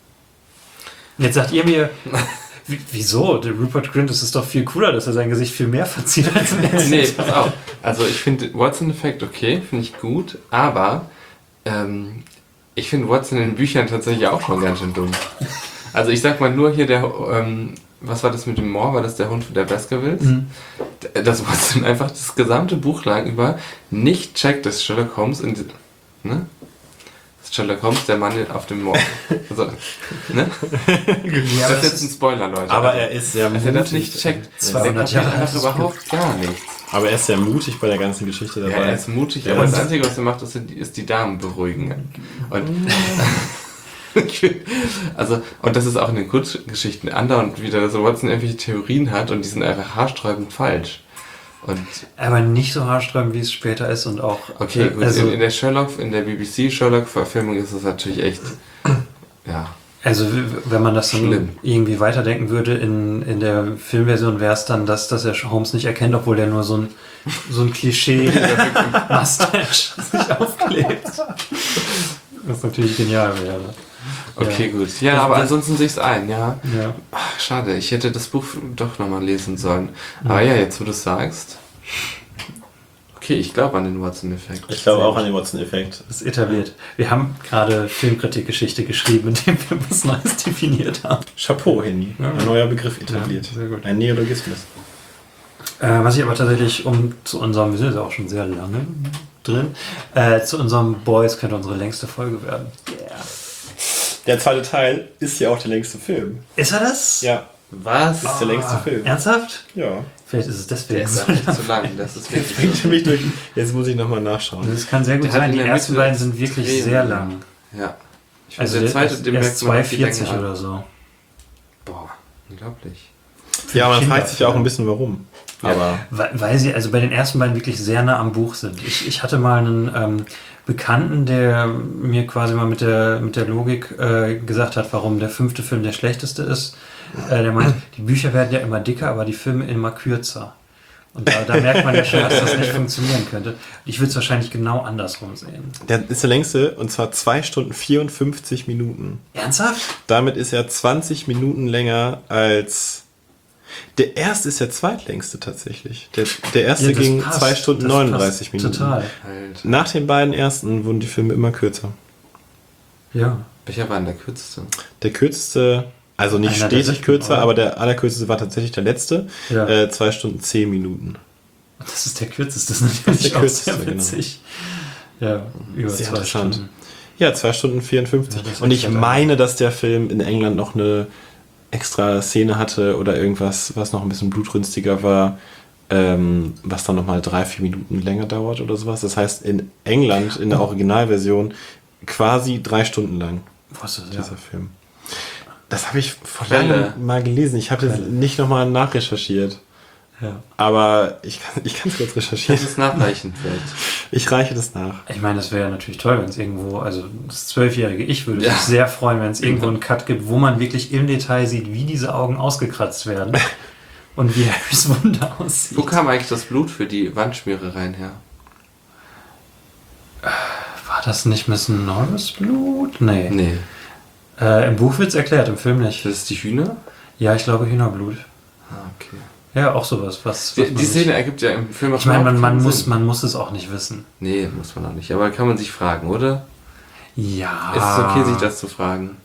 S3: Und jetzt sagt ihr mir, w- wieso? Der Rupert Grint, das ist doch viel cooler, dass er sein Gesicht viel mehr verzieht als im ersten
S4: Nee,
S3: Teil.
S4: pass auf. Also ich finde Watson-Effekt okay, finde ich gut, aber ähm, ich finde Watson in den Büchern tatsächlich auch schon ganz schön dumm. Also ich sag mal nur hier der, ähm, was war das mit dem Moor? War das der Hund der Baskervilles?
S3: Mhm.
S4: D- Dass Watson einfach das gesamte Buch lang über nicht checkt, dass Sherlock Holmes in die, ne? Dass Sherlock Holmes der Mann auf dem Moor. Also, ne?
S3: Ja,
S4: Das
S3: aber
S4: ist jetzt ein Spoiler, Leute.
S2: Aber er ist sehr
S4: Dass er das
S2: mutig.
S4: nicht checkt.
S3: zweihundert
S4: der
S3: Jahre
S4: kapiert
S3: altes
S4: einfach überhaupt gar nichts.
S2: Aber er ist sehr mutig bei der ganzen Geschichte
S4: Ja,
S2: dabei.
S4: er ist mutig,
S2: Ja,
S4: aber
S2: und-
S4: das Einzige, was er macht, ist, ist die Damen beruhigen. Und, ich find- also, und das ist auch in den Kurzgeschichten andauernd wieder, dass Watson irgendwelche Theorien hat und die sind einfach haarsträubend falsch. Und
S3: aber nicht so haarsträubend, wie es später ist und auch.
S4: okay, gut,
S3: also,
S4: in, in der Sherlock, in der B B C Sherlock-Verfilmung ist das natürlich echt, ja.
S3: Also w- wenn man das dann
S4: Schlimm.
S3: irgendwie weiterdenken würde, in, in der Filmversion wäre es dann das, dass er Holmes nicht erkennt, obwohl der nur so ein, so ein Klischee-Mustache sich aufklebt. Was natürlich genial wäre.
S4: Okay,
S3: Ja.
S4: gut. Ja,
S3: Das-
S4: aber
S3: das-
S4: ansonsten sehe ich es ein, ja.
S3: Ja.
S4: Ach, schade, ich hätte das Buch doch nochmal lesen sollen. Aber ja, jetzt wo du es sagst. Okay, ich glaube an den Watson-Effekt.
S2: Ich glaube auch an den Watson-Effekt.
S3: Das ist etabliert. Wir haben gerade Filmkritikgeschichte geschrieben, indem wir was Neues definiert haben.
S2: Chapeau, Henny.
S3: Ja.
S2: Ein neuer Begriff etabliert.
S3: Ja, sehr gut.
S2: Ein Neologismus.
S3: Äh, was ich aber tatsächlich, um zu unserem, wir sind ja auch schon sehr lange drin, äh, zu unserem Boys könnte unsere längste Folge werden.
S2: Der zweite Teil ist ja auch der längste Film.
S3: Ist er das?
S2: Ja,
S4: Was?
S2: das ist der längste Film.
S3: Ernsthaft?
S2: Ja.
S3: Vielleicht ist es
S4: Der
S3: deswegen
S4: ist
S3: so
S4: einfach
S3: lang.
S4: zu lang. Das ist
S2: Jetzt
S4: wirklich
S2: bringt er mich durch. Jetzt muss ich nochmal nachschauen.
S3: Das kann sehr gut
S4: Der hat
S3: sein.
S4: in
S3: Die
S4: der
S3: ersten
S4: Mitte
S3: beiden sind wirklich
S4: extrem
S3: sehr
S4: lang.
S3: lang.
S4: Ja. Ich
S3: Also
S4: finde, der zweite,
S3: erst,
S4: den
S3: erst
S4: merkt man auch die
S3: zwei vierzig
S4: Länge an.
S3: oder so.
S4: Boah, unglaublich.
S2: Ja, man
S3: Kinder-
S2: fragt sich ja auch ein bisschen warum. Aber
S3: Weil, weil sie also bei den ersten beiden wirklich sehr nah am Buch sind. Ich, ich hatte mal einen ähm, Bekannten, der mir quasi mal mit der, mit der Logik äh, gesagt hat, warum der fünfte Film der schlechteste ist. Äh, der meint, die Bücher werden ja immer dicker, aber die Filme immer kürzer. Und da, da merkt man ja schon, dass das nicht funktionieren könnte. Ich würde es wahrscheinlich genau andersrum sehen.
S2: der ist der längste und zwar zwei Stunden vierundfünfzig Minuten.
S3: Ernsthaft?
S2: Damit ist er zwanzig Minuten länger als... Der erste ist der zweitlängste tatsächlich. Der, der erste
S3: Ja, das
S2: ging
S3: passt.
S2: zwei Stunden
S3: Das
S2: neununddreißig
S3: passt
S2: Minuten.
S3: Total.
S4: Halt.
S2: Nach den beiden ersten wurden die Filme immer kürzer.
S3: Ja.
S4: Welcher war denn der kürzeste?
S2: Der kürzeste, also nicht
S3: Einer der
S2: stetig
S3: siebten,
S2: kürzer,
S3: oder?
S2: aber der allerkürzeste war tatsächlich der letzte.
S3: Ja.
S2: Äh, zwei Stunden zehn Minuten.
S3: Das ist der kürzeste, das ist natürlich
S2: Der
S3: auch
S2: kürzeste,
S3: sehr
S2: genau.
S3: witzig. Ja, über
S2: Sehr
S3: zwei
S2: interessant.
S3: Stunden.
S2: Ja, zwei Stunden vierundfünfzig.
S3: Ja, das
S2: Und ich
S3: erklärt
S2: meine, dass der Film in England noch eine extra Szene hatte oder irgendwas, was noch ein bisschen blutrünstiger war, ähm, was dann nochmal drei, vier Minuten länger dauert oder sowas. Das heißt, in England, in der Originalversion, quasi drei Stunden lang,
S3: Was ist das?
S2: dieser Film. Das habe ich vor
S4: Quelle.
S2: langem mal gelesen. Ich habe das
S3: Quelle.
S2: nicht nochmal nachrecherchiert.
S3: Ja.
S2: Aber ich kann ich kann es kurz
S4: Das
S2: recherchieren.
S4: ist nachreichen vielleicht.
S2: Ich reiche das nach.
S3: Ich meine, das wäre ja natürlich toll, wenn es irgendwo, also das zwölfjährige Ich würde
S4: Ja.
S3: sich sehr freuen, wenn es irgendwo einen Cut gibt, wo man wirklich im Detail sieht, wie diese Augen ausgekratzt werden und wie Harrys Wunde aussieht.
S4: Wo kam eigentlich das Blut für die Wandschmierereien her?
S3: War das nicht Miss Norris Blut? Nee.
S4: Nee.
S3: Äh, Im Buch wird es erklärt, im Film nicht.
S4: Das ist die Hühner?
S3: Ja, ich glaube Hühnerblut.
S4: Ah, okay.
S3: Ja, auch sowas. Was, was
S4: Die,
S3: man
S4: die
S3: nicht-
S4: Szene ergibt ja im Film auch
S3: Ich meine, man,
S4: überhaupt
S3: man,
S4: keinen
S3: muss,
S4: Sinn.
S3: man muss es auch nicht wissen.
S4: Nee, muss man auch nicht. Aber kann man sich fragen, oder?
S3: Ja.
S4: Es ist okay, sich das zu fragen.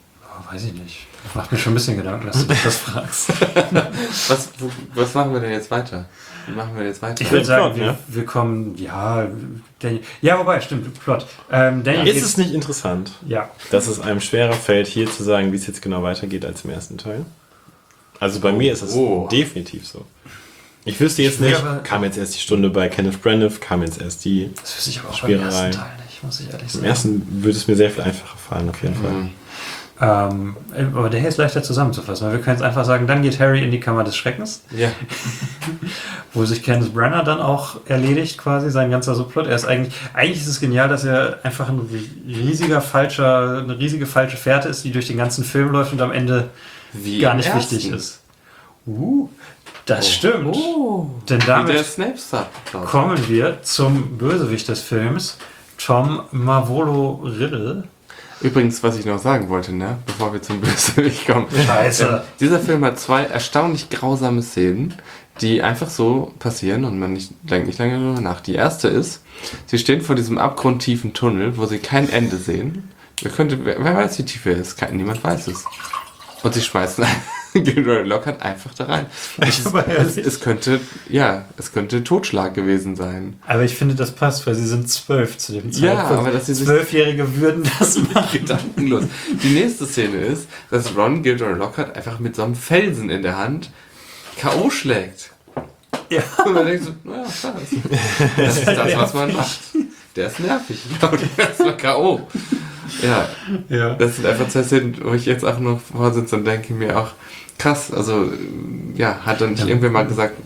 S3: weiß ich nicht. Macht mir schon ein bisschen Gedanken, dass du dich das fragst.
S4: Was, wo, was machen wir denn jetzt weiter? Wie machen wir jetzt weiter?
S3: Ich würde sagen,
S2: Plot,
S3: wir,
S2: ne?
S3: wir kommen, ja, Daniel, ja, wobei, stimmt, Plot. Ähm, Daniel
S2: Ist
S3: geht-
S2: es nicht interessant,
S3: Ja.
S2: dass es einem schwerer fällt, hier zu sagen, wie es jetzt genau weitergeht als im ersten Teil? Also bei mir ist es
S4: Oh.
S2: definitiv so. Ich wüsste jetzt
S3: Ich will
S2: nicht,
S3: aber-
S2: kam jetzt erst die Stunde bei Kenneth Branagh, kam jetzt erst die.
S3: Das wüsste ich aber auch beim
S2: Spielerei.
S3: ersten Teil nicht, muss ich ehrlich
S2: Im
S3: sagen.
S2: ersten würde es mir sehr viel einfacher fallen, auf jeden Fall.
S4: Mhm.
S3: Ähm, aber der hier ist leichter zusammenzufassen, weil wir können jetzt einfach sagen, dann geht Harry in die Kammer des Schreckens,
S4: Ja.
S3: wo sich Kenneth Branagh dann auch erledigt, quasi, sein ganzer Subplot. Er ist eigentlich, eigentlich ist es genial, dass er einfach ein riesiger falscher, eine riesige falsche Fährte ist, die durch den ganzen Film läuft und am Ende
S4: Wie
S3: gar
S4: im
S3: nicht
S4: ersten.
S3: wichtig ist. Uh, das stimmt.
S4: Oh.
S3: Denn
S4: Wie der
S3: damit
S4: Snape-Star.
S3: kommen wir zum Bösewicht des Films, Tom Marvolo Riddle.
S4: Übrigens, was ich noch sagen wollte, ne, bevor wir zum Bösewicht kommen.
S3: Scheiße.
S4: Ähm, dieser Film hat zwei erstaunlich grausame Szenen, die einfach so passieren und man nicht, denkt nicht lange darüber nach. Die erste ist, sie stehen vor diesem abgrundtiefen Tunnel, wo sie kein Ende sehen. Wer, könnte, wer, wer weiß, wie tief er ist? Kein, niemand weiß es. Und sie schmeißen Gilderoy Lockhart einfach da rein. Es,
S3: Aber
S4: es,
S3: ehrlich?
S4: es könnte, ja, es könnte Totschlag gewesen sein.
S3: Aber ich finde, das passt, weil sie sind zwölf zu dem
S4: Ja,
S3: Zeitpunkt.
S4: aber dass sie sich-
S3: Zwölfjährige würden das machen.
S4: Gedankenlos. Die nächste Szene ist, dass Ron Gilderoy Lockhart einfach mit so einem Felsen in der Hand K O schlägt.
S3: Ja.
S4: Und man denkt so, naja, klar, das, das ist das, was man macht. Der ist nervig. Und der ist mal K O. Ja,
S3: Ja.
S4: das sind einfach zwei Szenen, wo ich jetzt auch noch vorsitze und denke mir auch, krass, also, ja, hat dann nicht
S3: Ja.
S4: irgendwer mal gesagt,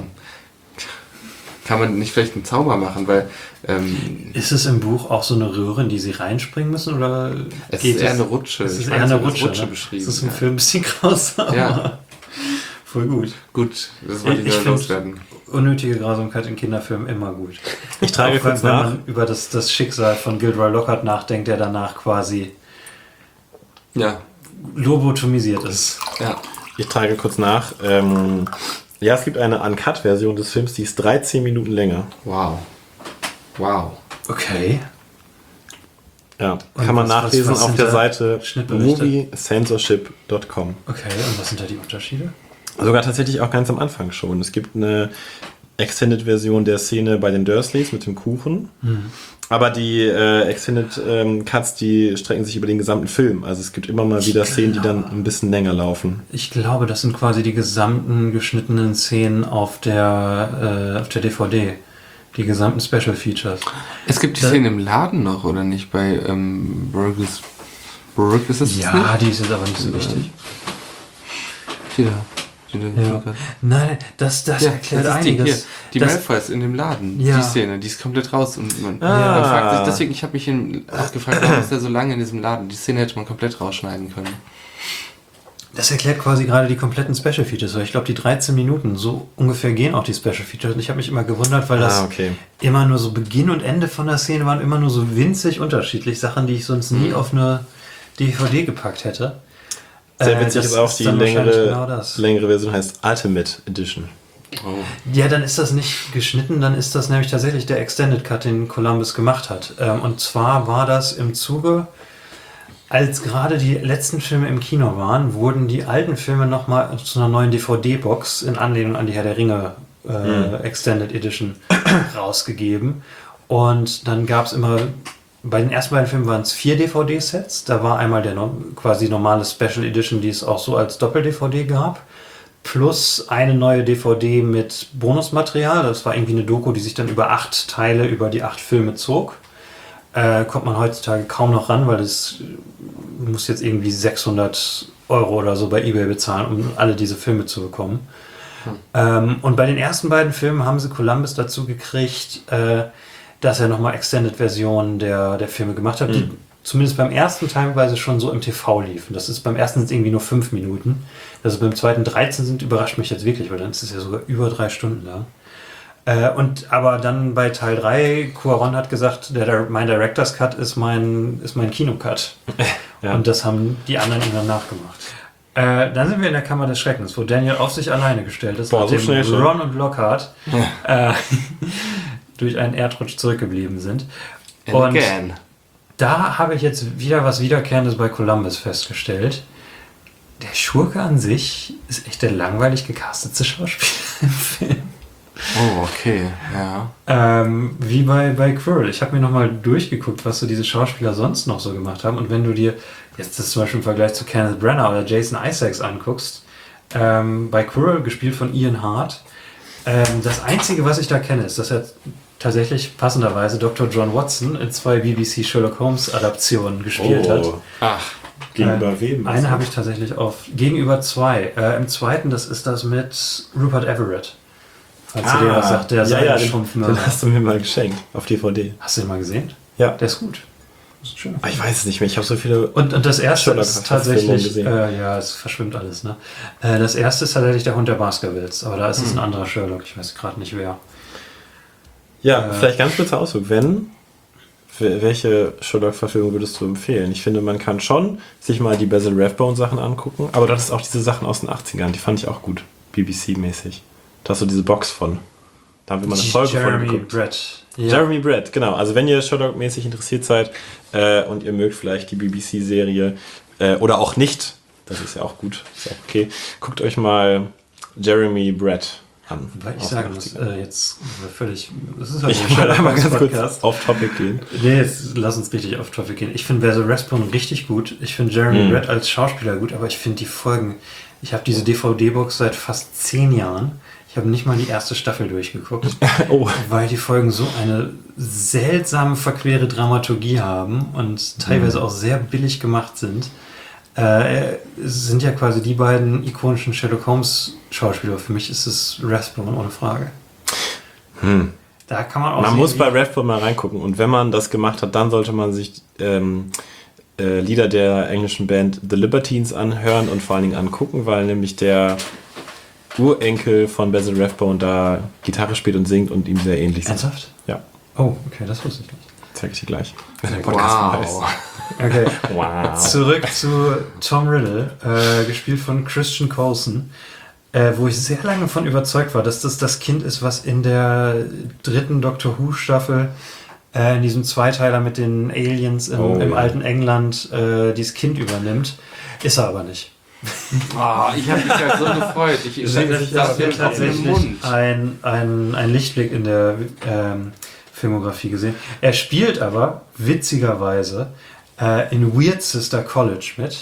S4: kann man nicht vielleicht einen Zauber machen, weil ähm,
S3: Ist es im Buch auch so eine Röhre, in die sie reinspringen müssen? Oder
S4: es
S3: geht
S4: ist eher
S3: es-
S4: eine Rutsche.
S3: Es
S4: Ich
S3: ist
S4: meine,
S3: eher
S4: es
S3: eine
S4: wird als
S3: Rutsche,
S4: Rutsche
S3: ne?
S4: beschrieben,
S3: Das ist im
S4: ja.
S3: Film ein bisschen grausam.
S4: Ja.
S3: Voll gut.
S4: Gut, das wollte ich,
S3: Ich
S4: nur
S3: find-
S4: loswerden.
S3: Unnötige Grausamkeit in Kinderfilmen immer gut.
S2: Ich trage
S3: Auch wenn,
S2: kurz
S3: wenn
S2: nach.
S3: man über das, das Schicksal von Gilderoy Lockhart nachdenkt, der danach quasi
S4: Ja,
S3: lobotomisiert ist.
S4: ja.
S2: Ich trage kurz nach. Ähm, ja, es gibt eine Uncut-Version des Films, die ist dreizehn Minuten länger.
S4: Wow. Wow.
S3: Okay.
S2: Ja,
S3: Und
S2: kann man
S3: was-
S2: nachlesen
S3: was- was
S2: auf
S3: sind
S2: der
S3: da
S2: Seite
S3: Schnittberichte?
S2: movie censorship dot com.
S3: Okay, und was sind da die Unterschiede?
S2: Sogar tatsächlich auch ganz am Anfang schon. Es gibt eine Extended-Version der Szene bei den Dursleys mit dem Kuchen. Aber die äh, Extended ähm, Cuts, die strecken sich über den gesamten Film. Also es gibt immer mal wieder Szenen, die dann ein bisschen länger laufen.
S3: Ich glaube, das sind quasi die gesamten geschnittenen Szenen auf der, äh, auf der D V D. Die gesamten Special Features.
S4: Es gibt die
S3: Da-
S4: Szene im Laden noch, oder nicht? Bei ähm, Burgers. Burg ist das
S3: Ja,
S4: nicht?
S3: die ist jetzt aber nicht so wichtig.
S4: Die da. Die da
S3: Ja. Nein, das, das
S4: Ja,
S3: erklärt
S4: das ist die hier.
S3: einiges.
S4: Die
S3: Das-
S4: Malfoys in dem Laden.
S3: Ja.
S4: Die Szene, die ist komplett raus. Und man,
S2: Ah.
S4: man fragt sich, deswegen, ich habe mich in, auch gefragt, warum ist der so lange in diesem Laden? Die Szene hätte man komplett rausschneiden können.
S3: Das erklärt quasi gerade die kompletten Special Features, weil ich glaube, die dreizehn Minuten, so ungefähr gehen auch die Special Features. Und ich habe mich immer gewundert, weil das
S2: Ah, okay.
S3: immer nur so Beginn und Ende von der Szene waren immer nur so winzig unterschiedlich. Sachen, die ich sonst nie auf eine D V D gepackt hätte.
S2: Sehr
S3: Äh,
S2: witzig
S3: das
S2: ist auch die
S3: dann wahrscheinlich
S2: längere,
S3: genau das.
S2: längere Version, heißt Ultimate Edition.
S4: Oh.
S3: Ja, dann ist das nicht geschnitten, dann ist das nämlich tatsächlich der Extended Cut, den Columbus gemacht hat. Ähm, und zwar war das im Zuge, als gerade die letzten Filme im Kino waren, wurden die alten Filme nochmal zu einer neuen D V D-Box in Anlehnung an die Herr der Ringe äh, Extended Edition rausgegeben. Und dann gab es immer, bei den ersten beiden Filmen waren es vier D V D-Sets. Da war einmal der no- quasi normale Special Edition, die es auch so als Doppel-D V D gab. Plus eine neue D V D mit Bonusmaterial. Das war irgendwie eine Doku, die sich dann über acht Teile, über die acht Filme zog. Äh, kommt man heutzutage kaum noch ran, weil das äh, muss jetzt irgendwie sechshundert Euro oder so bei eBay bezahlen, um alle diese Filme zu bekommen. Ähm, und bei den ersten beiden Filmen haben sie Columbus dazu gekriegt, äh, dass er nochmal Extended-Versionen der, der Filme gemacht hat, die zumindest beim ersten teilweise schon so im T V liefen. Das ist beim ersten sind irgendwie nur fünf Minuten. Dass es beim zweiten dreizehn sind, überrascht mich jetzt wirklich, weil dann ist es ja sogar über drei Stunden lang. Äh, und aber dann bei Teil drei, Cuaron hat gesagt, der, der, mein Director's Cut ist mein, ist mein Kinocut.
S2: Ja.
S3: Und das haben die anderen ihm dann nachgemacht. Äh, dann sind wir in der Kammer des Schreckens, wo Daniel auf sich alleine gestellt ist,
S2: Boah, so
S3: nachdem
S2: schnell schon.
S3: Ron und Lockhart äh, durch einen Erdrutsch zurückgeblieben sind.
S4: And
S3: Und
S4: again.
S3: da habe ich jetzt wieder was Wiederkehrendes bei Columbus festgestellt. der Schurke an sich ist echt der langweilig gecastete Schauspieler im Film.
S4: Oh, okay, ja.
S3: Ähm, wie bei, bei Quirrell. Ich habe mir nochmal durchgeguckt, was so diese Schauspieler sonst noch so gemacht haben. Und wenn du dir jetzt das zum Beispiel im Vergleich zu Kenneth Branagh oder Jason Isaacs anguckst, ähm, bei Quirrell, gespielt von Ian Hart, ähm, das Einzige, was ich da kenne, ist, dass er tatsächlich passenderweise Doktor John Watson in zwei B B C Sherlock Holmes Adaptionen gespielt
S2: Oh.
S3: hat.
S4: Ach,
S2: Gegenüber
S3: Äh,
S2: wem?
S3: Eine habe ich tatsächlich auf gegenüber zwei. Äh, Im zweiten, das ist das mit Rupert Everett. Falls du dir was sagt, der
S2: Ah, ja, ja, den,
S3: Schumpfmörder.
S2: den hast du mir mal geschenkt auf D V D.
S3: Hast du den mal gesehen?
S2: Ja.
S3: Der ist gut. Das ist schön.
S2: Aber ich weiß es nicht mehr. Ich habe so viele.
S3: Und, und das erste
S2: Sherlock
S3: ist
S2: Verfilmungen
S3: tatsächlich,
S2: gesehen.
S3: äh, ja, es verschwimmt alles, ne? Äh, das erste ist tatsächlich der Hund der Baskervilles, aber da ist es ein anderer Sherlock, ich weiß gerade nicht wer.
S2: Ja,
S3: Äh,
S2: vielleicht ganz kurzer Ausdruck. Wenn, w- welche Sherlock-Verfilmung würdest du empfehlen? Ich finde, man kann schon sich mal die Basil Rathbone-Sachen angucken, aber das ist auch diese Sachen aus den achtzigern, die fand ich auch gut, B B C-mäßig. Da hast du diese Box von. Da haben wir mal eine Folge von
S3: Jeremy
S2: geguckt.
S3: Brett. Ja.
S2: Jeremy Brett, genau. Also wenn ihr Sherlock-mäßig interessiert seid äh, und ihr mögt vielleicht die B B C-Serie äh, oder auch nicht, das ist ja auch gut, ist auch okay, guckt euch mal Jeremy Brett an.
S3: Weil ich
S2: Aus
S3: sagen
S2: den
S3: muss,
S2: achtzigern.
S3: äh, jetzt völlig, das ist halt
S2: Ich
S3: ein
S2: wollte einmal ganz kurz
S3: Podcast.
S2: auf Topic gehen.
S3: Nee, jetzt lass uns richtig auf Topic gehen. Ich finde Basil Rathbone richtig gut. Ich finde Jeremy
S2: Mhm.
S3: Brett als Schauspieler gut, aber ich finde die Folgen. Ich habe diese D V D-Box seit fast zehn Jahren. Ich habe nicht mal die erste Staffel durchgeguckt,
S2: Oh.
S3: weil die Folgen so eine seltsame, verquere Dramaturgie haben und teilweise auch sehr billig gemacht sind. Äh, es sind ja quasi die beiden ikonischen Sherlock Holmes Schauspieler. Für mich ist es Rathbone ohne Frage.
S2: Hm.
S3: Da kann man auch
S2: Man
S3: sehen,
S2: muss
S3: wie-
S2: bei Rathbone mal reingucken und wenn man das gemacht hat, dann sollte man sich ähm, äh, Lieder der englischen Band The Libertines anhören und vor allen Dingen angucken, weil nämlich der Urenkel von Basil Rathbone da Gitarre spielt und singt und ihm sehr ähnlich sind.
S3: Ernsthaft?
S2: Ja,
S3: Oh, okay, das wusste ich nicht.
S2: zeige ich dir gleich.
S4: wow.
S3: Okay.
S2: Wow.
S3: Zurück zu Tom Riddle, äh, gespielt von Christian Coulson, äh, wo ich sehr lange von überzeugt war, dass das das Kind ist, was in der dritten Doctor Who Staffel, äh, in diesem Zweiteiler mit den Aliens im,
S2: Oh,
S3: im
S2: ja.
S3: alten England, äh, dieses Kind übernimmt. Ist er aber nicht.
S4: Oh, ich habe mich halt so gefreut. Ich, ich,
S3: Das,
S4: ich
S3: das
S4: saß
S3: wird
S4: mir auf dem
S3: tatsächlich
S4: Mund.
S3: ein, ein, ein Lichtblick in der ähm, Filmografie gesehen. Er spielt aber witzigerweise äh, in Weird Sister College mit.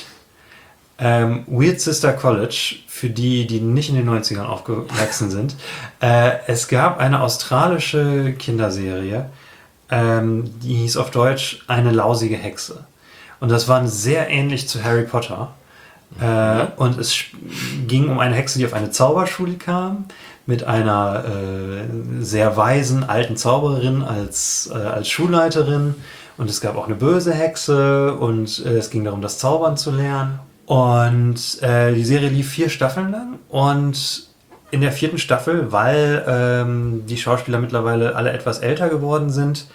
S3: Ähm, Weird Sister College, für die, die nicht in den neunzigern aufgewachsen sind, äh, es gab eine australische Kinderserie, ähm, die hieß auf Deutsch Eine lausige Hexe. Und das war sehr ähnlich zu Harry Potter. Äh, und es sch- ging um eine Hexe, die auf eine Zauberschule kam, mit einer äh, sehr weisen alten Zaubererin als, äh, als Schulleiterin. Und es gab auch eine böse Hexe und äh, es ging darum, das Zaubern zu lernen. Und äh, die Serie lief vier Staffeln lang und in der vierten Staffel, weil ähm, die Schauspieler mittlerweile alle etwas älter geworden sind,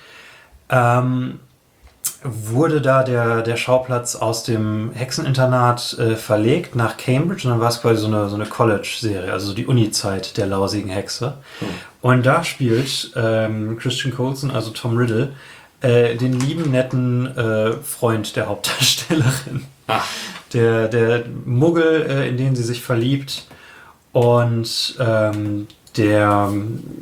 S3: ähm, wurde da der, der Schauplatz aus dem Hexeninternat äh, verlegt nach Cambridge und dann war es quasi so eine, so eine College-Serie, also so die Uni-Zeit der lausigen Hexe. Und da spielt ähm, Christian Coulson, also Tom Riddle, äh, den lieben, netten äh, Freund der Hauptdarstellerin.
S4: Ah.
S3: Der, der Muggel, äh, in den sie sich verliebt und ähm, der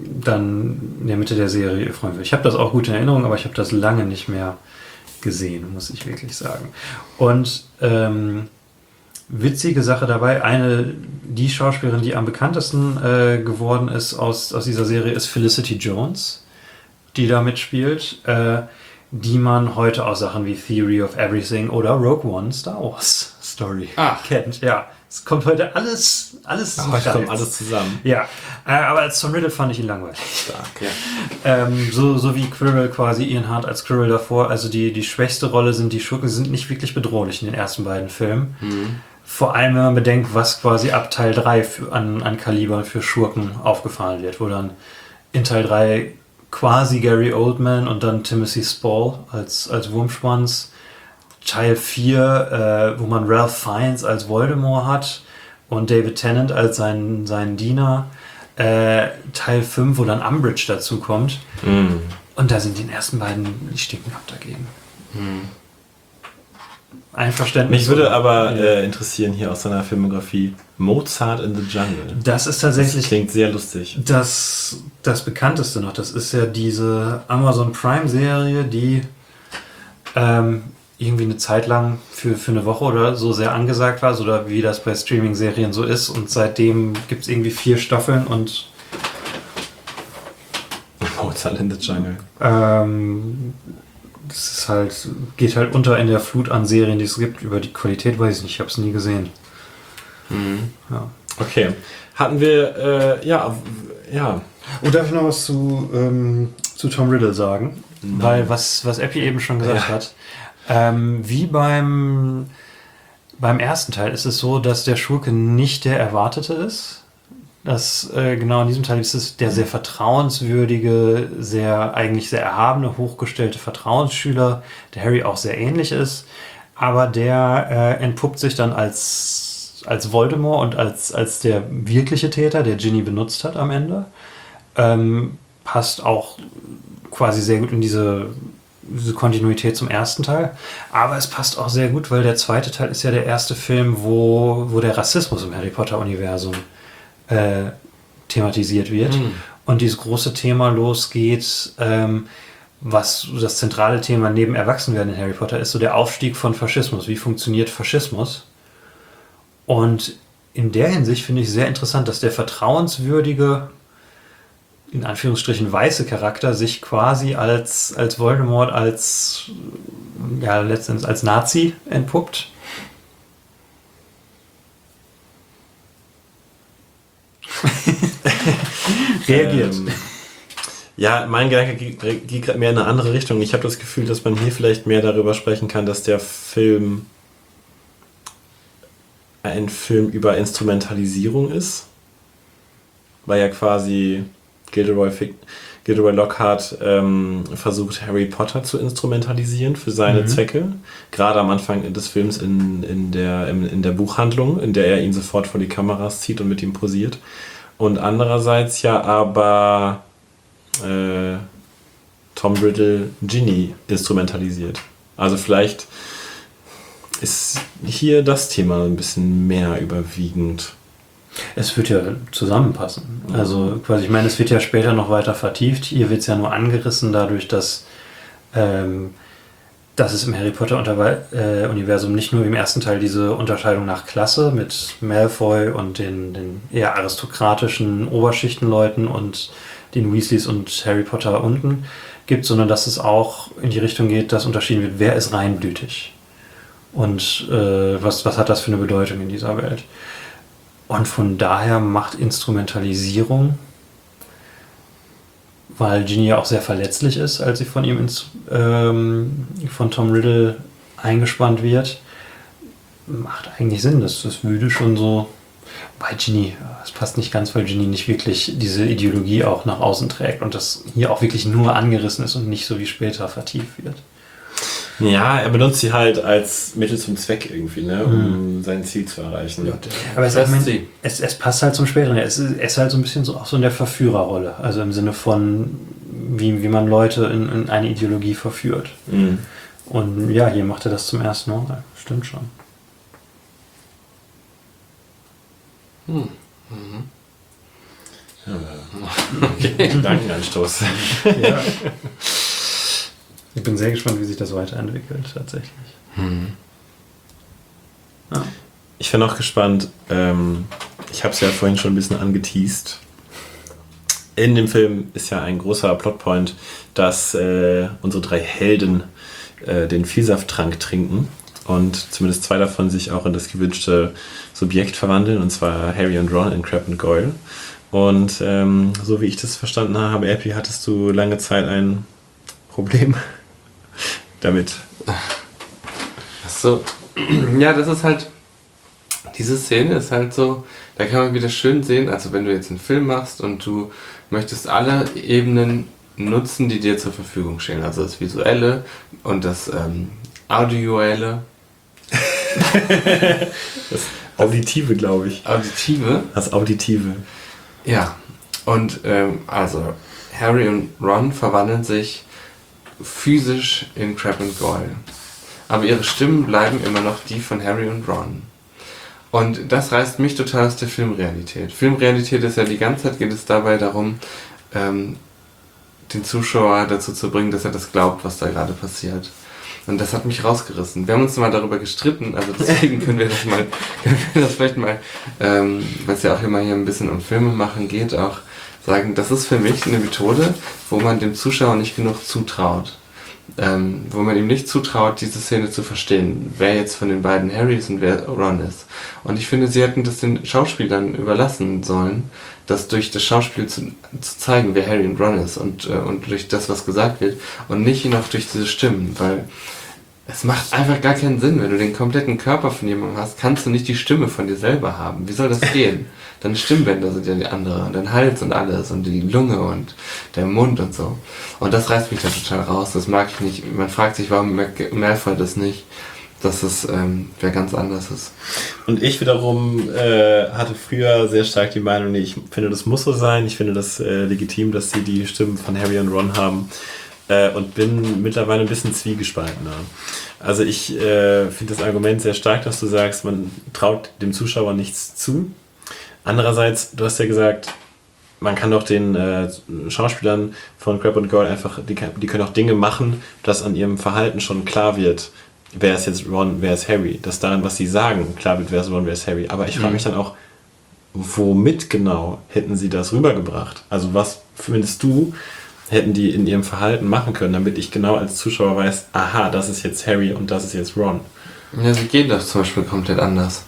S3: dann in der Mitte der Serie ihr Freund wird. Ich habe das auch gut in Erinnerung, aber ich habe das lange nicht mehr gesehen, muss ich wirklich sagen. Und ähm, witzige Sache dabei, eine, die Schauspielerin, die am bekanntesten äh, geworden ist aus, aus dieser Serie, ist Felicity Jones, die da mitspielt, äh, die man heute aus Sachen wie Theory of Everything oder Rogue One Star Wars Story
S4: Ach.
S3: kennt. Ja, es kommt heute alles, alles zum
S2: Heute kommt
S3: Kreis.
S2: alles zusammen.
S3: Ja, äh, aber als Tom Riddle fand ich ihn langweilig.
S2: Stark.
S3: Ähm, so, so wie Quirrell quasi, Ian Hart als Quirrell davor. Also die, die schwächste Rolle sind die Schurken, sind nicht wirklich bedrohlich in den ersten beiden Filmen. Vor allem, wenn man bedenkt, was quasi ab Teil drei für, an, an Kaliber für Schurken aufgefahren wird, wo dann in Teil drei quasi Gary Oldman und dann Timothy Spall als, als Wurmschwanz. Teil vier, äh, wo man Ralph Fiennes als Voldemort hat und David Tennant als seinen, seinen Diener. Äh, Teil fünf, wo dann Umbridge dazu kommt. Und da sind die ersten beiden, die stinken ab dagegen. Einverständnis.
S2: Mich würde aber
S3: Ja.
S2: äh, interessieren hier aus seiner Filmografie Mozart in the Jungle.
S3: Das ist
S2: Das
S3: tatsächlich
S2: klingt sehr lustig.
S3: das, das bekannteste noch. Das ist ja diese Amazon Prime-Serie, die ähm, irgendwie eine Zeit lang für, für eine Woche oder so sehr angesagt war, oder wie das bei Streaming-Serien so ist. Und seitdem gibt es irgendwie vier Staffeln und
S2: Mozart in the Jungle.
S3: ähm, das ist halt, geht halt unter in der Flut an Serien, die es gibt. Über die Qualität weiß ich nicht, ich habe es nie gesehen.
S4: Mhm.
S3: Ja.
S2: Okay. Hatten wir, äh, ja, ja.
S3: Und darf ich noch was zu, ähm, zu Tom Riddle sagen?
S2: Nein.
S3: Weil was, was Epi eben schon gesagt
S2: Ja.
S3: hat, ähm, wie beim, beim ersten Teil ist es so, dass der Schurke nicht der Erwartete ist. Das, äh, genau in diesem Teil ist es der sehr vertrauenswürdige, sehr eigentlich sehr erhabene, hochgestellte Vertrauensschüler, der Harry auch sehr ähnlich ist, aber der äh, entpuppt sich dann als, als Voldemort und als, als der wirkliche Täter, der Ginny benutzt hat am Ende. Ähm, passt auch quasi sehr gut in diese, diese Kontinuität zum ersten Teil. Aber es passt auch sehr gut, weil der zweite Teil ist ja der erste Film, wo, wo der Rassismus im Harry Potter-Universum äh, thematisiert wird.
S4: Mhm.
S3: Und dieses große Thema losgeht, ähm, was das zentrale Thema neben Erwachsenwerden in Harry Potter ist, so der Aufstieg von Faschismus. Wie funktioniert Faschismus? Und in der Hinsicht finde ich sehr interessant, dass der vertrauenswürdige, in Anführungsstrichen weiße Charakter sich quasi als, als Voldemort, als, ja, letztendlich als Nazi entpuppt. Reagiert.
S2: Ähm, ja, mein Gedanke geht, geht gerade mehr in eine andere Richtung. Ich habe das Gefühl, dass man hier vielleicht mehr darüber sprechen kann, dass der Film ein Film über Instrumentalisierung ist. Weil ja quasi Gilderoy, Fick, Gilderoy Lockhart ähm, versucht, Harry Potter zu instrumentalisieren für seine
S3: Mhm.
S2: Zwecke. Gerade am Anfang des Films in, in, der, in, in der Buchhandlung, in der er ihn sofort vor die Kameras zieht und mit ihm posiert. Und andererseits ja aber äh, Tom Riddle Ginny instrumentalisiert. Also vielleicht ist hier das Thema ein bisschen mehr überwiegend.
S3: Es wird ja zusammenpassen. Also quasi, ich meine, es wird ja später noch weiter vertieft. Hier wird es ja nur angerissen dadurch, dass, ähm, dass es im Harry Potter äh, Universum nicht nur im ersten Teil diese Unterscheidung nach Klasse mit Malfoy und den, den eher aristokratischen Oberschichtenleuten und den Weasleys und Harry Potter unten gibt, sondern dass es auch in die Richtung geht, dass unterschieden wird, wer ist reinblütig und äh, was, was hat das für eine Bedeutung in dieser Welt. Und von daher macht Instrumentalisierung, weil Ginny ja auch sehr verletzlich ist, als sie von ihm ins, ähm, von Tom Riddle eingespannt wird, macht eigentlich Sinn. Das, das würde schon so bei Ginny, es passt nicht ganz, weil Ginny nicht wirklich diese Ideologie auch nach außen trägt und das hier auch wirklich nur angerissen ist und nicht so wie später vertieft wird.
S2: Ja, er benutzt sie halt als Mittel zum Zweck irgendwie, ne, um sein Ziel zu erreichen.
S3: Aber es,
S4: Das
S3: ich mein,
S4: sie.
S3: es, es passt halt zum Späteren. Es ist, es ist halt so ein bisschen so, auch so in der Verführerrolle. Also im Sinne von, wie, wie man Leute in, in eine Ideologie verführt.
S2: Mhm.
S3: Und ja, hier macht er das zum ersten Mal. Stimmt schon.
S4: Hm.
S2: Okay. Gedankenanstoß.
S3: Ja. Ich bin sehr gespannt, wie sich das weiterentwickelt, tatsächlich.
S4: Hm.
S3: Ja.
S2: Ich bin auch gespannt, ähm, ich habe es ja vorhin schon ein bisschen angeteased. In dem Film ist ja ein großer Plotpoint, dass äh, unsere drei Helden äh, den Vielsafttrank trinken und zumindest zwei davon sich auch in das gewünschte Subjekt verwandeln, und zwar Harry und Ron in Crabbe und Goyle. Und ähm, so wie ich das verstanden habe, Epi, hattest du lange Zeit ein Problem damit.
S4: Ach so. Ja, das ist halt, diese Szene ist halt so, da kann man wieder schön sehen, also wenn du jetzt einen Film machst und du möchtest alle Ebenen nutzen, die dir zur Verfügung stehen, also das Visuelle und das ähm, Audioelle.
S2: Das Auditive, glaube ich.
S4: Auditive.
S2: Das Auditive.
S4: Ja, und ähm, also Harry und Ron verwandeln sich physisch in Crabbe und Goyle. aber ihre Stimmen bleiben immer noch die von Harry und Ron. Und das reißt mich total aus der Filmrealität. Filmrealität ist ja die ganze Zeit, geht es dabei darum, ähm, den Zuschauer dazu zu bringen, dass er das glaubt, was da gerade passiert. Und das hat mich rausgerissen. Wir haben uns mal darüber gestritten, also deswegen können wir das mal, können wir das vielleicht mal, ähm, weil es ja auch immer hier ein bisschen um Filme machen geht, auch sagen, das ist für mich eine Methode, wo man dem Zuschauer nicht genug zutraut. Ähm, wo man ihm nicht zutraut, diese Szene zu verstehen, wer jetzt von den beiden Harry ist und wer Ron ist. Und ich finde, sie hätten das den Schauspielern überlassen sollen, das durch das Schauspiel zu, zu zeigen, wer Harry und Ron ist und, äh, und durch das, was gesagt wird und nicht noch durch diese Stimmen, weil es macht einfach gar keinen Sinn, wenn du den kompletten Körper von jemandem hast, kannst du nicht die Stimme von dir selber haben. Wie soll das gehen? Deine Stimmbänder sind ja die andere, und dein Hals und alles und die Lunge und der Mund und so. Und das reißt mich da total raus, das mag ich nicht. Man fragt sich, warum merkt Malfoy das nicht, dass es ähm, wer ganz anders ist.
S2: Und ich wiederum äh, hatte früher sehr stark die Meinung, nee, ich finde, das muss so sein, ich finde das äh, legitim, dass sie die Stimmen von Harry und Ron haben. Äh, und bin mittlerweile ein bisschen zwiegespaltener. Also ich äh, finde das Argument sehr stark, dass du sagst, man traut dem Zuschauer nichts zu. Andererseits, du hast ja gesagt, man kann doch den äh, Schauspielern von Crabbe und Goyle einfach, die, kann, die können auch Dinge machen, dass an ihrem Verhalten schon klar wird, wer ist jetzt Ron, wer ist Harry. Dass daran, was sie sagen, klar wird, wer ist Ron, wer ist Harry. Aber ich frage mich dann auch, womit genau hätten sie das rübergebracht? Also was findest du, hätten die in ihrem Verhalten machen können, damit ich genau als Zuschauer weiß, aha, das ist jetzt Harry und das ist jetzt Ron.
S4: Ja, sie gehen das zum Beispiel komplett anders.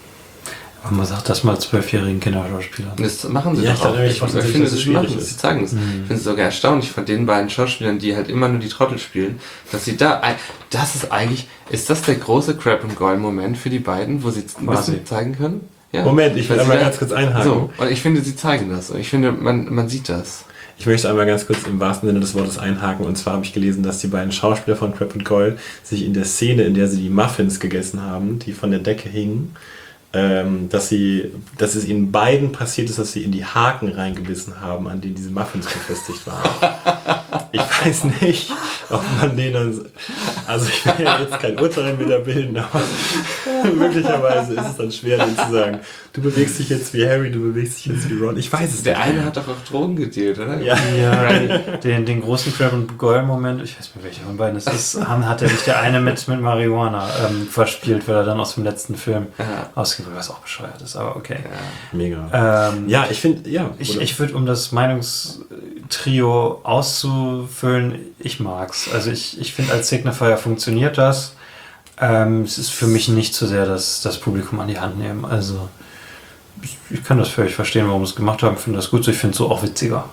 S3: Aber man sagt das mal zwölfjährigen Kinderschauspielern.
S4: Das machen sie
S2: Ja,
S4: doch
S2: ich
S4: auch.
S2: dachte,
S4: Ich,
S2: ich
S4: ich,
S2: dachte,
S4: finde,
S2: dass es
S4: sie
S2: schwierig
S4: machen es,
S2: ist.
S4: sie zeigen es.
S3: Mhm.
S4: Ich finde es sogar erstaunlich von den beiden Schauspielern, die halt immer nur die Trottel spielen, dass sie da, ein- das ist eigentlich, ist das der große Crabbe und Goyle Moment für die beiden, wo sie was sie zeigen können? Ja.
S2: Moment, ich will
S4: Weil sie
S2: einmal
S4: da-
S2: ganz kurz einhaken.
S4: So, und ich finde, sie zeigen das. Und ich finde, man, man sieht das.
S2: Ich möchte einmal ganz kurz im wahrsten Sinne des Wortes einhaken. Und zwar habe ich gelesen, dass die beiden Schauspieler von Crabbe und Goyle sich in der Szene, in der sie die Muffins gegessen haben, die von der Decke hingen, ähm, dass sie, dass es ihnen beiden passiert ist, dass sie in die Haken reingebissen haben, an denen diese Muffins befestigt waren. Ich weiß nicht, ob man denen, also ich will ja jetzt kein Urteil wieder bilden, aber möglicherweise ist es dann schwer, denen zu sagen, du bewegst dich jetzt wie Harry, du bewegst dich jetzt wie Ron. Ich weiß es
S4: Der
S2: nicht.
S4: eine hat doch auch Drogen gedealt, oder?
S2: Ja.
S3: Ja, den, den großen Crabbe und Goyle-Moment, ich weiß nicht, welcher von beiden es ist, haben- hat er nicht der eine mit, mit Marihuana ähm, verspielt, weil er dann aus dem letzten Film
S4: Ja.
S3: ausgeht, was auch bescheuert ist, aber okay.
S2: Mega.
S3: Ähm,
S2: Ja, ich finde, ja.
S3: Ich,
S2: oder-
S3: ich würde, um das Meinungstrio auszufüllen, ich mag's. Also ich, ich finde, als Signifier funktioniert das. Ähm, es ist für mich nicht so sehr das, das Publikum an die Hand nehmen. Also ich, ich kann das völlig verstehen, warum sie es gemacht haben. Ich finde das gut so. Ich finde es so auch witziger.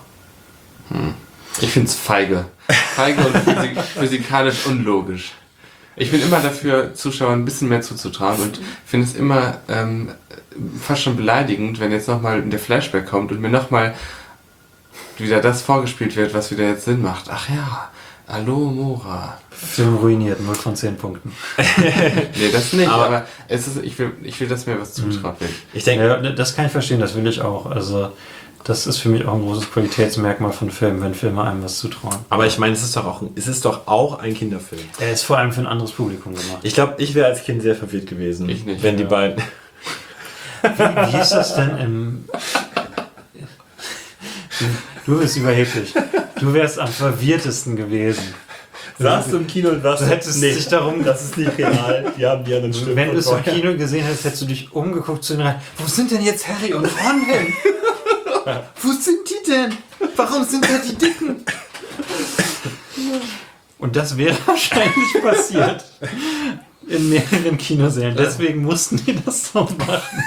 S4: Ich finde es feige. Feige und physik physikalisch unlogisch. Ich bin immer dafür, Zuschauern ein bisschen mehr zuzutrauen und finde es immer ähm, fast schon beleidigend, wenn jetzt nochmal der Flashback kommt und mir nochmal wieder das vorgespielt wird, was wieder jetzt Sinn macht. Ach ja, hallo Mora.
S3: Film ruiniert, null von zehn Punkten.
S4: Nee, das nicht,
S2: Aber-
S4: aber, es ist, ich, will, ich will, dass mir was zutraut wird.
S2: Ich denke,
S3: Ja, das kann ich verstehen, das will ich auch. Also das ist für mich auch ein großes Qualitätsmerkmal von Filmen, wenn Filme einem was zutrauen.
S2: aber ich meine, es ist doch auch, es ist doch auch ein Kinderfilm.
S3: Er ist vor allem für ein anderes Publikum gemacht.
S2: Ich glaube, ich wäre als Kind sehr verwirrt gewesen,
S4: Ich nicht,
S2: wenn die
S3: ja.
S2: beiden.
S3: Wie, wie ist das denn im... Du bist überheblich. Du wärst am verwirrtesten gewesen.
S2: Saßt du im Kino und warst
S3: Du hättest dich darum-
S2: das ist nicht real. Die haben die anderen Stimmen.
S3: Wenn du es
S2: von
S3: im
S2: vorher.
S3: Kino gesehen hättest, hättest du dich umgeguckt zu den rein. Wo sind denn jetzt Harry und Ron hin? Wo sind die denn? Warum sind da die Dicken? Und das wäre wahrscheinlich passiert. In mehreren Kinosälen. Deswegen mussten die das so machen.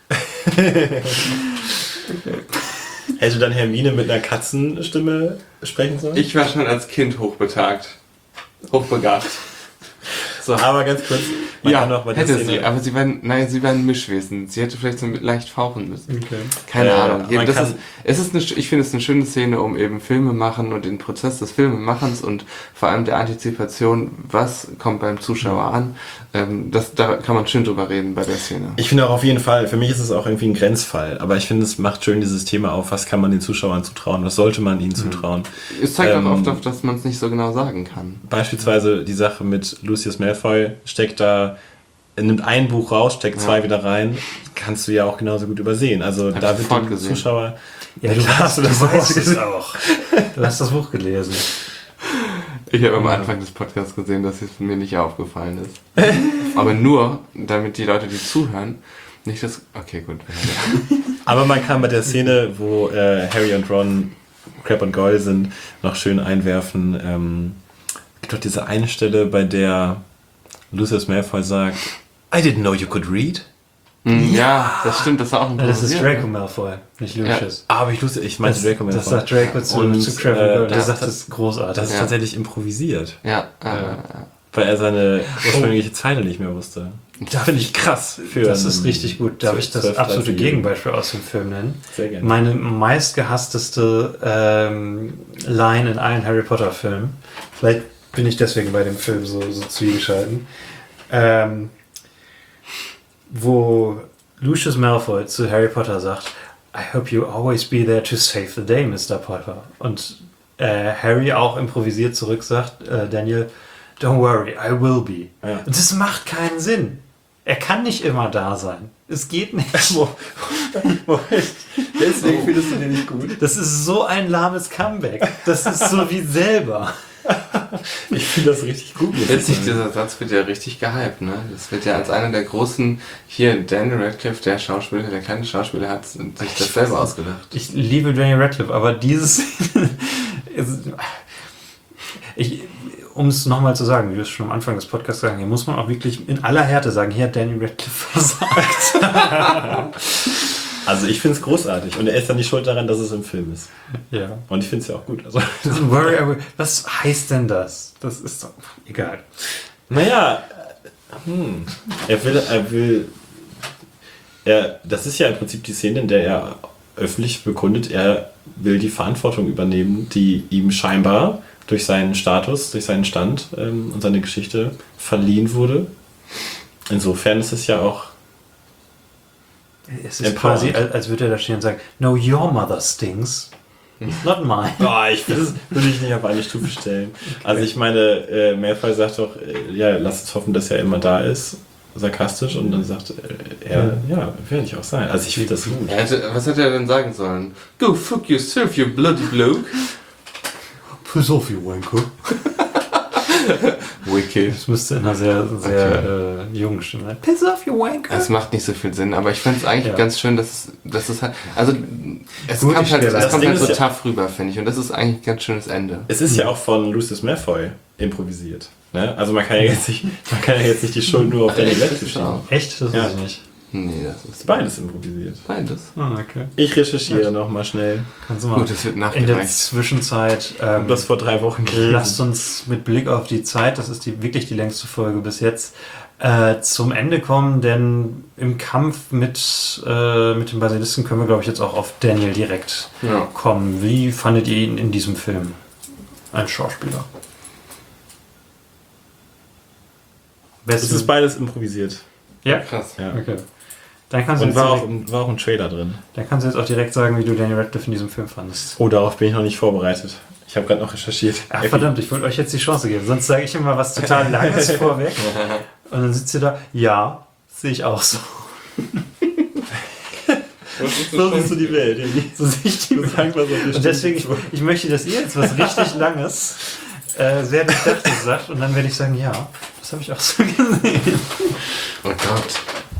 S2: Hätte dann Hermine mit einer Katzenstimme sprechen sollen?
S4: Ich war schon als Kind hochbetagt. Hochbegabt. So.
S2: Aber ganz kurz, man
S4: ja,
S2: kann noch bei der
S4: hätte
S2: Szene-
S4: sie, aber sie war, nein, sie war ein Mischwesen. Sie hätte vielleicht so leicht fauchen müssen.
S2: Okay.
S4: Keine
S2: Äh,
S4: Ahnung.
S2: man
S4: Das
S2: kann-
S4: ist, es ist eine, ich finde es eine schöne Szene, um eben Filme machen und den Prozess des Filmemachens und vor allem der Antizipation, was kommt beim Zuschauer an. Ähm, das, da kann man schön drüber reden bei der Szene.
S2: Ich finde auch auf jeden Fall, für mich ist es auch irgendwie ein Grenzfall, aber ich finde, es macht schön dieses Thema auf, was kann man den Zuschauern zutrauen, was sollte man ihnen zutrauen.
S4: Es zeigt
S2: ähm,
S4: auch oft, auf, dass man es nicht so genau sagen kann.
S2: Beispielsweise die Sache mit Lucius Malfoy Malfoy steckt da, nimmt ein Buch raus, steckt
S4: Ja.
S2: zwei wieder rein, kannst du ja auch genauso gut übersehen. Also
S4: Hab
S2: da
S4: ich
S2: wird
S4: sofort
S2: der
S4: gesehen.
S2: Zuschauer...
S3: Ja, du
S2: Klar,
S3: hast,
S2: hast du das
S3: du
S2: auch
S3: weißt es
S2: gesehen.
S3: auch. Du hast das Buch gelesen.
S4: Ich habe am Anfang des Podcasts gesehen, dass es mir nicht aufgefallen ist. Aber nur, damit die Leute, die zuhören, nicht das... Okay, gut.
S2: Aber man kann bei der Szene, wo äh, Harry und Ron Crabbe und Goyle sind, noch schön einwerfen. Ähm, es gibt doch diese eine Stelle, bei der Lucius Malfoy sagt, I didn't know you could read.
S4: Hm, ja, das stimmt, das war auch ein
S3: Ja, das ist
S4: Improvisieren.
S3: Draco Malfoy, nicht Lucius.
S2: Ah, aber ich, wusste, ich meinte
S3: Das,
S2: Draco Malfoy.
S3: das sagt Draco zu,
S2: Und,
S3: zu Crabbe
S2: äh,
S3: und Goyle. Der
S2: das-
S3: sagt, das ist großartig.
S2: Das ist
S4: Ja.
S2: tatsächlich improvisiert,
S4: Ja, äh,
S2: weil er seine ursprüngliche Zeile nicht mehr wusste. Das finde ich krass. Für
S3: Das ist
S2: einen
S3: richtig gut. Darf ich das
S2: zwölf,
S3: absolute
S2: dreizehnjährigen.
S3: Gegenbeispiel aus dem Film nennen?
S2: Sehr gerne.
S3: Meine meistgehassteste ähm, Line in allen Harry Potter Filmen. Vielleicht bin ich deswegen bei dem Film so, so zwiegespalten. Ähm, wo Lucius Malfoy zu Harry Potter sagt, I hope you always be there to save the day, Mister Potter. Und äh, Harry auch improvisiert zurück sagt, äh, Daniel, don't worry, I will be.
S2: Ja.
S3: Und das macht keinen Sinn. Er kann nicht immer da sein. Es geht nicht.
S2: Deswegen findest du den nicht gut.
S3: Das ist so ein lahmes Comeback. Das ist so wie selber.
S2: Ich finde das richtig gut.
S4: witzig, dieser Satz wird ja richtig gehypt, ne? Das wird ja als einer der großen, hier Daniel Radcliffe, der Schauspieler, der keine Schauspieler hat, sich das selber ausgedacht.
S3: Ich liebe Daniel Radcliffe, aber dieses... ich, um es nochmal zu sagen, wie du es schon am Anfang des Podcasts sagen, hier muss man auch wirklich in aller Härte sagen, hier hat Daniel Radcliffe versagt.
S2: Also ich finde es großartig und er ist dann nicht schuld daran, dass es im Film ist.
S3: Ja.
S2: Und ich finde es ja auch gut. Also,
S3: Don't worry, I will- was heißt denn das? Das ist doch egal.
S2: naja, hm, er will, er will, er, das ist ja im Prinzip die Szene, in der er öffentlich bekundet, er will die Verantwortung übernehmen, die ihm scheinbar durch seinen Status, durch seinen Stand ähm, und seine Geschichte verliehen wurde. Insofern ist es ja auch
S3: Es ist
S2: Empowered.
S3: quasi, als, als würde er da stehen und sagen, no, your mother stings, not mine.
S2: Boah, ich will das würde ich nicht auf eine Stufe stellen. Also ich meine, äh, Malfoy sagt doch, äh, ja, lass uns hoffen, dass er immer da ist, sarkastisch, und dann sagt äh, er, ja, werde ich auch sein. Also ich finde das gut.
S4: Er hätte, was hätte er denn sagen sollen? Go fuck yourself, you bloody bloke.
S3: Piss off, you wanker.
S4: Wicked.
S3: Das müsste in einer sehr, sehr äh, jungen Stimme sein. Piss off, you wanker.
S4: Es macht nicht so viel Sinn, aber ich fand es eigentlich
S3: Ja.
S4: ganz schön, dass, dass es halt, also es
S3: Gut,
S4: kommt
S3: ich
S4: halt,
S3: stelle-
S4: es
S2: das
S4: kommt
S2: Ding
S4: halt so
S2: ist ja-
S4: tough rüber, finde ich, und das ist eigentlich ein ganz schönes Ende.
S2: Es ist ja auch von Lucius Malfoy improvisiert. Ne? Also man kann ja jetzt nicht, man kann ja jetzt nicht die Schuld nur auf Daniel Radcliffe schieben.
S3: Echt? Das
S2: Ja.
S3: weiß ich nicht.
S4: Nee, das
S2: Es
S4: ist
S2: ist beides improvisiert.
S4: beides.
S3: Ah, okay.
S2: Ich recherchiere nochmal schnell.
S3: Kannst du mal.
S4: Gut, das wird
S3: In der
S4: nachgereicht.
S3: Zwischenzeit ähm,
S2: Das vor drei Wochen
S3: lasst uns mit Blick auf die Zeit, das ist die wirklich die längste Folge bis jetzt, äh, zum Ende kommen, denn im Kampf mit, äh, mit dem Basilisten können wir, glaube ich, jetzt auch auf Daniel direkt
S4: Ja.
S3: kommen. Wie fandet ihr ihn in diesem Film? Ein Schauspieler.
S2: Es ist beides improvisiert.
S3: Ja?
S4: Krass.
S2: Ja.
S3: Okay. Dann kannst, du
S2: Und
S3: jetzt
S2: war auch,
S3: direkt,
S2: im- war auch ein Trailer drin.
S3: dann kannst du jetzt auch direkt sagen, wie du Daniel Radcliffe in diesem Film fandest.
S2: Oh, darauf bin ich noch nicht vorbereitet. Ich habe gerade noch recherchiert.
S3: Ach verdammt, ich wollte euch jetzt die Chance geben, sonst sage ich immer was total Langes vorweg. Und dann sitzt ihr da, ja, sehe ich auch so.
S2: So siehst du die Welt.
S3: So sehe ich die
S2: Sag was auf die
S3: Und deswegen, ich, ich möchte, dass ihr jetzt was richtig Langes, äh, sehr durchdachtes sagt und dann werde ich sagen, ja, das habe ich auch so gesehen.
S4: Oh Gott.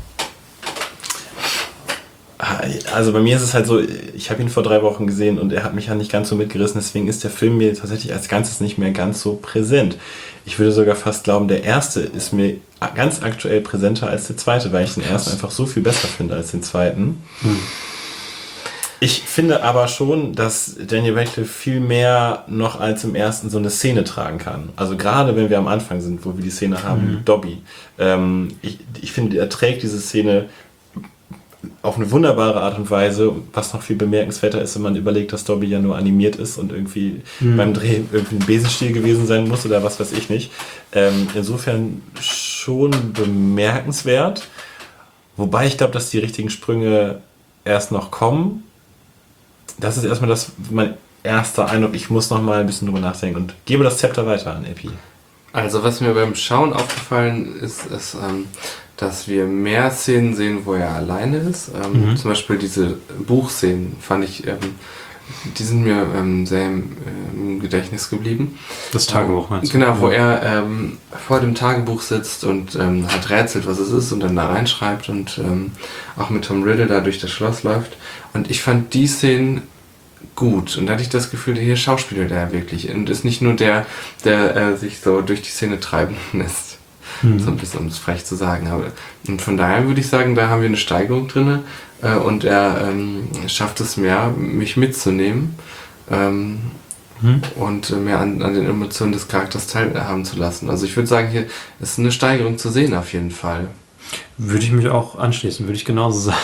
S2: Also bei mir ist es halt so, ich habe ihn vor drei Wochen gesehen und er hat mich ja nicht ganz so mitgerissen, deswegen ist der Film mir tatsächlich als Ganzes nicht mehr ganz so präsent. Ich würde sogar fast glauben, der erste ist mir ganz aktuell präsenter als der zweite, weil ich den ersten einfach so viel besser finde als den zweiten.
S3: Hm.
S2: Ich finde aber schon, dass Daniel Radcliffe viel mehr noch als im ersten so eine Szene tragen kann. Also gerade wenn wir am Anfang sind, wo wir die Szene haben,
S3: Mhm.
S2: Dobby. Ähm, ich, ich finde, er trägt diese Szene auf eine wunderbare Art und Weise, was noch viel bemerkenswerter ist, wenn man überlegt, dass Dobby ja nur animiert ist und irgendwie
S3: Mhm.
S2: beim Dreh irgendwie ein Besenstiel gewesen sein muss oder was weiß ich nicht. Ähm, insofern schon bemerkenswert. Wobei ich glaube, dass die richtigen Sprünge erst noch kommen. Das ist erstmal das mein erster Eindruck. Ich muss noch mal ein bisschen drüber nachdenken und gebe das Zepter weiter an Epi.
S4: Also was mir beim Schauen aufgefallen ist, ist, ähm, dass wir mehr Szenen sehen, wo er alleine ist. Ähm,
S3: Mhm.
S4: Zum Beispiel diese Buchszenen fand ich, ähm, die sind mir ähm, sehr im, äh, im Gedächtnis geblieben.
S3: Das Tagebuch meinst du?
S4: Genau, wo er ähm, vor dem Tagebuch sitzt und ähm, halt rätselt, was es ist und dann da reinschreibt und ähm, auch mit Tom Riddle da durch das Schloss läuft. Und ich fand die Szenen gut und da hatte ich das Gefühl, hier schauspielt er wirklich und ist nicht nur der, der äh, sich so durch die Szene treiben lässt.
S3: Mhm.
S4: So ein bisschen, um es frech zu sagen. Aber, und von daher würde ich sagen, da haben wir eine Steigerung drin äh, und er ähm, schafft es mehr, mich mitzunehmen ähm,
S3: Mhm.
S4: und äh, mehr an, an den Emotionen des Charakters teilhaben zu lassen. Also ich würde sagen, hier ist eine Steigerung zu sehen auf jeden Fall.
S3: Würde ich mich auch anschließen, würde ich genauso sagen.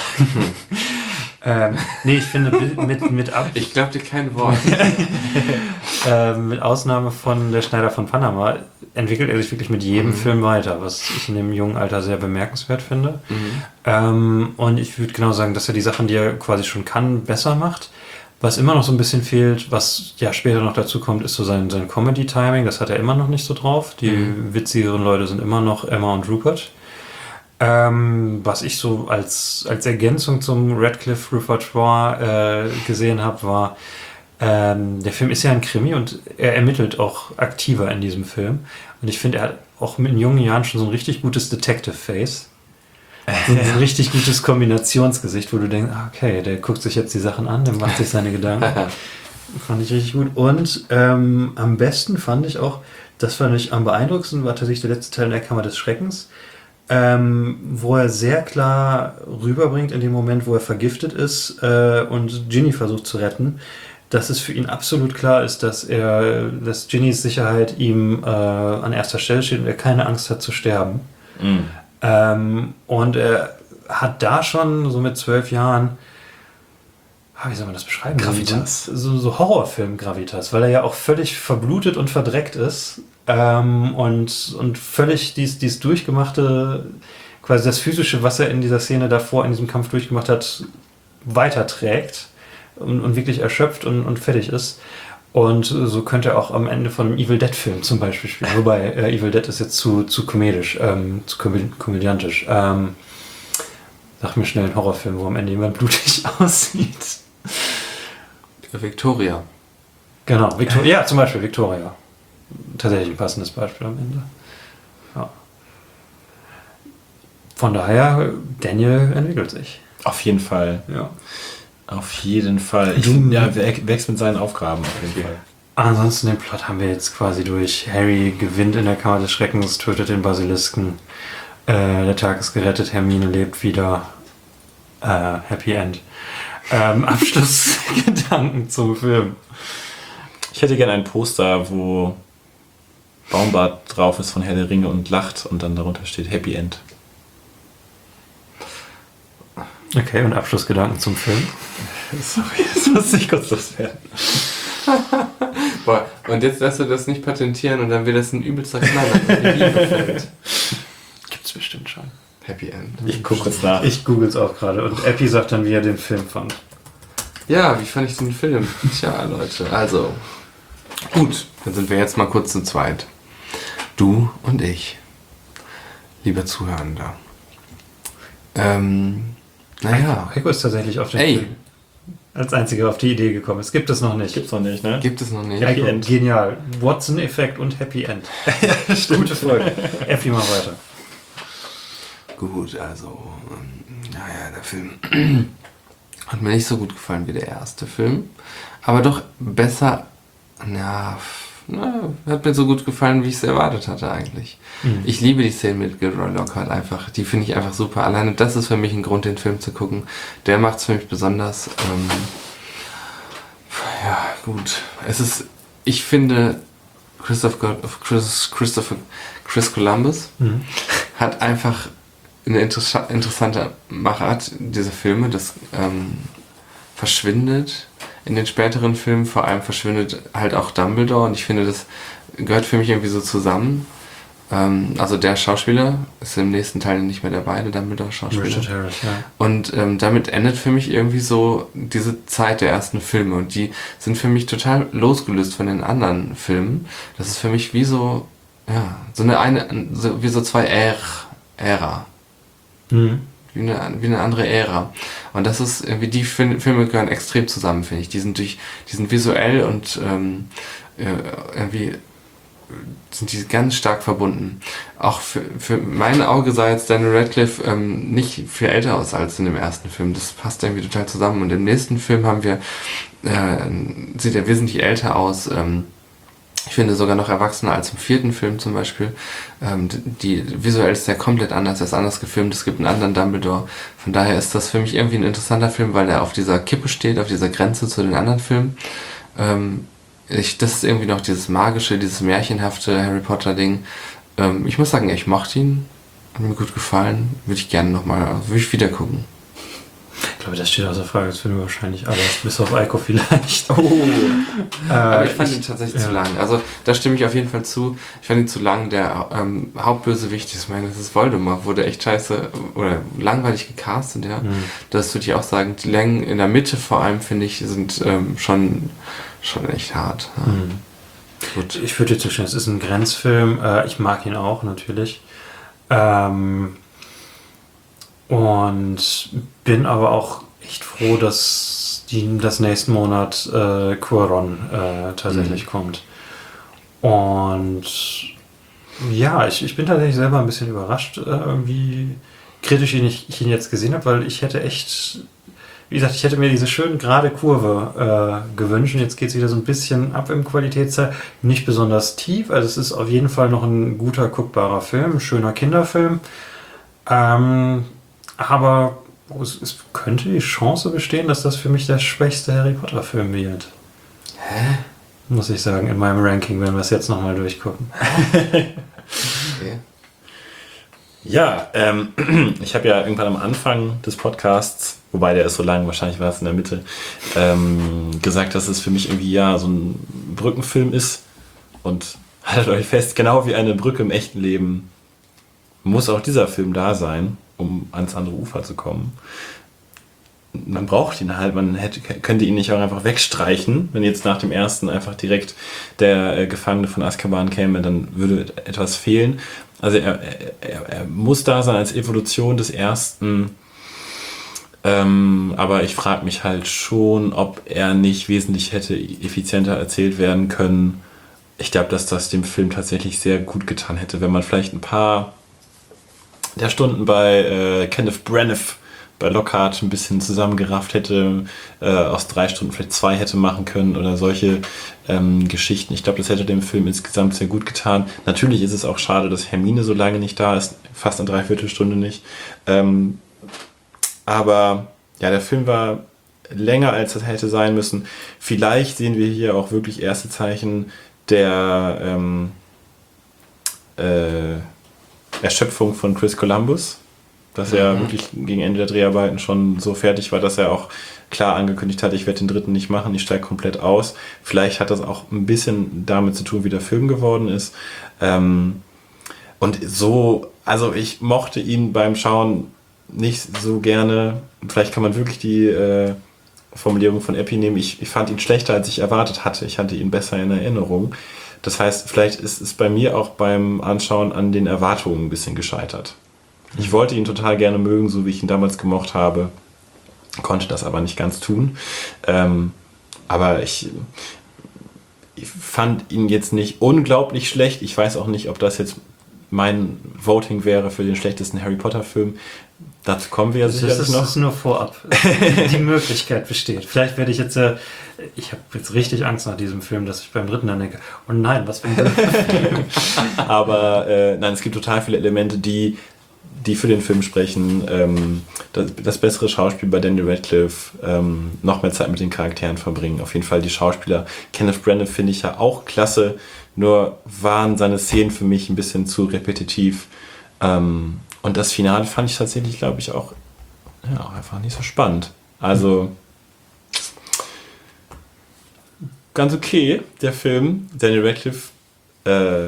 S3: ähm, nee, ich finde mit, mit, Ab
S4: Ich glaube dir kein Wort.
S3: äh, mit Ausnahme von Der Schneider von Panama entwickelt er sich wirklich mit jedem
S4: Mhm.
S3: Film weiter, was ich in dem jungen Alter sehr bemerkenswert finde.
S4: Mhm.
S3: Ähm, und ich würde genau sagen, dass er die Sachen, die er quasi schon kann, besser macht. Was immer noch so ein bisschen fehlt, was ja später noch dazu kommt, ist so sein, sein Comedy-Timing. Das hat er immer noch nicht so drauf. Die
S4: Mhm.
S3: witzigeren Leute sind immer noch Emma und Rupert. Ähm, was ich so als, als Ergänzung zum Radcliffe-Repertoire äh, gesehen habe, war, ähm, der Film ist ja ein Krimi und er ermittelt auch aktiver in diesem Film. Und ich finde, er hat auch in jungen Jahren schon so ein richtig gutes Detective-Face. So ein richtig gutes Kombinationsgesicht, wo du denkst, ah, okay, der guckt sich jetzt die Sachen an, der macht sich seine Gedanken. Fand ich richtig gut. Und ähm, am besten fand ich auch, das fand ich am beeindruckendsten, war tatsächlich der letzte Teil in der Kammer des Schreckens, ähm, wo er sehr klar rüberbringt in dem Moment, wo er vergiftet ist äh, und Ginny versucht zu retten, dass es für ihn absolut klar ist, dass er, dass Ginnys Sicherheit ihm äh, an erster Stelle steht und er keine Angst hat zu sterben.
S2: Mhm.
S3: Ähm, und er hat da schon so mit zwölf Jahren, ah, wie soll man das beschreiben?
S2: Gravitas.
S3: So, so Horrorfilm-Gravitas, weil er ja auch völlig verblutet und verdreckt ist ähm, und, und völlig dies, dies durchgemachte, quasi das Physische, was er in dieser Szene davor, in diesem Kampf durchgemacht hat, weiterträgt und, und wirklich erschöpft und, und fertig ist. Und so könnte er auch am Ende von einem Evil Dead-Film zum Beispiel spielen. Wobei äh, Evil Dead ist jetzt zu, zu komedisch, ähm, zu komö- komödiantisch. Ähm, sag mir schnell einen Horrorfilm, wo am Ende jemand blutig aussieht.
S4: Victoria.
S3: Genau, Victoria. Ja, zum Beispiel Victoria. Tatsächlich ein passendes Beispiel am Ende. Ja. Von daher, Daniel entwickelt sich.
S2: Auf jeden Fall.
S3: Ja.
S2: Auf jeden Fall. Ich
S3: Du-
S2: finde, ja, er wächst mit seinen Aufgaben auf jeden Fall.
S3: Ansonsten den Plot haben wir jetzt quasi durch. Harry gewinnt in der Kammer des Schreckens, tötet den Basilisken. Äh, der Tag ist gerettet, Hermine lebt wieder. Äh, Happy End. Ähm, Abschlussgedanken zum Film.
S2: Ich hätte gerne ein Poster, wo Baumbart drauf ist von Herr der Ringe und lacht und dann darunter steht Happy End.
S3: Okay, und Abschlussgedanken zum Film.
S2: Sorry, das muss ich kurz loswerden.
S4: Boah, und jetzt lässt du das nicht patentieren und dann wird das ein übelster Knaller, wenn die Liebe fällt.
S3: Gibt's bestimmt schon.
S4: Happy End.
S2: Ich gucke kurz nach.
S3: Ich google es auch gerade und Epi sagt dann, wie er den Film fand.
S4: Ja, wie fand ich den Film? Tja, Leute, also. Gut, dann sind wir jetzt mal kurz zu zweit. Du und ich. Lieber Zuhörender. Ähm, naja,
S3: Heiko ist tatsächlich auf den
S4: Ey.
S3: Film als einziger auf die Idee gekommen. Es gibt es noch nicht.
S2: Gibt's noch nicht, ne?
S4: gibt es noch nicht.
S3: Heiko,
S2: End.
S3: genial. Watson-Effekt und Happy End. Gute Folge. Effi, mal weiter.
S4: Gut, also, ähm, naja, der Film hat mir nicht so gut gefallen wie der erste Film, aber doch besser, ja, f- na, hat mir so gut gefallen, wie ich es erwartet hatte eigentlich.
S3: Mhm.
S4: Ich liebe die Szene mit Gilroy Lockhart einfach, die finde ich einfach super. Alleine das ist für mich ein Grund, den Film zu gucken. Der macht es für mich besonders. Ähm, ja, gut. Es ist, ich finde, Christopher, Chris, Christopher, Chris Columbus
S3: Mhm.
S4: hat einfach eine interessa- interessante Machart, diese Filme. Das ähm, verschwindet in den späteren Filmen, vor allem verschwindet halt auch Dumbledore und ich finde, das gehört für mich irgendwie so zusammen. Ähm, also der Schauspieler ist im nächsten Teil nicht mehr dabei, der Dumbledore-Schauspieler.
S3: Richard Harris, ja.
S4: Und ähm, damit endet für mich irgendwie so diese Zeit der ersten Filme und die sind für mich total losgelöst von den anderen Filmen. Das ist für mich wie so, ja, so eine, eine so, wie so zwei Ä- Ära.
S3: Mhm.
S4: Wie eine, wie eine andere Ära. Und das ist irgendwie, die Fil- Filme gehören extrem zusammen, finde ich. Die sind durch, die sind visuell und ähm, äh, irgendwie sind die ganz stark verbunden. Auch für, für mein Auge sah jetzt Daniel Radcliffe ähm, nicht viel älter aus als in dem ersten Film. Das passt irgendwie total zusammen. Und im nächsten Film haben wir, äh, sieht er wesentlich älter aus. Ähm, ich finde sogar noch erwachsener als im vierten Film zum Beispiel. Ähm, die, die visuell ist der komplett anders, er ist anders gefilmt, es gibt einen anderen Dumbledore. Von daher ist das für mich irgendwie ein interessanter Film, weil er auf dieser Kippe steht, auf dieser Grenze zu den anderen Filmen. Ähm, ich, das ist irgendwie noch dieses magische, dieses märchenhafte Harry Potter Ding. Ähm, ich muss sagen, ich mochte ihn, hat mir gut gefallen, würde ich gerne nochmal, würde ich wieder gucken.
S3: Ich glaube, das steht außer Frage. Das finden wir wahrscheinlich alles, bis auf Eiko vielleicht. Oh. äh,
S4: Aber ich fand ihn tatsächlich
S3: ja.
S4: zu lang. Also da stimme ich auf jeden Fall zu. Ich fand ihn zu lang. Der ähm, Hauptbösewicht, ich meine, das ist Voldemort, wurde echt scheiße oder langweilig gecastet, ja.
S3: Mhm.
S4: Das würde ich auch sagen. Die Längen in der Mitte vor allem, finde ich, sind ähm, schon, schon echt hart. Ja.
S3: Mhm.
S4: Gut.
S3: Ich würde dir zustimmen, es ist ein Grenzfilm. Äh, ich mag ihn auch, natürlich. Ähm, und bin aber auch echt froh, dass die, das nächsten Monat äh, Cuarón äh, tatsächlich mhm. kommt. Und ja, ich, ich bin tatsächlich selber ein bisschen überrascht, äh, wie kritisch ihn ich, ich ihn jetzt gesehen habe, weil ich hätte echt, wie gesagt, ich hätte mir diese schön gerade Kurve äh, gewünscht. Und jetzt geht es wieder so ein bisschen ab im Qualitätsteil. Nicht besonders tief, also es ist auf jeden Fall noch ein guter, guckbarer Film, ein schöner Kinderfilm. Ähm, aber es, es könnte die Chance bestehen, dass das für mich der schwächste Harry Potter Film wird.
S4: Hä?
S3: Muss ich sagen, in meinem Ranking, wenn wir es jetzt nochmal durchgucken.
S4: Okay.
S2: Ja, ähm, ich habe ja irgendwann am Anfang des Podcasts, wobei der ist so lang, wahrscheinlich war es in der Mitte, ähm, gesagt, dass es für mich irgendwie ja so ein Brückenfilm ist. Und haltet euch fest, genau wie eine Brücke im echten Leben muss auch dieser Film da sein, um ans andere Ufer zu kommen. Man braucht ihn halt, man hätte, könnte ihn nicht auch einfach wegstreichen. Wenn jetzt nach dem ersten einfach direkt der äh, Gefangene von Azkaban käme, dann würde etwas fehlen. Also er, er, er muss da sein als Evolution des ersten. Ähm, aber ich frage mich halt schon, ob er nicht wesentlich hätte effizienter erzählt werden können. Ich glaube, dass das dem Film tatsächlich sehr gut getan hätte, wenn man vielleicht ein paar der Stunden bei äh, Kenneth Branagh bei Lockhart ein bisschen zusammengerafft hätte, äh, aus drei Stunden vielleicht zwei hätte machen können oder solche ähm, Geschichten. Ich glaube, das hätte dem Film insgesamt sehr gut getan. Natürlich ist es auch schade, dass Hermine so lange nicht da ist, fast eine Dreiviertelstunde nicht. Ähm, aber ja, der Film war länger, als das hätte sein müssen. Vielleicht sehen wir hier auch wirklich erste Zeichen der ähm, äh, Erschöpfung von Chris Columbus, dass er mhm. wirklich gegen Ende der Dreharbeiten schon so fertig war, dass er auch klar angekündigt hat, ich werde den dritten nicht machen, ich steige komplett aus. Vielleicht hat das auch ein bisschen damit zu tun, wie der Film geworden ist. Ähm, und so, also ich mochte ihn beim Schauen nicht so gerne. Vielleicht kann man wirklich die äh, Formulierung von Epi nehmen. Ich, ich fand ihn schlechter, als ich erwartet hatte. Ich hatte ihn besser in Erinnerung. Das heißt, vielleicht ist es bei mir auch beim Anschauen an den Erwartungen ein bisschen gescheitert. Ich wollte ihn total gerne mögen, so wie ich ihn damals gemocht habe, konnte das aber nicht ganz tun. Ähm, aber ich, ich fand ihn jetzt nicht unglaublich schlecht. Ich weiß auch nicht, ob das jetzt mein Voting wäre für den schlechtesten Harry Potter Film. Dazu kommen wir ja sicherlich
S3: das ist,
S2: noch.
S3: Das ist nur vorab. Die Möglichkeit besteht. Vielleicht werde ich jetzt, äh, ich habe jetzt richtig Angst nach diesem Film, dass ich beim dritten dann denke, oh nein, was für ein Film.
S2: Aber äh, nein, es gibt total viele Elemente, die, die für den Film sprechen. Ähm, das, das bessere Schauspiel bei Daniel Radcliffe, ähm, noch mehr Zeit mit den Charakteren verbringen. Auf jeden Fall die Schauspieler. Kenneth Branagh finde ich ja auch klasse, nur waren seine Szenen für mich ein bisschen zu repetitiv. Ähm, Und das Finale fand ich tatsächlich, glaube ich, auch, ja, auch einfach nicht so spannend. Also, ganz okay, der Film. Daniel Radcliffe äh,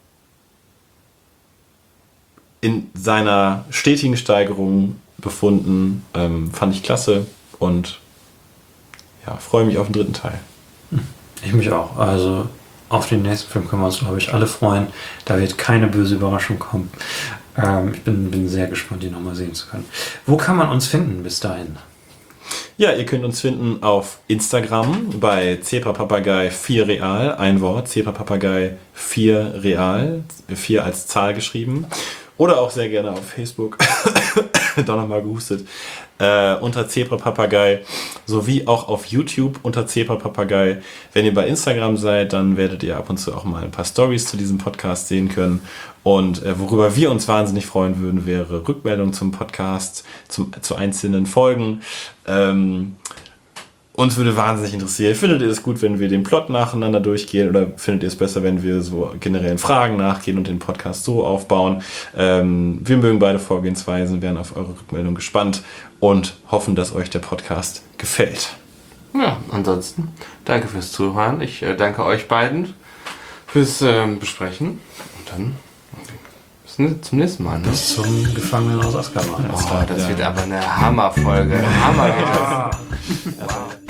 S2: in seiner stetigen Steigerung befunden, ähm, fand ich klasse. Und ja, freue mich auf den dritten Teil.
S3: Ich mich auch. Also auf den nächsten Film können wir uns, glaube ich, alle freuen. Da wird keine böse Überraschung kommen. Ähm, ich bin, bin sehr gespannt, die nochmal sehen zu können. Wo kann man uns finden bis dahin?
S2: Ja, ihr könnt uns finden auf Instagram bei zebrapapagei vier real, ein Wort, zebrapapagei vier real, vier als Zahl geschrieben. Oder auch sehr gerne auf Facebook, doch nochmal gehustet, äh, unter zebrapapagei, sowie auch auf YouTube unter zebrapapagei. Wenn ihr bei Instagram seid, dann werdet ihr ab und zu auch mal ein paar Stories zu diesem Podcast sehen können. Und äh, worüber wir uns wahnsinnig freuen würden, wäre Rückmeldung zum Podcast, zum, zu einzelnen Folgen. Ähm, uns würde wahnsinnig interessieren, findet ihr es gut, wenn wir den Plot nacheinander durchgehen, oder findet ihr es besser, wenn wir so generellen Fragen nachgehen und den Podcast so aufbauen? Ähm, wir mögen beide Vorgehensweisen, wären auf eure Rückmeldung gespannt und hoffen, dass euch der Podcast gefällt.
S4: Ja, ansonsten danke fürs Zuhören. Ich äh, danke euch beiden fürs ähm, Besprechen. Und dann bis n- zum nächsten Mal. Ne?
S3: Bis zum Gefangenen aus Azkaban.
S4: Oh, das wird aber eine Hammerfolge. Hammer wird das.
S2: Ja.